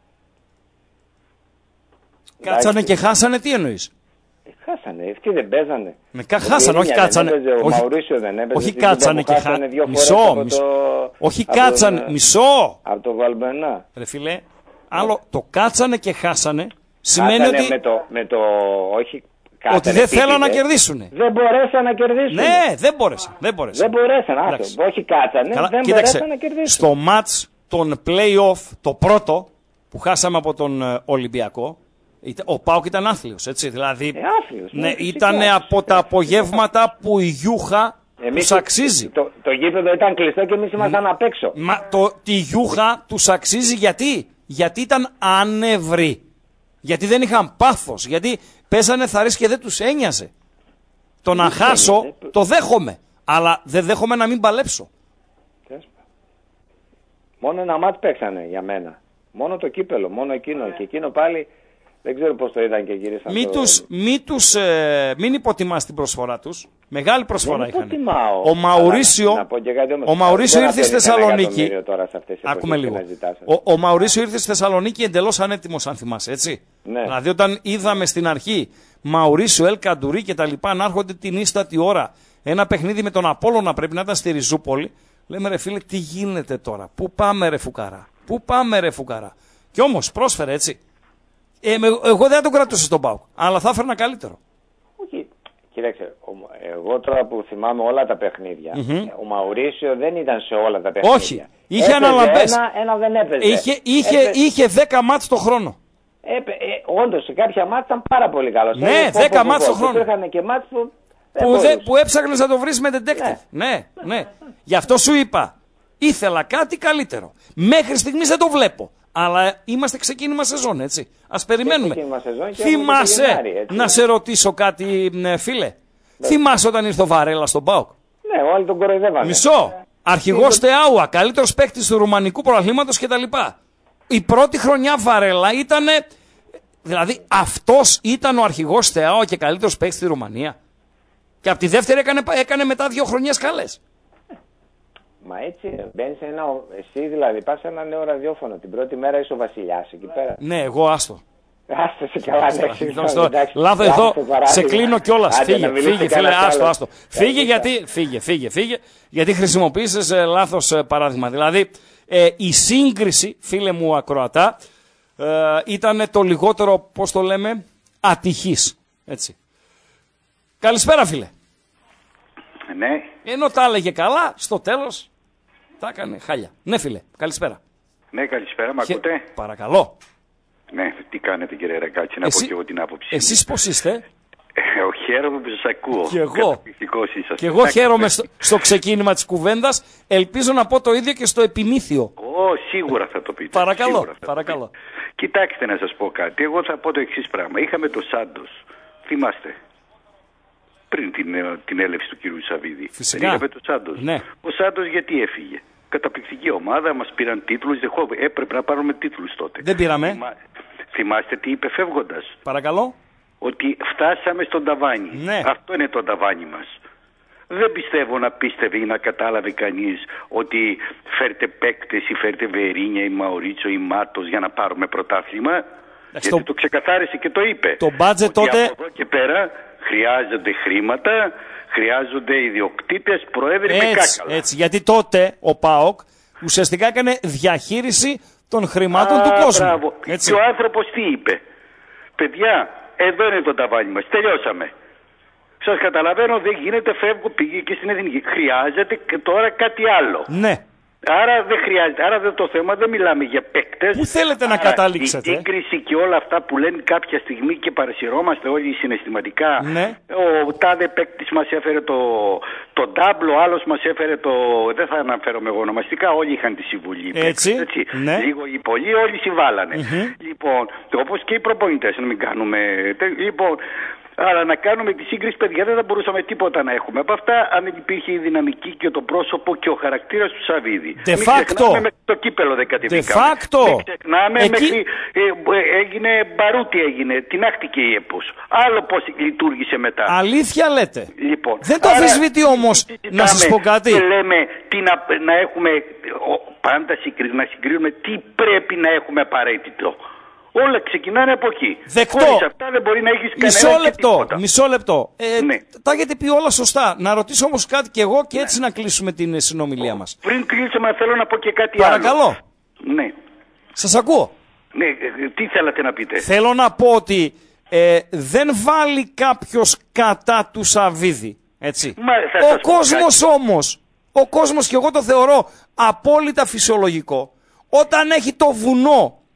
Κάτσανε και χάσανε, τι εννοείς? Ε, χάσανε, αυτοί δεν παίζανε. Με κα... Χάσανε, όχι κάτσανε. Δεν έπαιζε, όχι... Ο Μαουρίσιο δεν έπαιζε. Όχι κάτσανε και χάσανε. Μισό, μισό. Το... Όχι κάτσανε, τον... μισό. Από το Βαλμπενά. Ρε φίλε, άλλο το κάτσανε και χάσανε σημαίνει κάτσανε ότι... Με το, με το, όχι... Ότι δεν θέλαν να κερδίσουν. Δεν μπορέσαν να κερδίσουν. Ναι, δεν μπόρεσαν. Δεν μπορέσαν. Δεν μπορέσαν. Άσο, όχι κάτσανε, Καλά, δεν κοίταξε, μπορέσαν να κερδίσουν. Στο μάτς των play-off, το πρώτο που χάσαμε από τον Ολυμπιακό, Ο ΠΑΟΚ ήταν άθλιος, έτσι. Δηλαδή, ε, άθλιος, ναι, ναι, ήταν από τα απογεύματα που η Γιούχα τους αξίζει. Το, το γήπεδο ήταν κλειστό και εμείς ήμασταν απ' έξω. Μα το, τη Γιούχα τους αξίζει γιατί? Γιατί ήταν άνευροι. Γιατί δεν είχαν πάθος. Γιατί πέσανε θαρείς και δεν τους ένοιαζε. Το να χάσω το δέχομαι. Αλλά δεν δέχομαι να μην παλέψω. Μόνο ένα μάτς παίξανε για μένα. Μόνο το κύπελο, μόνο εκείνο. Και εκείνο πάλι δεν ξέρω πώς το είδαν και γύρισαν. Μη το... τους, μη τους, ε, μην υποτιμάς την προσφορά τους. Μεγάλη προσφορά είχαν. Ο Μαουρίσιο, ο Μαουρίσιο ήρθε στη Θεσσαλονίκη. Άκουμε λίγο. Ο, ο Μαουρίσιο ήρθε στη Θεσσαλονίκη εντελώς ανέτοιμος, αν θυμάσαι, έτσι. Ναι. Δηλαδή όταν είδαμε στην αρχή Μαουρίσιο, Ελ Καντουρί και τα λοιπά να έρχονται την ίστατη ώρα, ένα παιχνίδι με τον Απόλλωνα πρέπει να ήταν στη Ριζούπολη, λέμε ρε φίλε, τι γίνεται τώρα, πού πάμε ρε φουκαρά, πού πάμε ρε φουκαρά. Κι όμως πρόσφερε, έτσι. Ε, με, εγώ δεν θα τον κρατούσα στον ΠΑΟΚ, αλλά θα έφερνα καλύτερο. Όχι. Κοίταξε, εγώ τώρα που θυμάμαι όλα τα παιχνίδια, mm-hmm. ο Μαουρίσιο δεν ήταν σε όλα τα παιχνίδια. Όχι, είχε αναλαμπές. Ένα, ένα δεν έπαιζε. Είχε, είχε, έπαιζε. είχε δέκα μάτς το χρόνο. Έπαι, ε, όντως, σε κάποια μάτς ήταν πάρα πολύ καλός. Ναι, δέκα μάτς το χρόνο. Υπήρχαν και μάτς που, που, δε, που έψαχνες να το βρεις με detective. Ναι, ναι, ναι. Γι' αυτό σου είπα, ήθελα κάτι καλύτερο. Μέχρι στιγμής δεν το βλέπω. Αλλά είμαστε ξεκίνημα σεζόν, έτσι. Ας περιμένουμε. Θυμάσαι, Γενάρη, έτσι, να σε ρωτήσω κάτι, φίλε. Ναι. Θυμάσαι όταν ήρθε ο Βαρέλα στον ΠΑΟΚ? Ναι, όλοι τον κοροϊδεύανε. Μισό. Αρχηγός Θεάουα, καλύτερος παίκτης του ρουμανικού πρωταθλήματος κτλ. Η πρώτη χρονιά Βαρέλα ήταν. Δηλαδή αυτός ήταν ο αρχηγός Θεάουα και καλύτερος παίκτης στη Ρουμανία. Και από τη δεύτερη έκανε, έκανε μετά δύο χρονιές καλές. Μα έτσι μπαίνεις σε ένα. Εσύ δηλαδή πας σε ένα νέο ραδιόφωνο. Την πρώτη μέρα είσαι ο βασιλιάς εκεί πέρα. Ναι, εγώ άστο. Άστο σε καλά, Λάθο εδώ, σε κλείνω κιόλας. Φύγε, φύγε, φίλε, άστο, άστο. Φύγε γιατί, φύγε, φύγε, φύγε, γιατί χρησιμοποίησες ε, λάθος ε, παράδειγμα. Δηλαδή, ε, η σύγκριση, φίλε μου ακροατά, ε, ήταν το λιγότερο, πώς το λέμε, ατυχής. Έτσι. Καλησπέρα, φίλε. Ναι. Ενώ τα έλεγε καλά, στο τέλος τα έκανε χάλια. Ναι, φίλε, καλησπέρα. Ναι, καλησπέρα, μ' ακούτε? Παρακαλώ. Ναι, τι κάνετε κύριε Ρακάτση, να Εσύ... πω και εγώ την άποψη. Εσείς πώς είστε? Ε, χαίρομαι που σας ακούω. Και εγώ. Και εγώ χαίρομαι στο, στο ξεκίνημα της κουβέντας. Ελπίζω να πω το ίδιο και στο επιμήθειο. Ω, σίγουρα θα το πείτε. Παρακαλώ, παρακαλώ. Πείτε. Κοιτάξτε να σας πω κάτι. Εγώ θα πω το εξής πράγμα. Είχαμε το Σάντος. Θυμάστε. Πριν την, την έλευση του κυρίου Σαββίδη. Φυσικά. Είχαμε το Σάντος. Ναι. Ο Σάντος γιατί έφυγε? Καταπληκτική ομάδα, μας πήραν τίτλους. Έπρεπε να πάρουμε τίτλους τότε. Δεν πήραμε. Θυμά... Θυμάστε τι είπε φεύγοντας? Παρακαλώ. Ότι φτάσαμε στον ταβάνι. Ναι. Αυτό είναι το ταβάνι μας. Δεν πιστεύω να πίστευε ή να κατάλαβε κανείς ότι φέρτε παίκτες ή φέρτε Βερίνια ή Μαουρίτσο ή Μάτος για να πάρουμε πρωτάθλημα. Γιατί το... το ξεκαθάρισε και το είπε. Το μπάτζετ τότε... Από εδώ και πέρα χρειάζονται χρήματα, χρειάζονται ιδιοκτήτες, προέδροι με κάκαλα. Έτσι, γιατί τότε ο ΠΑΟΚ ουσιαστικά έκανε διαχείριση των χρημάτων Α, του κόσμου. Μπράβο. Και ο άνθρωπος τι είπε? Παιδιά, εδώ είναι το ταβάνι μας, τελειώσαμε. Σας καταλαβαίνω, δεν γίνεται, φεύγω, πήγε και στην Εθνική. Χρειάζεται και τώρα κάτι άλλο. Ναι. Άρα δεν χρειάζεται. Άρα δεν το θέμα, δεν μιλάμε για παίκτες. Πού θέλετε να καταλήξετε? Η σύγκριση και όλα αυτά που λένε κάποια στιγμή και παρασυρώμαστε όλοι συναισθηματικά. Ναι. Ο τάδε παίκτης μας έφερε το, το ντάμπλο, ο άλλος μας έφερε το. Δεν θα αναφέρομαι εγώ ονομαστικά, όλοι είχαν τη συμβουλή. Έτσι. Παίκτες, έτσι. Ναι. Λίγο ή πολλοί, όλοι συμβάλανε. Mm-hmm. Λοιπόν, όπως και οι προπονητές, να μην κάνουμε. Λοιπόν. Αλλά να κάνουμε τη σύγκριση, παιδιά, δεν θα μπορούσαμε τίποτα να έχουμε από αυτά αν δεν υπήρχε η δυναμική και το πρόσωπο και ο χαρακτήρας του Σαββίδη. De facto. Μέχρι το κύπελο δεν κατεβήκαμε. De facto. Μην ξεχνάμε, Εκεί... μέχρι, ε, ε, έγινε μπαρούτι, έγινε, τεινάχτηκε η ΕΠΟΣ. Άλλο πώς λειτουργήσε μετά. Αλήθεια λέτε. Λοιπόν, δεν το αμφισβητεί όμως, να σας πω κάτι. Και λέμε τι να, να έχουμε, πάντα να συγκρίνουμε τι πρέπει να έχουμε απαραίτητο. Όλα ξεκινάνε από εκεί. Δεκτό. Χωρίς αυτά δεν μπορεί να έχεις κανένα μισό λεπτό, τίποτα. μισό λεπτό. Ε, ναι. Τα έχετε πει όλα σωστά. Να ρωτήσω όμως κάτι κι εγώ και έτσι ναι. να κλείσουμε την συνομιλία μας. Πριν κλείσουμε θέλω να πω και κάτι Παρακαλώ. άλλο. Ναι. Σας ακούω. Ναι, τι θέλατε να πείτε? Θέλω να πω ότι ε, δεν βάλει κάποιος κατά του Σαββίδη. Έτσι. Μα, ο κόσμος όμως, ο κόσμος, και εγώ το θεωρώ απόλυτα φυσιολογικό, όταν έχει το βουνό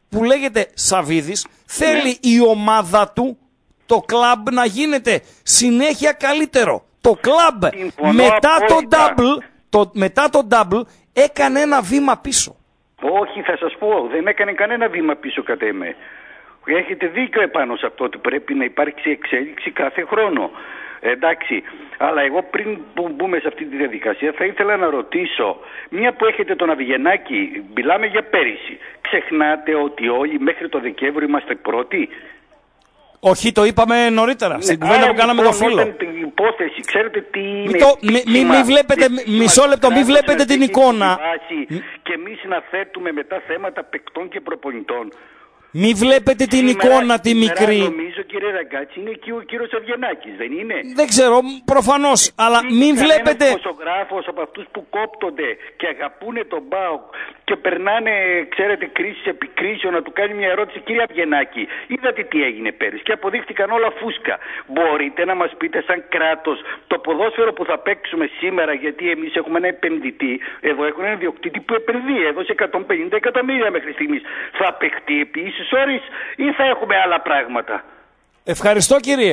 που λέγεται Σαββίδης θέλει η ομάδα του, το κλαμπ, να γίνεται συνέχεια καλύτερο. Το κλαμπ μετά το double, το, μετά το double έκανε ένα βήμα πίσω. Όχι, θα σας πω, δεν έκανε κανένα βήμα πίσω κατά εμέ. Έχετε δίκιο επάνω σε αυτό ότι πρέπει να υπάρξει εξέλιξη κάθε χρόνο. Εντάξει, αλλά εγώ πριν που μπούμε σε αυτή τη διαδικασία θα ήθελα να ρωτήσω, μια που έχετε τον Αβυγενάκη, μιλάμε για πέρυσι, ξεχνάτε ότι όλοι μέχρι το Δεκέμβριο είμαστε πρώτοι? Όχι, το είπαμε νωρίτερα, ναι, στην κουβέντα που κάναμε το φίλο. Την υπόθεση, ξέρετε τι είναι. Μη, το, μη, μη, μη βλέπετε, μισό λεπτό, μη βλέπετε την εικόνα. Και εμείς να θέτουμε μετά θέματα παικτών και προπονητών. Μη βλέπετε την σήμερα, εικόνα τη μικρή. Νομίζω, κύριε Ραγκάτση, είναι εκεί ο κύριος Αβγενάκης, δεν είναι? Δεν ξέρω, προφανώς, αλλά μην βλέπετε... Ένας δημοσιογράφος από αυτούς που κόπτονται και αγαπούνε τον ΠΑΟΚ και περνάνε, ξέρετε, κρίσεις επικρίσεων, να του κάνει μια ερώτηση, κύριε Αβγενάκη, είδατε τι έγινε πέρυσι και αποδείχτηκαν όλα φούσκα. Μπορείτε να μας πείτε σαν κράτος το ποδόσφαιρο που θα παίξουμε σήμερα, γιατί εμείς έχουμε ένα επενδυτή, εδώ έχουν ένα διοκτήτη που επενδύει, έδωσε εκατόν πενήντα εκατομμύρια μέχρι στιγμής. Θα παιχτεί επίσης ώρες ή θα έχουμε άλλα πράγματα? Ευχαριστώ, κύριε.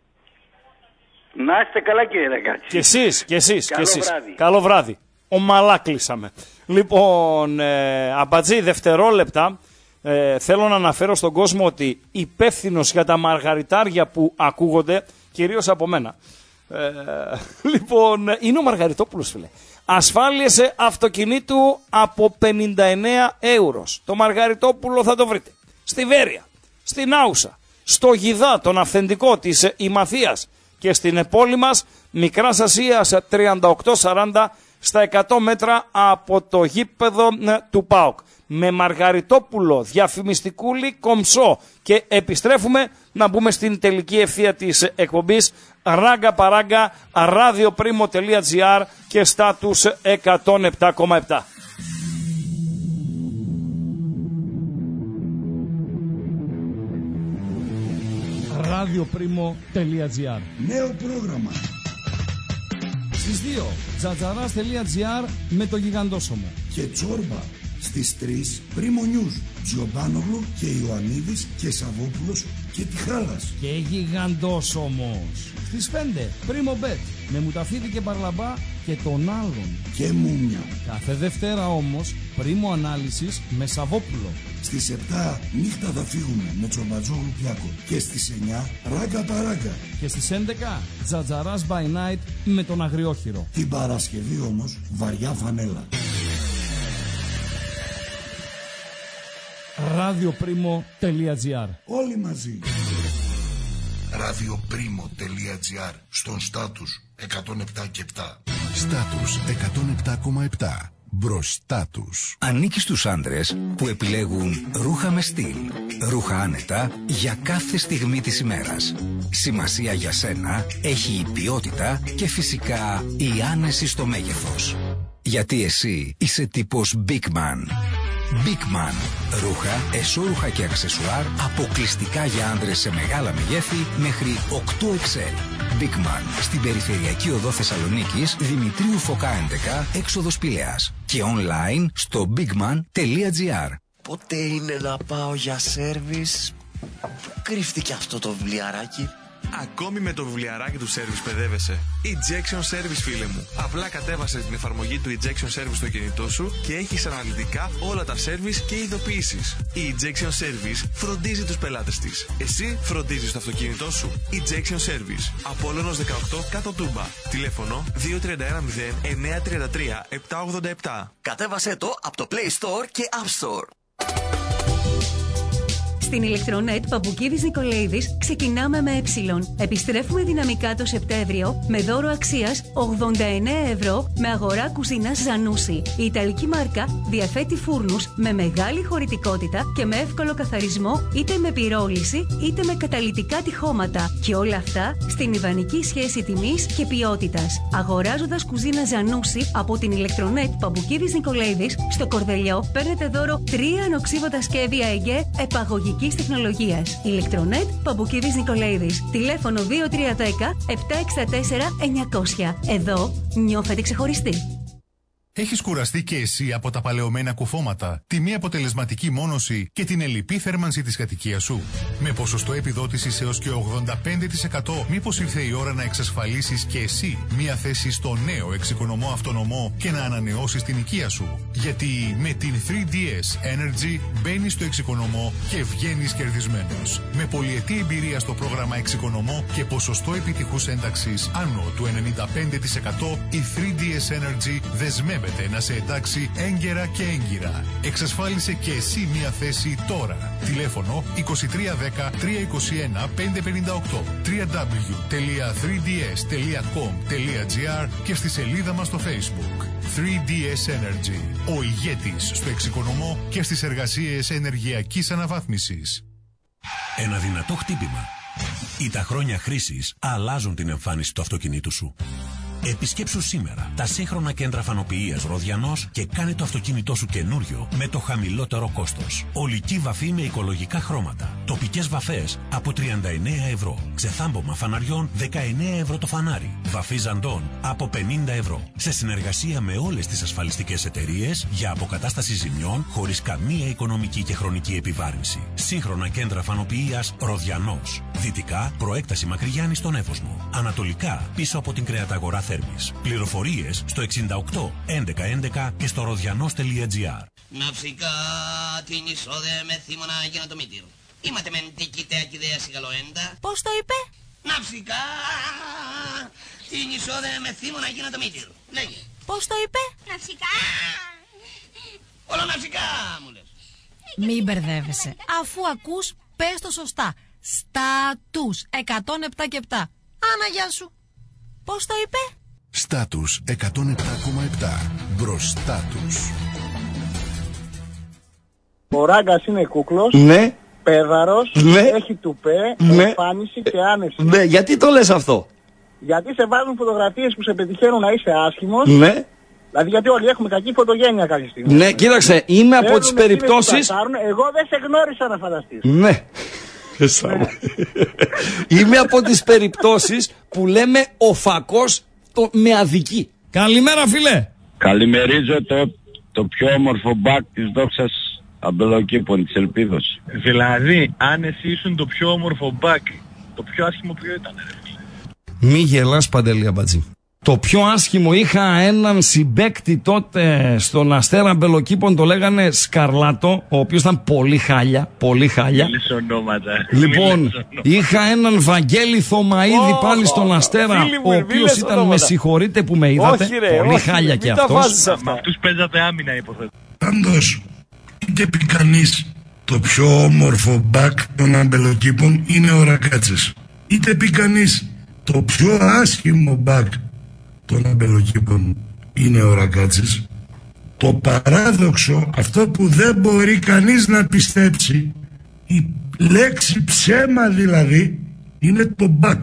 Να είστε καλά, κύριε Ραγκάτση. Και εσείς, και εσείς. Καλό και εσείς. βράδυ. Καλό βράδυ. Ομαλά κλείσαμε. Λοιπόν, ε, Αμπατζή, δευτερόλεπτα. Ε, θέλω να αναφέρω στον κόσμο ότι υπεύθυνος για τα μαργαριτάρια που ακούγονται, κυρίως από μένα. Ε, λοιπόν, είναι ο Μαργαριτόπουλος, φίλε. Ασφάλειες αυτοκινήτου από πενήντα εννέα ευρώ. Το Μαργαριτόπουλο θα το βρείτε στη Βέρεια, στην Άουσα, στο Γιδά, τον αυθεντικό της Ημαθίας, και στην πόλη μας Μικράς Ασίας τριάντα οκτώ σαράντα, στα εκατό μέτρα από το γήπεδο του ΠΑΟΚ. Με Μαργαριτόπουλο, διαφημιστικούλη, κομψό. Και επιστρέφουμε να μπούμε στην τελική ευθεία της εκπομπής. Ράγκα παράγκα, ραδιοπρίμο τελεία τζι άρ και στάτους εκατόν επτά κόμμα επτά. ραδιοπρίμο τελεία τζι άρ. Νέο πρόγραμμα. Στις δύο, τζατζαράς τελεία τζι άρ με το γιγαντόσωμο. Και Τσόρμπα. Στις τρεις, Πρίμο Νιούς, Τζιομπάνογλου και Ιωαννίδης και Σαββόπουλος και Τιχάλας. Και γιγαντόσωμος. Στις πέντε, Πρίμο Μπετ με Μουταφίδη και Παρλαμπά και τον άλλον. Και Μούμια. Κάθε Δευτέρα όμως, Πρίμο Ανάλυσης με Σαββόπουλο. Στις επτά, Νύχτα θα φύγουμε με Τσομπατζόγλου Πιάκο. Και στις εννιά, Ράγκα παράγκα. Και στις έντεκα, Τζατζαράς by Night με τον Αγριόχειρο. Την Παρασκευή όμως, Βαριά Φανέλα. ραδιοπρίμο τελεία τζι άρ. Όλοι μαζί. ραδιοπρίμο τελεία τζι άρ. Στον στάτους εκατόν επτά και επτά. Στάτους εκατόν επτά κόμμα επτά. Μπροστά τους. Ανήκει στους άντρες που επιλέγουν ρούχα με στυλ. Ρούχα άνετα για κάθε στιγμή της ημέρας. Σημασία για σένα έχει η ποιότητα και φυσικά η άνεση στο μέγεθος. Γιατί εσύ είσαι τύπος Big Man. Big Man. Ρούχα, εσώρουχα και αξεσουάρ αποκλειστικά για άντρες σε μεγάλα μεγέθη μέχρι οκτώ εξ ελ. Big Man. Στην περιφερειακή οδό Θεσσαλονίκης, Δημητρίου Φωκά έντεκα, έξοδος Πηλαιάς. Και online στο bigman τελεία τζι άρ. Πότε είναι να πάω για σέρβις? Πού κρύφτηκε αυτό το βιβλιαράκι? Ακόμη με το βιβλιαράκι του Service παιδεύεσαι. Ejection Service, φίλε μου. Απλά κατέβασε την εφαρμογή του Ejection Service στο κινητό σου και έχεις αναλυτικά όλα τα service και ειδοποιήσεις. Η Ejection Service φροντίζει τους πελάτες της. Εσύ φροντίζεις το αυτοκίνητό σου. Ejection Service. Απόλλωνος δεκαοκτώ κάτω Τούμπα. Τηλέφωνο δύο τρία ένα μηδέν εννιά τρία τρία επτά ογδόντα επτά. Κατέβασε το από το Play Store και App Store. Στην Ηλεκτρονέτ Παπουκίδης Νικολαίδης ξεκινάμε με ε. Επιστρέφουμε δυναμικά το Σεπτέμβριο με δώρο αξίας ογδόντα εννέα ευρώ με αγορά κουζίνας Ζανούσι. Η ιταλική μάρκα διαθέτει φούρνους με μεγάλη χωρητικότητα και με εύκολο καθαρισμό, είτε με πυρόληση είτε με καταλυτικά τυχώματα. Και όλα αυτά στην ιδανική σχέση τιμής και ποιότητας. Αγοράζοντας κουζίνα Ζανούσι από την Ηλεκτρονέτ Παπουκίδης Νικολαίδης στο Κορδελιό, παίρνετε δώρο τρία ανοξίβατα σκεύια ΕΓΕ επαγωγικής τεχνολογίας. Ηλεκτρονέτ Παμπουκίδης Νικολαίδης. Τηλέφωνο δύο τρία ένα μηδέν επτά έξι τέσσερα εννιακόσια. Εδώ νιώθετε ξεχωριστοί. Έχεις κουραστεί και εσύ από τα παλαιωμένα κουφώματα, τη μη αποτελεσματική μόνωση και την ελλειπή θέρμανση της κατοικίας σου? Με ποσοστό επιδότησης έως και ογδόντα πέντε τοις εκατό, μήπως ήρθε η ώρα να εξασφαλίσεις και εσύ μία θέση στο νέο εξοικονομό αυτονομό και να ανανεώσεις την οικία σου? Γιατί με την θρι ντι ες Energy μπαίνεις στο εξοικονομό και βγαίνεις κερδισμένος. Με πολυετή εμπειρία στο πρόγραμμα εξοικονομό και ποσοστό επιτυχούς ένταξης άνω του ενενήντα πέντε τοις εκατό, η θρι ντι ες Energy δεσμεύεται να σε εντάξει έγκαιρα και έγκυρα. Εξασφάλισε και εσύ μία θέση τώρα. Τηλέφωνο είκοσι τρία δέκα τριακόσια είκοσι ένα πεντακόσια πενήντα οκτώ, double-u double-u double-u τελεία θρι ντι ες τελεία κομ τελεία τζι άρ και στη σελίδα μας στο Facebook. θρι ντι ες Energy, ο ηγέτης στο εξοικονομό και στις εργασίες ενεργειακής αναβάθμισης. Ένα δυνατό χτύπημα ή τα χρόνια χρήσης αλλάζουν την εμφάνιση του αυτοκινήτου σου. Επισκέψου σήμερα τα σύγχρονα κέντρα φανοποιίας Ροδιανός και κάνε το αυτοκίνητό σου καινούριο με το χαμηλότερο κόστος. Ολική βαφή με οικολογικά χρώματα. Τοπικές βαφές από τριάντα εννέα ευρώ. Ξεθάμπομα φαναριών δεκαεννέα ευρώ το φανάρι. Βαφή ζαντών από πενήντα ευρώ. Σε συνεργασία με όλες τις ασφαλιστικές εταιρείες για αποκατάσταση ζημιών χωρίς καμία οικονομική και χρονική επιβάρυνση. Σύγχρονα κέντρα φανοποιίας Ροδιανός. Δυτικά προέκταση Μακρυγιάννη στον Εύωσμο. Ανατολικά πίσω από την κρεαταγορά Θέρμης. Πληροφορίες στο εξήντα οκτώ έντεκα έντεκα και στο ροδιανός τελεία τζι άρ. Ναυσικά την εισόδε με θύμωνα για να το μήτυρ. Είμαστε μεν τικητέα και ιδέα σιγαλοέντα. Πώς το είπε? Ναυσικά την εισόδε με θύμωνα για να το μήτυρ. Λέγε. Πώς το είπε? Ναυσικά. Όλο ναυσικά μου λες. Μην μπερδεύεσαι. Αφού ακούς, πες το σωστά. Στάτους εκατόν επτά και επτά. Άνα, γεια σου. Πώς το είπε? Στάτους εκατόν επτά κόμμα επτά. Μπροστά τους. Ο Ράγκας είναι κούκλος. Ναι. Πέδαρος. Ναι. Έχει τουπέ. Ναι. Εμφάνιση και άνεση. Ναι, γιατί το λες αυτό? Γιατί σε βάζουν φωτογραφίες που σε πετυχαίνουν να είσαι άσχημος. Ναι. Δηλαδή γιατί όλοι έχουμε κακή φωτογένεια κάποια στιγμή. Ναι, κοίταξε, είμαι από τις περιπτώσεις... Εγώ δεν σε γνώρισα να φανταστείς. Ναι. Είμαι από τις περιπτώσεις που λέμε ο φακός το με αδική. Καλημέρα, φίλε. Καλημερίζω το, το πιο όμορφο μπακ της δόξας αμπελοκήπων της Ελπίδος. Δηλαδή, αν εσύ ήσουν το πιο όμορφο μπακ, το πιο άσχημο ποιο ήταν, ρε φίλε? Μη γελάς, Παντελή Αμπατζή. Το πιο άσχημο, είχα έναν συμπαίκτη τότε στον Αστέρα Μπελοκήπων, το λέγανε Σκαρλάτο, ο οποίος ήταν πολύ χάλια, πολύ χάλια. Μίλησε ονόματα. Λοιπόν, είχα έναν Βαγγέλη Θωμαίδη oh, πάλι στον Αστέρα, oh, ο οποίος ήταν, ονόματα. Με συγχωρείτε που με είδατε, όχι, ρε, πολύ όχι, χάλια κι αυτός. Με αυτούς παίζατε άμυνα, υποθέτω. Πάντως, είτε πει κανείς το πιο όμορφο μπακ των Αμπελοκήπων είναι ο Ραγκάτσες, είτε πει κανείς το πιο άσχημο μπακ των Αμπελοκήπων είναι ο Ραγκάτσης, το παράδοξο, αυτό που δεν μπορεί κανείς να πιστέψει, η λέξη ψέμα δηλαδή, είναι το μπακ.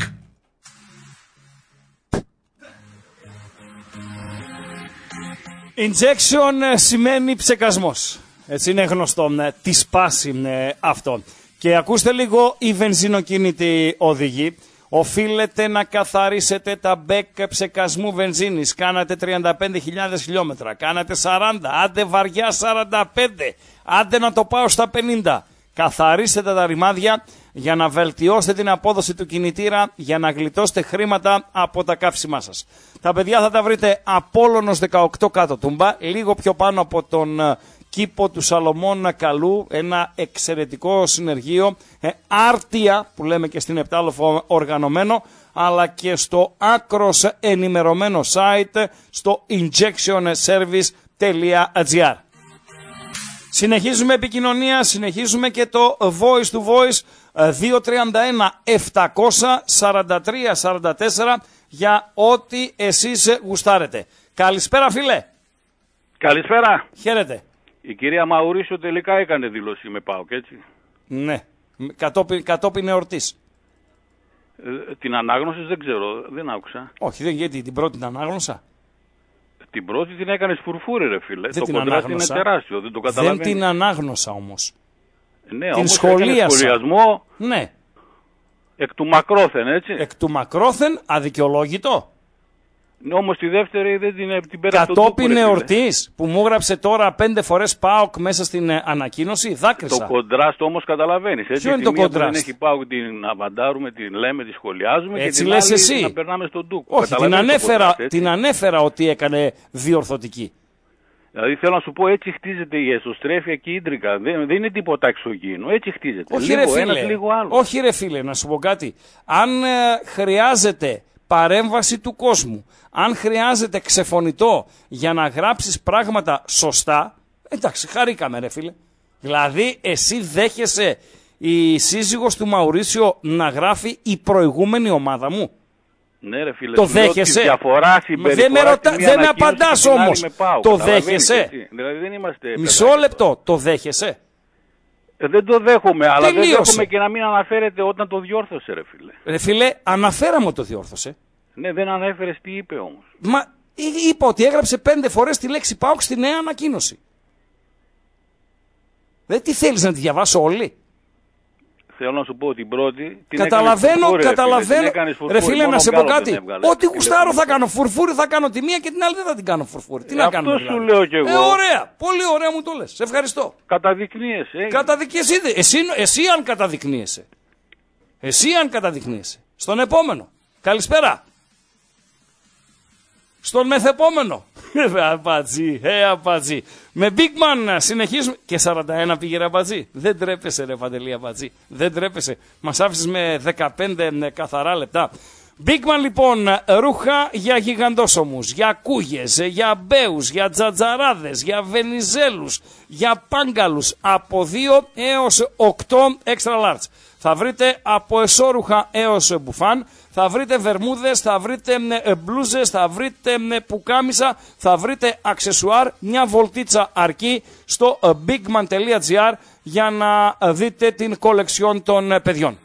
Injection σημαίνει ψεκασμός. Έτσι είναι γνωστό, τη σπάση αυτό. Και ακούστε λίγο οι βενζινοκίνητοι οδηγοί. Οφείλετε να καθαρίσετε τα μπέκ ψεκασμού βενζίνης. Κάνατε τριάντα πέντε χιλιάδες χιλιόμετρα, κάνατε σαράντα, άντε βαριά σαράντα πέντε, άντε να το πάω στα πενήντα. Καθαρίσετε τα ρημάδια για να βελτιώσετε την απόδοση του κινητήρα, για να γλιτώσετε χρήματα από τα καύσιμά σας. Τα παιδιά θα τα βρείτε Απόλλωνος δεκαοκτώ κάτω Τούμπα, λίγο πιο πάνω από τον κήπο του Σαλωμώνα Καλού, ένα εξαιρετικό συνεργείο, ε, άρτια που λέμε και στην Επτάλοφο οργανωμένο, αλλά και στο άκρος ενημερωμένο site στο injection service τελεία τζι άρ. Συνεχίζουμε επικοινωνία, συνεχίζουμε και το voice to voice δύο τρία ένα επτακόσια σαράντα τρία σαράντα τέσσερα για ό,τι εσείς γουστάρετε. Καλησπέρα, φίλε. Καλησπέρα. Χαίρετε. Η κυρία Μαουρίσιο τελικά έκανε δήλωση με ΠΑΟΚ, έτσι. Ναι, κατόπιν, κατόπιν εορτής. Ε, την ανάγνωση δεν ξέρω, δεν άκουσα. Όχι, δεν, γιατί την πρώτη την ανάγνωσα. Την πρώτη την έκανε σφουρφούρη, ρε φίλε. Δεν το κοντράστι είναι τεράστιο, δεν το καταλαβαίνω. Δεν την ανάγνωσα όμως. Ναι, την όμως σχολίασα. Σχολιασμό. Ναι. Εκ του μακρόθεν, έτσι. Εκ του μακρόθεν, αδικαιολόγητο. Όμως τη δεύτερη δεν την, την πέρα στο κατόπιν εορτής που μου έγραψε τώρα πέντε φορές ΠΑΟΚ μέσα στην ε, ανακοίνωση, δάκρυσα. Το κοντράστ όμως καταλαβαίνεις. Έτσι, ποιο είναι το κοντράστ? Δεν έχει ΠΑΟΚ, την αβαντάρουμε, την λέμε, τη σχολιάζουμε έτσι και την λες άλλη εσύ. Να περνάμε στον Ντούκο. Όχι, την ανέφερα, κοντράστ, την ανέφερα ότι έκανε διορθωτική. Δηλαδή θέλω να σου πω, έτσι χτίζεται η εσωστρέφεια και η ίντρικα. Δεν, δεν είναι τίποτα εξωγήινο. Έτσι χτίζεται. Όχι, λίγο ρε φίλε, ένας, λίγο άλλο. Όχι ρε φίλε, να σου πω κάτι. Αν ε, χρειάζεται παρέμβαση του κόσμου, αν χρειάζεται ξεφωνητό για να γράψεις πράγματα σωστά, εντάξει, χαρήκαμε ρε φίλε. Δηλαδή εσύ δέχεσαι η σύζυγος του Μαουρίσιο να γράφει η προηγούμενη ομάδα μου? Ναι, ρε φίλε, το δέχεσαι? Δεν με, ρωτα... δεν με απαντάς όμως. Το δέχεσαι? Δηλαδή δεν είμαστε... Μισό λεπτό, το δέχεσαι? Ε, δεν το δέχομαι, αλλά τελείωσε. Δεν δέχομαι και να μην αναφέρεται όταν το διόρθωσε, ρε φίλε. Ρε φίλε, αναφέραμε ότι το διόρθωσε. Ναι, δεν ανέφερες τι είπε όμως. Μα είπα ότι έγραψε πέντε φορές τη λέξη ΠΑΟΚ στη νέα ανακοίνωση. Δεν τι θέλεις να τη διαβάσω όλη? Θέλω να σου πω ότι την πρώτη. Την καταλαβαίνω, φουρφούρι, καταλαβαίνω. Φουρφούρι, ρε φίλε, να σε πω κάτι. Ό,τι και γουστάρω θα κάνω φουρφούρι, θα κάνω τη μία και την άλλη δεν θα την κάνω φουρφούρι. Τι ε, να αυτό κάνουμε, σου δηλαδή. λέω κι εγώ. Ε, ωραία. Πολύ ωραία μου το λες. Σε ευχαριστώ. Καταδεικνύεσαι. Καταδεικνύεσαι. Εσύ, εσύ αν καταδεικνύεσαι. Εσύ αν καταδεικνύεσαι. Στον επόμενο. Καλησπέρα. Στον μεθεπόμενο. Ε, απατζή, ε, απατζή. Με Big Man συνεχίζουμε. Και σαράντα ένα πήγε ρε απατζή. Δεν τρέπεσαι ρε Παντελή απατζή. Δεν τρέπεσαι. Μας άφησες με δεκαπέντε καθαρά λεπτά. Big Man λοιπόν, ρούχα για γιγαντόσωμους, για κούγες, για μπέους, για τζατζαράδες, για βενιζέλους, για πάγκαλους από δύο έως οκτώ extra large. Θα βρείτε από εσώρουχα έως μπουφάν, θα βρείτε βερμούδες, θα βρείτε μπλούζες, θα βρείτε πουκάμισα, θα βρείτε αξεσουάρ, μια βολτίτσα αρκεί στο bigman τελεία gr για να δείτε την κολεξιόν των παιδιών.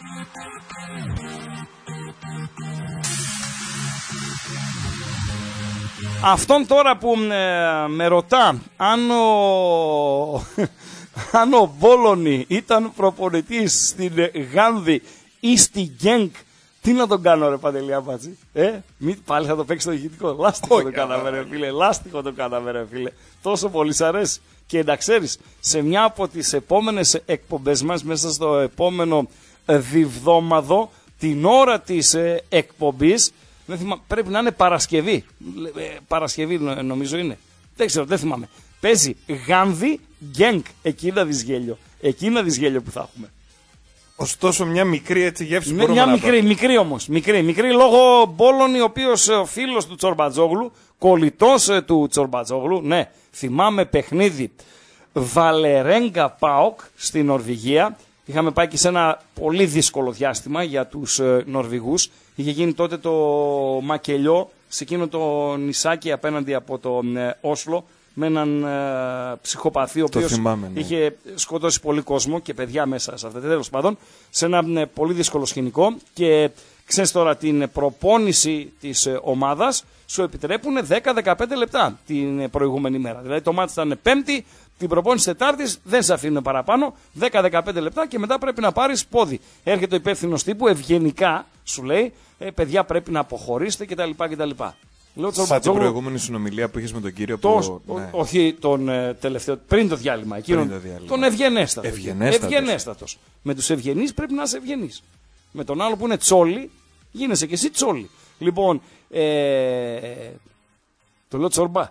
Αυτόν τώρα που ε, με ρωτά αν ο, αν ο Μπόλωνη ήταν προπονητής στην Γάνδη ή στη Γκένκ, τι να τον κάνω ρε Παντελή Αμπατζή, ε, μη, πάλι θα το παίξει το ηχητικό, λάστιχο το κάναμε ρε φίλε, λάστιχο το κάναμε ρε φίλε, τόσο πολύ σ' αρέσει. Και να ξέρεις, σε μια από τις επόμενες εκπομπές μας, μέσα στο επόμενο διβδόμαδο, την ώρα της ε, εκπομπής, δεν θυμά, πρέπει να είναι Παρασκευή. Ε, Παρασκευή νομίζω είναι. Δεν ξέρω, δεν θυμάμαι. Παίζει Γάνδη Γκένκ. Εκεί να δεις γέλιο. Εκεί να δεις γέλιο που θα έχουμε. Ωστόσο μια μικρή έτσι γεύση ναι, μπορούμε μια να μικρή, πάρουμε. μικρή όμως. Μικρή, μικρή λόγω Μπόλωνη, ο οποίος ο φίλος του Τσορμπατζόγλου, κολλητός του Τσορμπατζόγλου. Ναι, θυμάμαι παιχνίδι Βαλερέγκα ΠΑΟΚ στη Νορβηγία. Είχαμε πάει και σε ένα πολύ δύσκολο διάστημα για τους ε, Νορβηγούς. Είχε γίνει τότε το μακελιό σε εκείνο το νησάκι απέναντι από τον ε, Όσλο με έναν ε, ψυχοπαθή ο οποίος θυμάμαι, ναι. είχε σκοτώσει πολύ κόσμο και παιδιά μέσα σε αυτό. Τέλος πάντων, σε ένα ε, πολύ δύσκολο σκηνικό και ξέρεις τώρα την προπόνηση της ε, ομάδας σου επιτρέπουν δέκα με δεκαπέντε λεπτά την ε, προηγούμενη μέρα. Δηλαδή το μάτι ήταν Πέμπτη, την προπόνηση Τετάρτης δεν σε αφήνουν παραπάνω, δέκα με δεκαπέντε λεπτά και μετά πρέπει να πάρεις πόδι. Έρχεται ο υπεύθυνος τύπου, ευγενικά σου λέει, ε, παιδιά πρέπει να αποχωρήσετε κτλ. κτλ. Λέω, σαν την προηγούμενη συνομιλία που είχες με τον κύριο το, που... Ναι. Όχι τον ε, τελευταίο, πριν το διάλειμμα, εκείνον, το διάλειμμα. Τον ευγενέστατο. Ευγενέστατος. Ευγενέστατος. Με τους ευγενείς πρέπει να είσαι ευγενής. Με τον άλλο που είναι τσόλι, γίνεσαι και εσύ τσόλι. Λοιπόν, ε, το λέω Τσορμπά.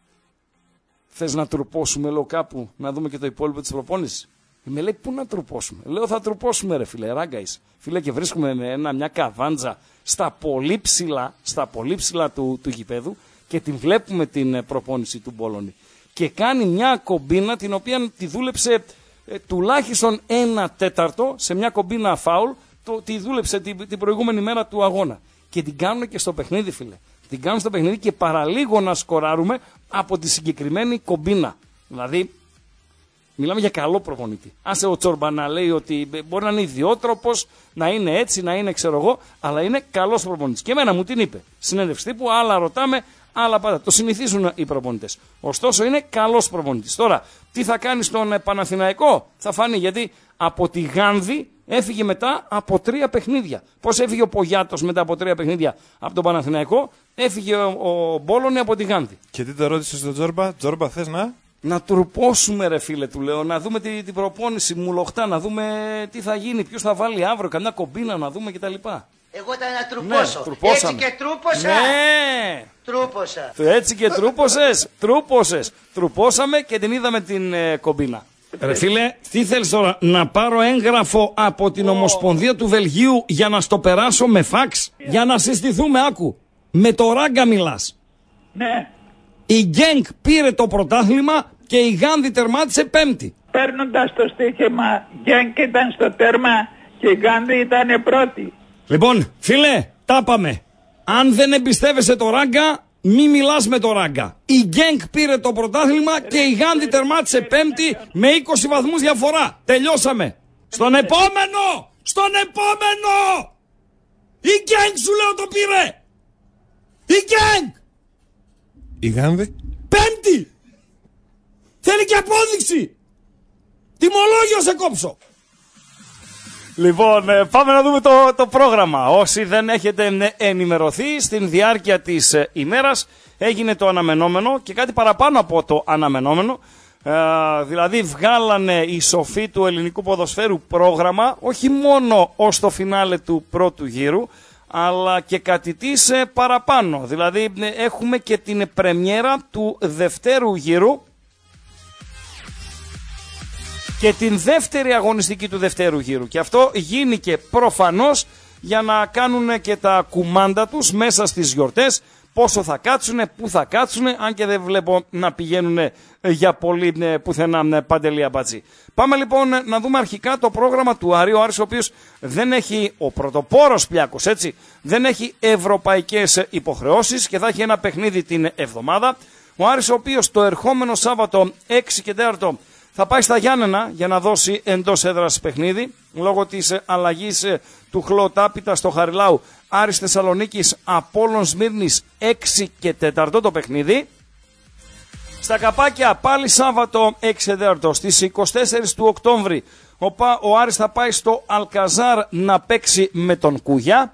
Θες να τρουπώσουμε, λέω, κάπου, να δούμε και το υπόλοιπο της προπόνησης. Με λέει, πού να τρουπώσουμε. Λέω, θα τρουπώσουμε ρε φίλε, ράγκα είσαι. Φίλε, και βρίσκουμε με ένα, μια καβάντζα στα πολύ ψηλά, στα πολύ ψηλά του, του γηπέδου και την βλέπουμε την προπόνηση του Μπόλωνη. Και κάνει μια κομπίνα την οποία τη δούλεψε ε, τουλάχιστον ένα τέταρτο σε μια κομπίνα φάουλ, το, τη δούλεψε την, την προηγούμενη μέρα του αγώνα. Και την κάνουν και στο παιχνίδι, φίλε. Την κάνουν στο παιχνίδι και παραλίγο να σκοράρουμε από τη συγκεκριμένη κομπίνα. Δηλαδή, μιλάμε για καλό προπονητή. Άσε ο Τσόρμπα να λέει ότι μπορεί να είναι ιδιότροπος, να είναι έτσι, να είναι ξέρω εγώ, αλλά είναι καλός προπονητής. Και εμένα μου την είπε. Συνέντευξη τύπου, άλλα ρωτάμε, άλλα πάντα. Το συνηθίζουν οι προπονητές. Ωστόσο είναι καλός προπονητής. Τώρα, τι θα κάνει στον Παναθηναϊκό, θα φανεί, γιατί από τη Γάνδη έφυγε μετά από τρία παιχνίδια. Πώς έφυγε ο Πογιάτος μετά από τρία παιχνίδια από τον Παναθηναϊκό, έφυγε ο, ο Μπόλωνη από τη Γάνδη. Και τι το ρώτησε στον Τζόρμπα, Τζόρμπα θες να... Να τουρπώσουμε ρε φίλε, του λέω, να δούμε την, την προπόνηση μου λοχτά, να δούμε τι θα γίνει, ποιος θα βάλει αύριο, καμιά κομπίνα να δούμε κτλ. Εγώ ήταν να τρουπώσω. Ναι, έτσι και τρούπωσα. Ναι. Τρούπωσα. Έτσι και τρούπωσες. Τρούπωσες. Τρουπώσαμε και την είδαμε την ε, κομπίνα. Ρε φίλε, τι θέλεις τώρα, να πάρω έγγραφο από την Ομοσπονδία του Βελγίου για να στο περάσω με φαξ, για να συστηθούμε, άκου. Με το Ράγκα μιλάς. Ναι. Η Γκένκ πήρε το πρωτάθλημα και η Γάνδη τερμάτισε πέμπτη. Παίρνοντας το στοίχημα, Γκένκ ήταν στο τέρμα και η Γάνδη ήταν πρώτη. Λοιπόν, φίλε, τα πάμε. Αν δεν εμπιστεύεσαι το Ράγκα, μη μιλάς με το Ράγκα. Η Γκένκ πήρε το πρωτάθλημα και η Γάνδη τερμάτισε πέμπτη με είκοσι βαθμούς διαφορά. Τελειώσαμε. Στον επόμενο! Στον επόμενο! Η Γκένκ σου λέω το πήρε! Η Γκένκ! Η Γάνδη? Πέμπτη! Θέλει και απόδειξη! Τιμολόγιο σε κόψω! Λοιπόν, πάμε να δούμε το, το πρόγραμμα. Όσοι δεν έχετε ενημερωθεί, στην διάρκεια της ημέρας έγινε το αναμενόμενο και κάτι παραπάνω από το αναμενόμενο. Ε, δηλαδή βγάλανε οι σοφοί του ελληνικού ποδοσφαίρου πρόγραμμα, όχι μόνο ως το φινάλε του πρώτου γύρου, αλλά και κάτι της παραπάνω. Δηλαδή έχουμε και την πρεμιέρα του δευτέρου γύρου και την δεύτερη αγωνιστική του δευτέρου γύρου. Και αυτό γίνηκε προφανώς για να κάνουν και τα κουμάντα τους μέσα στις γιορτές, πόσο θα κάτσουνε, πού θα κάτσουνε, αν και δεν βλέπω να πηγαίνουν για πολύ πουθενά Παντελή Αμπατζή. Πάμε λοιπόν να δούμε αρχικά το πρόγραμμα του Άρη. Ο Άρης ο οποίος δεν έχει, ο πρωτοπόρος Πλιάκος, έτσι, δεν έχει ευρωπαϊκές υποχρεώσεις και θα έχει ένα παιχνίδι την εβδομάδα. Ο Άρης ο οποίος το ερχόμενο Σάββατο έξι και τέσσερα θα πάει στα Γιάννενα για να δώσει εντός έδρας παιχνίδι, λόγω της αλλαγής του Χλωτάπητα στο Χαριλάου. Άρης Θεσσαλονίκης, Απόλλων Σμύρνης έξι και τέσσερα το παιχνίδι. Στα Καπάκια πάλι Σάββατο έξι και τέσσερα στις είκοσι τέσσερις του Οκτώβρη ο, ο Άρης θα πάει στο Αλκαζάρ να παίξει με τον Κούγια.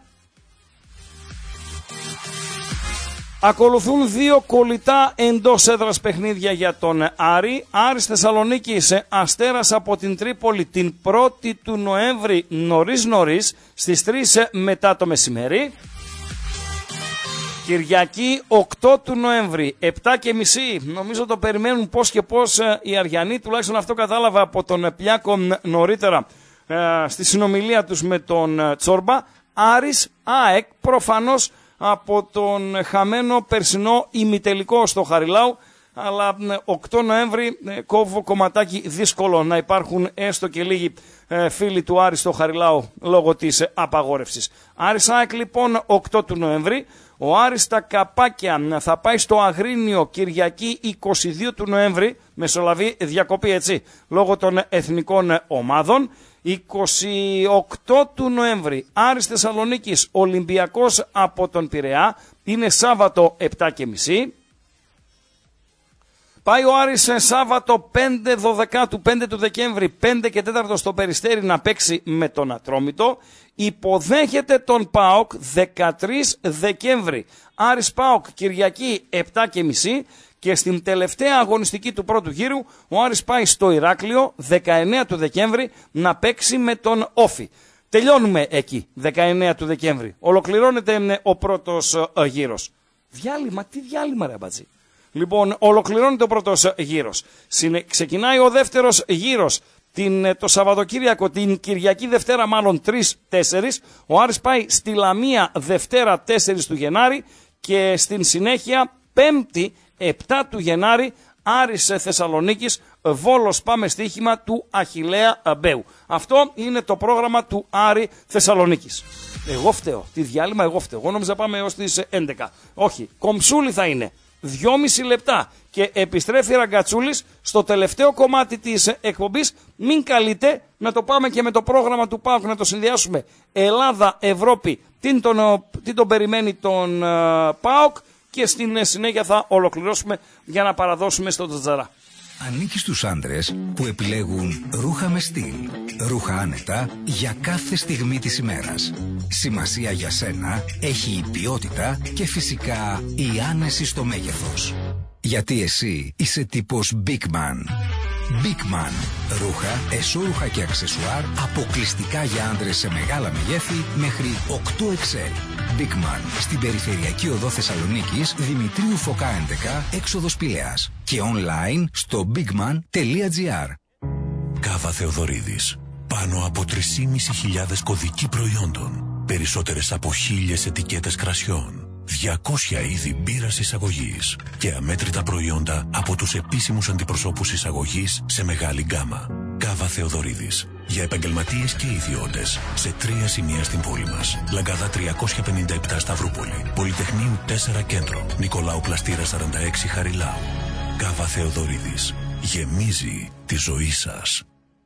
Ακολουθούν δύο κολλητά εντός έδρας παιχνίδια για τον Άρη. Άρης Θεσσαλονίκης, Αστέρας από την Τρίπολη την πρώτη του Νοέμβρη νωρίς νωρίς στις τρεις μετά το μεσημέρι. Κυριακή οκτώ του Νοέμβρη, επτά και μισή. Νομίζω το περιμένουν πώς και πώς οι Αριανοί, τουλάχιστον αυτό κατάλαβα από τον Πλιάκο νωρίτερα στη συνομιλία τους με τον Τσόρμπα. Άρης ΑΕΚ, προφανώς από τον χαμένο περσινό ημιτελικό στο Χαριλάου, αλλά οκτώ Νοέμβρη κόβω κομματάκι δύσκολο να υπάρχουν έστω και λίγοι φίλοι του Άρη στο Χαριλάου λόγω της απαγόρευσης. Άρης ΑΕΚ λοιπόν οκτώ του Νοέμβρη. Ο Άρης στα Καπάκια θα πάει στο Αγρίνιο Κυριακή είκοσι δύο του Νοέμβρη, μεσολαβή διακοπή έτσι, λόγω των εθνικών ομάδων. είκοσι οκτώ του Νοέμβρη, Άρης Θεσσαλονίκης, Ολυμπιακός από τον Πειραιά, είναι Σάββατο επτά και μισή. Πάει ο Άρης σε Σάββατο πέντε δωδεκάτου, πέντε του Δεκέμβρη, πέντε και τέσσερα στο Περιστέρι να παίξει με τον Ατρόμητο. Υποδέχεται τον ΠΑΟΚ δεκατρείς Δεκέμβρη. Άρης ΠΑΟΚ Κυριακή επτά και μισή. Και στην τελευταία αγωνιστική του πρώτου γύρου ο Άρης πάει στο Ηράκλειο δεκαεννέα του Δεκέμβρη να παίξει με τον Όφι. Τελειώνουμε εκεί δεκαεννέα του Δεκέμβρη. Ολοκληρώνεται ο πρώτος γύρος. Διάλειμμα, τι διάλειμμα ρε μπατζή. Λοιπόν, ολοκληρώνεται ο πρώτος γύρος. Συνε... Ξεκινάει ο δεύτερος γύρος την, το Σαββατοκύριακο, την Κυριακή Δευτέρα μάλλον τρεις τέσσερις. Ο Άρης πάει στη Λαμία Δευτέρα τέσσερις του Γενάρη και στην συνέχεια Πέμπτη επτά του Γενάρη Άρης Θεσσαλονίκης, Βόλος πάμε στοίχημα του Αχιλλέα Μπέου. Αυτό είναι το πρόγραμμα του Άρη Θεσσαλονίκης. Εγώ φταίω. Τι διάλειμμα εγώ φταίω. Εγώ νόμιζα πάμε έως τις έντεκα. Όχι, κομψούλη θα είναι. Δυόμιση λεπτά και επιστρέφει Ραγκατσούλης στο τελευταίο κομμάτι της εκπομπής. Μην καλείτε να το πάμε και με το πρόγραμμα του ΠΑΟΚ να το συνδυάσουμε. Ελλάδα, Ευρώπη, τι τον, τι τον περιμένει τον uh, ΠΑΟΚ και στην συνέχεια θα ολοκληρώσουμε για να παραδώσουμε στο Τζατζαρά. Ανήκει στους άντρες που επιλέγουν ρούχα με στυλ. Ρούχα άνετα για κάθε στιγμή της ημέρας. Σημασία για σένα έχει η ποιότητα και φυσικά η άνεση στο μέγεθος. Γιατί εσύ είσαι τύπος Big Man. Big Man. Ρούχα, εσώρουχα και αξεσουάρ αποκλειστικά για άντρες σε μεγάλα μεγέθη μέχρι οκτώ εξ ελ. Big Man. Στην περιφερειακή οδό Θεσσαλονίκης, Δημητρίου Φωκά έντεκα, έξοδος Πηλαίας. Και online στο bigman τελεία gr. Κάβα Θεοδωρίδης. Πάνω από τρεις χιλιάδες πεντακόσιοι κωδικοί προϊόντων. Περισσότερες από χίλιες ετικέτες κρασιών. διακόσια είδη μπύρας εισαγωγής. Και αμέτρητα προϊόντα από τους επίσημους αντιπροσώπους εισαγωγής σε μεγάλη γκάμα. Κάβα Θεοδωρίδης. Για επαγγελματίες και ιδιώτες. Σε τρία σημεία στην πόλη μας. Λαγκάδα τριακόσια πενήντα επτά Σταυρούπολη. Πολυτεχνείου τέσσερα Κέντρο. Νικολάου Πλαστήρα σαράντα έξι Χαριλάου. Κάβα Θεοδωρίδης. Γεμίζει τη ζωή σας.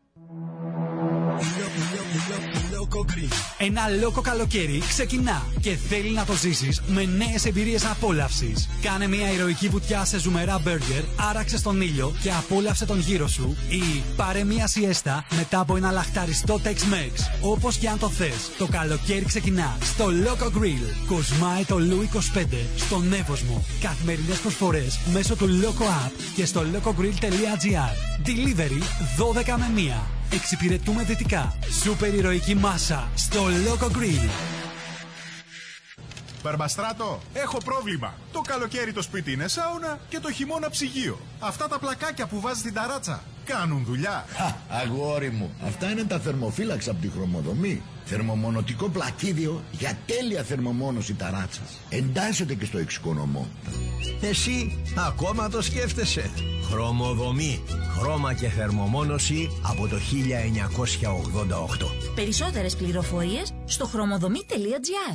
Ένα λόκο καλοκαίρι ξεκινά και θέλει να το ζήσεις με νέες εμπειρίες απόλαυσης. Κάνε μια ηρωική βουτιά σε ζουμερά μπέργκερ, άραξε στον ήλιο και απόλαυσε τον γύρο σου ή πάρε μια σιέστα μετά από ένα λαχταριστό Tex-Mex. Όπως και αν το θες, το καλοκαίρι ξεκινά στο Loco Grill. Κοσμάει το Λου είκοσι πέντε στον Εύωσμο. Καθημερινές προσφορές μέσω του Loco App και στο locogrill τελεία gr. Delivery δώδεκα με μία. Εξυπηρετούμε δυτικά. Σούπερ ηρωική μάσα στο Loco Grill. Μπαρμπαστράτο, έχω πρόβλημα. Το καλοκαίρι το σπίτι είναι σάουνα και το χειμώνα ψυγείο. Αυτά τα πλακάκια που βάζεις στην ταράτσα κάνουν δουλειά? Χα, αγόρι μου, αυτά είναι τα θερμοφύλαξ από τη Χρωμοδομή. Θερμομονωτικό πλακίδιο για τέλεια θερμομόνωση ταράτσας. Εντάσσεται και στο εξοικονομό. Εσύ ακόμα το σκέφτεσαι. Χρωμοδομή. Χρώμα και θερμομόνωση από το χίλια εννιακόσια ογδόντα οκτώ. Περισσότερες πληροφορίες στο χρωμοδομή τελεία gr.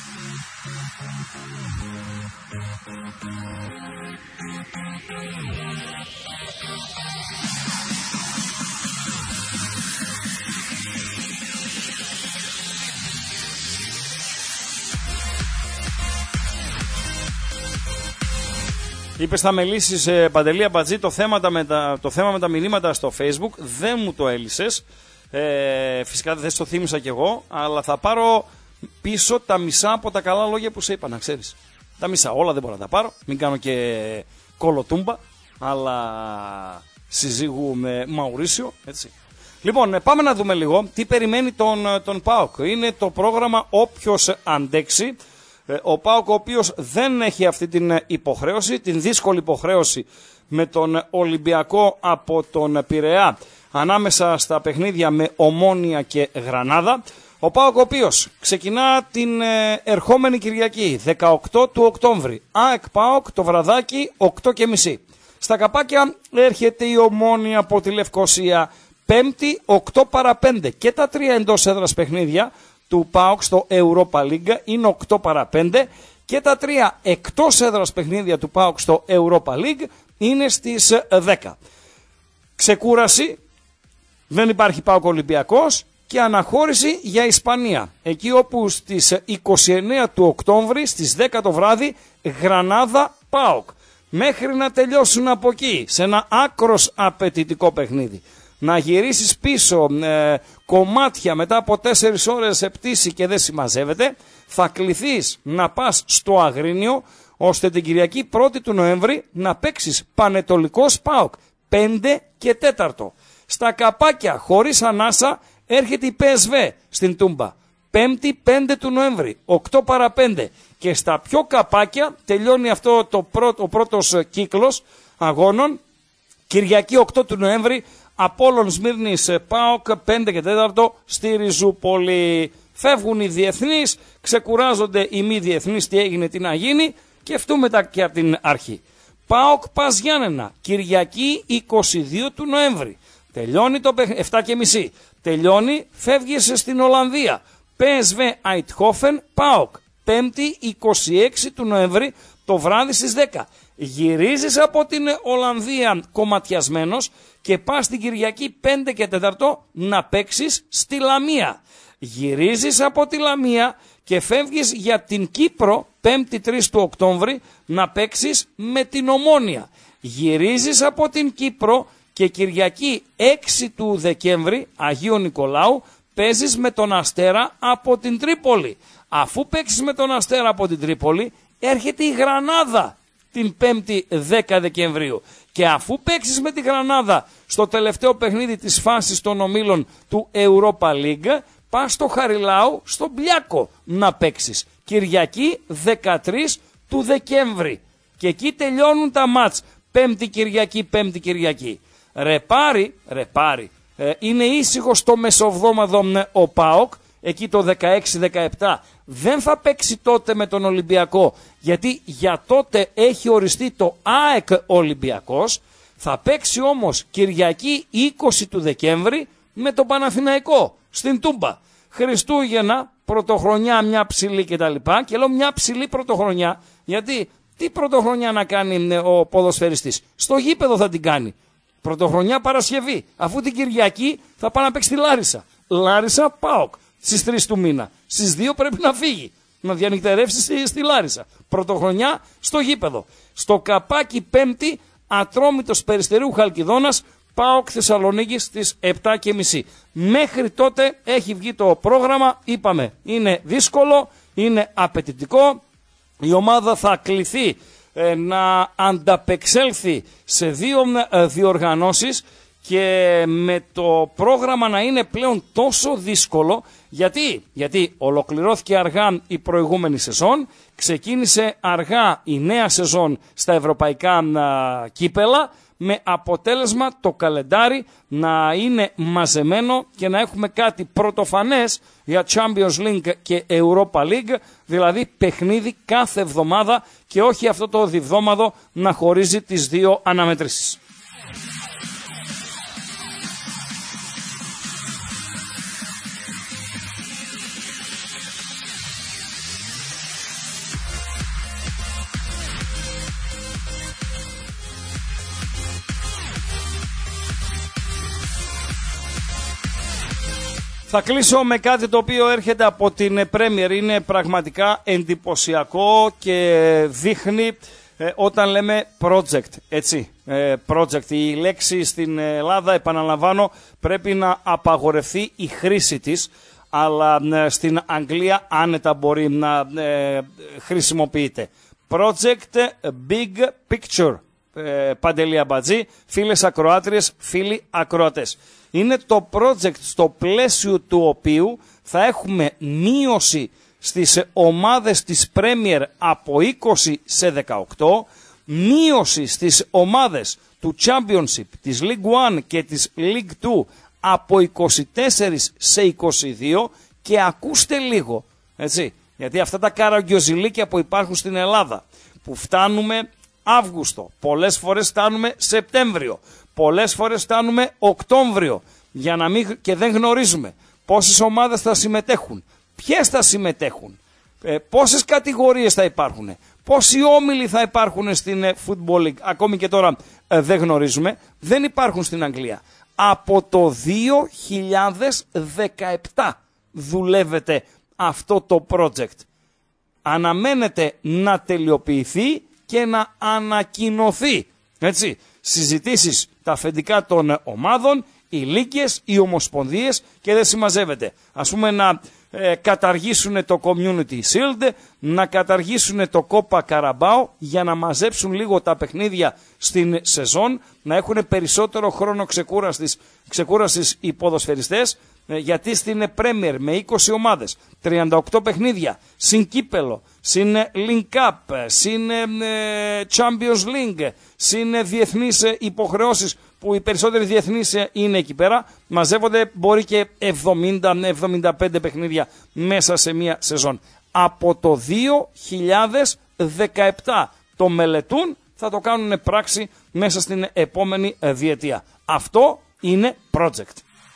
Είπες θα με λύσεις, ε, Παντελή Αμπατζή, το θέμα, με τα, το θέμα με τα μηνύματα στο Facebook. Δεν μου το έλυσες. Ε, φυσικά δεν το θύμισα κι εγώ, αλλά θα πάρω πίσω τα μισά από τα καλά λόγια που σε είπα, να ξέρεις. Τα μισά, όλα δεν μπορώ να τα πάρω. Μην κάνω και κολοτούμπα, αλλά συζύγου με Μαουρίσιο, έτσι. Λοιπόν, πάμε να δούμε λίγο τι περιμένει τον, τον ΠΑΟΚ. Είναι το πρόγραμμα όποιος αντέξει. Ο ΠΑΟΚ, ο οποίος δεν έχει αυτή την υποχρέωση, την δύσκολη υποχρέωση με τον Ολυμπιακό από τον Πειραιά ανάμεσα στα παιχνίδια με Ομόνια και Γρανάδα. Ο ΠΑΟΚ, ο οποίος ξεκινά την ε, ερχόμενη Κυριακή, δεκαοκτώ του Οκτώβρη. ΑΕΚ ΠΑΟΚ το βραδάκι, οκτώ και μισή. Στα καπάκια έρχεται η Ομόνια από τη Λευκοσία, Πέμπτη, οκτώ παρά πέντε. Και τα τρία εντός έδρας παιχνίδια του ΠΑΟΚ στο Europa League είναι οκτώ παρά πέντε. Και τα τρία εκτός έδρας παιχνίδια του ΠΑΟΚ στο Europa League είναι στις δέκα. Ξεκούραση, δεν υπάρχει ΠΑΟΚ Ολυμπιακός. Και αναχώρηση για Ισπανία, εκεί όπου στις είκοσι εννέα του Οκτώβρη στις δέκα το βράδυ Γρανάδα ΠΑΟΚ. Μέχρι να τελειώσουν από εκεί σε ένα άκρος απαιτητικό παιχνίδι, να γυρίσεις πίσω ε, κομμάτια μετά από τέσσερις ώρες σε πτήση και δεν συμμαζεύεται, θα κληθείς να πας στο Αγρίνιο ώστε την Κυριακή πρώτη του Νοέμβρη να παίξεις Πανετολικός ΠΑΟΚ πέντε και τέταρτο. Στα καπάκια χωρίς ανάσα έρχεται η πι ες βι στην Τούμπα, Πέμπτη πέντε του Νοέμβρη, οκτώ παρά πέντε. Και στα πιο καπάκια τελειώνει αυτό το πρώτο, ο πρώτος κύκλος αγώνων, Κυριακή οκτώ του Νοέμβρη, Απόλλων Σμύρνης ΠΑΟΚ πέντε και τέταρτο στη Ριζούπολη. Φεύγουν οι διεθνείς, ξεκουράζονται οι μη διεθνείς, τι έγινε, τι να γίνει, και φτούμε τα και από την αρχή. ΠΑΟΚ Πας Γιάννενα, Κυριακή είκοσι δύο του Νοέμβρη. Τελειώνει το επτά και μισή. Τελειώνει, φεύγεις στην Ολλανδία. πι ες βι Eindhoven, ΠΑΟΚ. Πέμπτη είκοσι έξι του Νοέμβρη το βράδυ στις δέκα. Γυρίζεις από την Ολλανδία κομματιασμένος και πας στην Κυριακή πέντε και τέταρτο να παίξεις στη Λαμία. Γυρίζεις από τη Λαμία και φεύγεις για την Κύπρο Πέμπτη τρεις του Οκτώβρη να παίξεις με την Ομόνια. Γυρίζεις από την Κύπρο και Κυριακή έξι του Δεκέμβρη, Αγίου Νικολάου, παίζεις με τον Αστέρα από την Τρίπολη. Αφού παίξεις με τον Αστέρα από την Τρίπολη, έρχεται η Γρανάδα την πέμπτη δέκα Δεκεμβρίου. Και αφού παίξεις με τη Γρανάδα στο τελευταίο παιχνίδι της φάσης των ομίλων του Europa League, πας στο Χαριλάου, στο Μπλιάκο να παίξεις. Κυριακή δεκατρείς του Δεκέμβρη. Και εκεί τελειώνουν τα μάτς. Πέμπτη Κυριακή, Πέμπτη Κυριακή. Ρεπάρι, ρεπάρι. Ε, είναι ήσυχο στο μεσοβδόμαδο ο ΠΑΟΚ, εκεί το δεκαέξι δεκαεπτά. Δεν θα παίξει τότε με τον Ολυμπιακό, γιατί για τότε έχει οριστεί το ΑΕΚ Ολυμπιακός. Θα παίξει όμως Κυριακή είκοσι του Δεκέμβρη με τον Παναθηναϊκό στην Τούμπα. Χριστούγεννα, πρωτοχρονιά μια ψηλή κτλ. Και λέω μια ψηλή πρωτοχρονιά, γιατί τι πρωτοχρονιά να κάνει ο ποδοσφαιριστής? Στο γήπεδο θα την κάνει. Πρωτοχρονιά Παρασκευή, αφού την Κυριακή θα πάει να παίξει τη Λάρισα. Λάρισα ΠΑΟΚ στις τρεις του μήνα. Στις δύο πρέπει να φύγει, να διανυκτερεύσει στη, στη Λάρισα. Πρωτοχρονιά στο γήπεδο. Στο καπάκι Πέμπτη, Ατρόμητος Περιστερίου Χαλκιδόνας, ΠΑΟΚ Θεσσαλονίκη στις επτά και μισή. Μέχρι τότε έχει βγει το πρόγραμμα, είπαμε, είναι δύσκολο, είναι απαιτητικό. Η ομάδα θα κληθεί ε, να ανταπεξέλθει σε δύο ε, διοργανώσεις και με το πρόγραμμα να είναι πλέον τόσο δύσκολο. Γιατί, γιατί ολοκληρώθηκε αργά η προηγούμενη σεζόν, ξεκίνησε αργά η νέα σεζόν στα ευρωπαϊκά ε, κύπελα, με αποτέλεσμα το καλεντάρι να είναι μαζεμένο και να έχουμε κάτι πρωτοφανές για Champions League και Europa League, δηλαδή παιχνίδι κάθε εβδομάδα και όχι αυτό το διβδόμαδο να χωρίζει τις δύο αναμετρήσεις. Θα κλείσω με κάτι το οποίο έρχεται από την Premier. Είναι πραγματικά εντυπωσιακό και δείχνει ε, όταν λέμε project, έτσι, ε, project. Η λέξη στην Ελλάδα, επαναλαμβάνω, πρέπει να απαγορευτεί η χρήση της, αλλά ε, στην Αγγλία άνετα μπορεί να ε, χρησιμοποιείται. Project Big Picture. Ε, Παντελή Αμπατζή, φίλες ακροάτριες, φίλοι ακροατές. Είναι το project στο πλαίσιο του οποίου θα έχουμε μείωση στις ομάδες της Premier από είκοσι σε δεκαοκτώ, μείωση στις ομάδες του Championship, της League One και της League Two από είκοσι τέσσερα σε είκοσι δύο και ακούστε λίγο, έτσι, γιατί αυτά τα καραγκιοζηλίκια που υπάρχουν στην Ελλάδα, που φτάνουμε Αύγουστο, πολλές φορές φτάνουμε Σεπτέμβριο, πολλές φορές φτάνουμε Οκτώβριο, για να μην, και δεν γνωρίζουμε πόσες ομάδες θα συμμετέχουν, ποιες θα συμμετέχουν, ε, πόσες κατηγορίες θα υπάρχουν, πόσοι όμιλοι θα υπάρχουν στην ε, Football League, ακόμη και τώρα ε, δεν γνωρίζουμε, δεν υπάρχουν στην Αγγλία. Από το δύο χιλιάδες δεκαεπτά δουλεύεται αυτό το project. Αναμένεται να τελειοποιηθεί και να ανακοινωθεί, έτσι, συζητήσεις τα αφεντικά των ομάδων, οι λύκες, οι ομοσπονδίες και δεν συμμαζεύεται. Ας πούμε να ε, καταργήσουν το Community Shield, να καταργήσουν το Copa Carabao για να μαζέψουν λίγο τα παιχνίδια στην σεζόν, να έχουν περισσότερο χρόνο ξεκούρασης, ξεκούρασης οι ποδοσφαιριστές, ε, γιατί στην Premier με είκοσι ομάδες, τριάντα οκτώ παιχνίδια, συν κύπελο, συν Link Up, συν ε, Champions League, συν διεθνείς υποχρεώσεις που οι περισσότεροι διεθνείς είναι εκεί πέρα, μαζεύονται μπορεί και εβδομήντα με εβδομήντα πέντε παιχνίδια μέσα σε μία σεζόν. Από το δύο χιλιάδες δεκαεπτά το μελετούν, θα το κάνουν πράξη μέσα στην επόμενη διετία. Αυτό είναι project.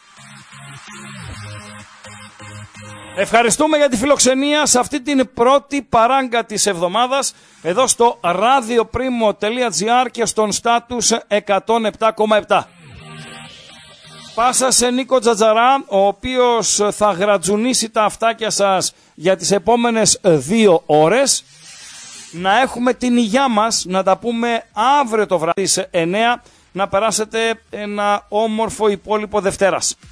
Ευχαριστούμε για τη φιλοξενία σε αυτή την πρώτη παράγκα της εβδομάδας εδώ στο radioprimo.gr και στον Status εκατόν επτά κόμμα επτά. Πάσα σε Νίκο Τζατζαρά, ο οποίος θα γρατζουνίσει τα αυτάκια σας για τις επόμενες δύο ώρες. να έχουμε την υγειά μας, να τα πούμε αύριο το βράδυ σε εννιά, να περάσετε ένα όμορφο υπόλοιπο Δευτέρας.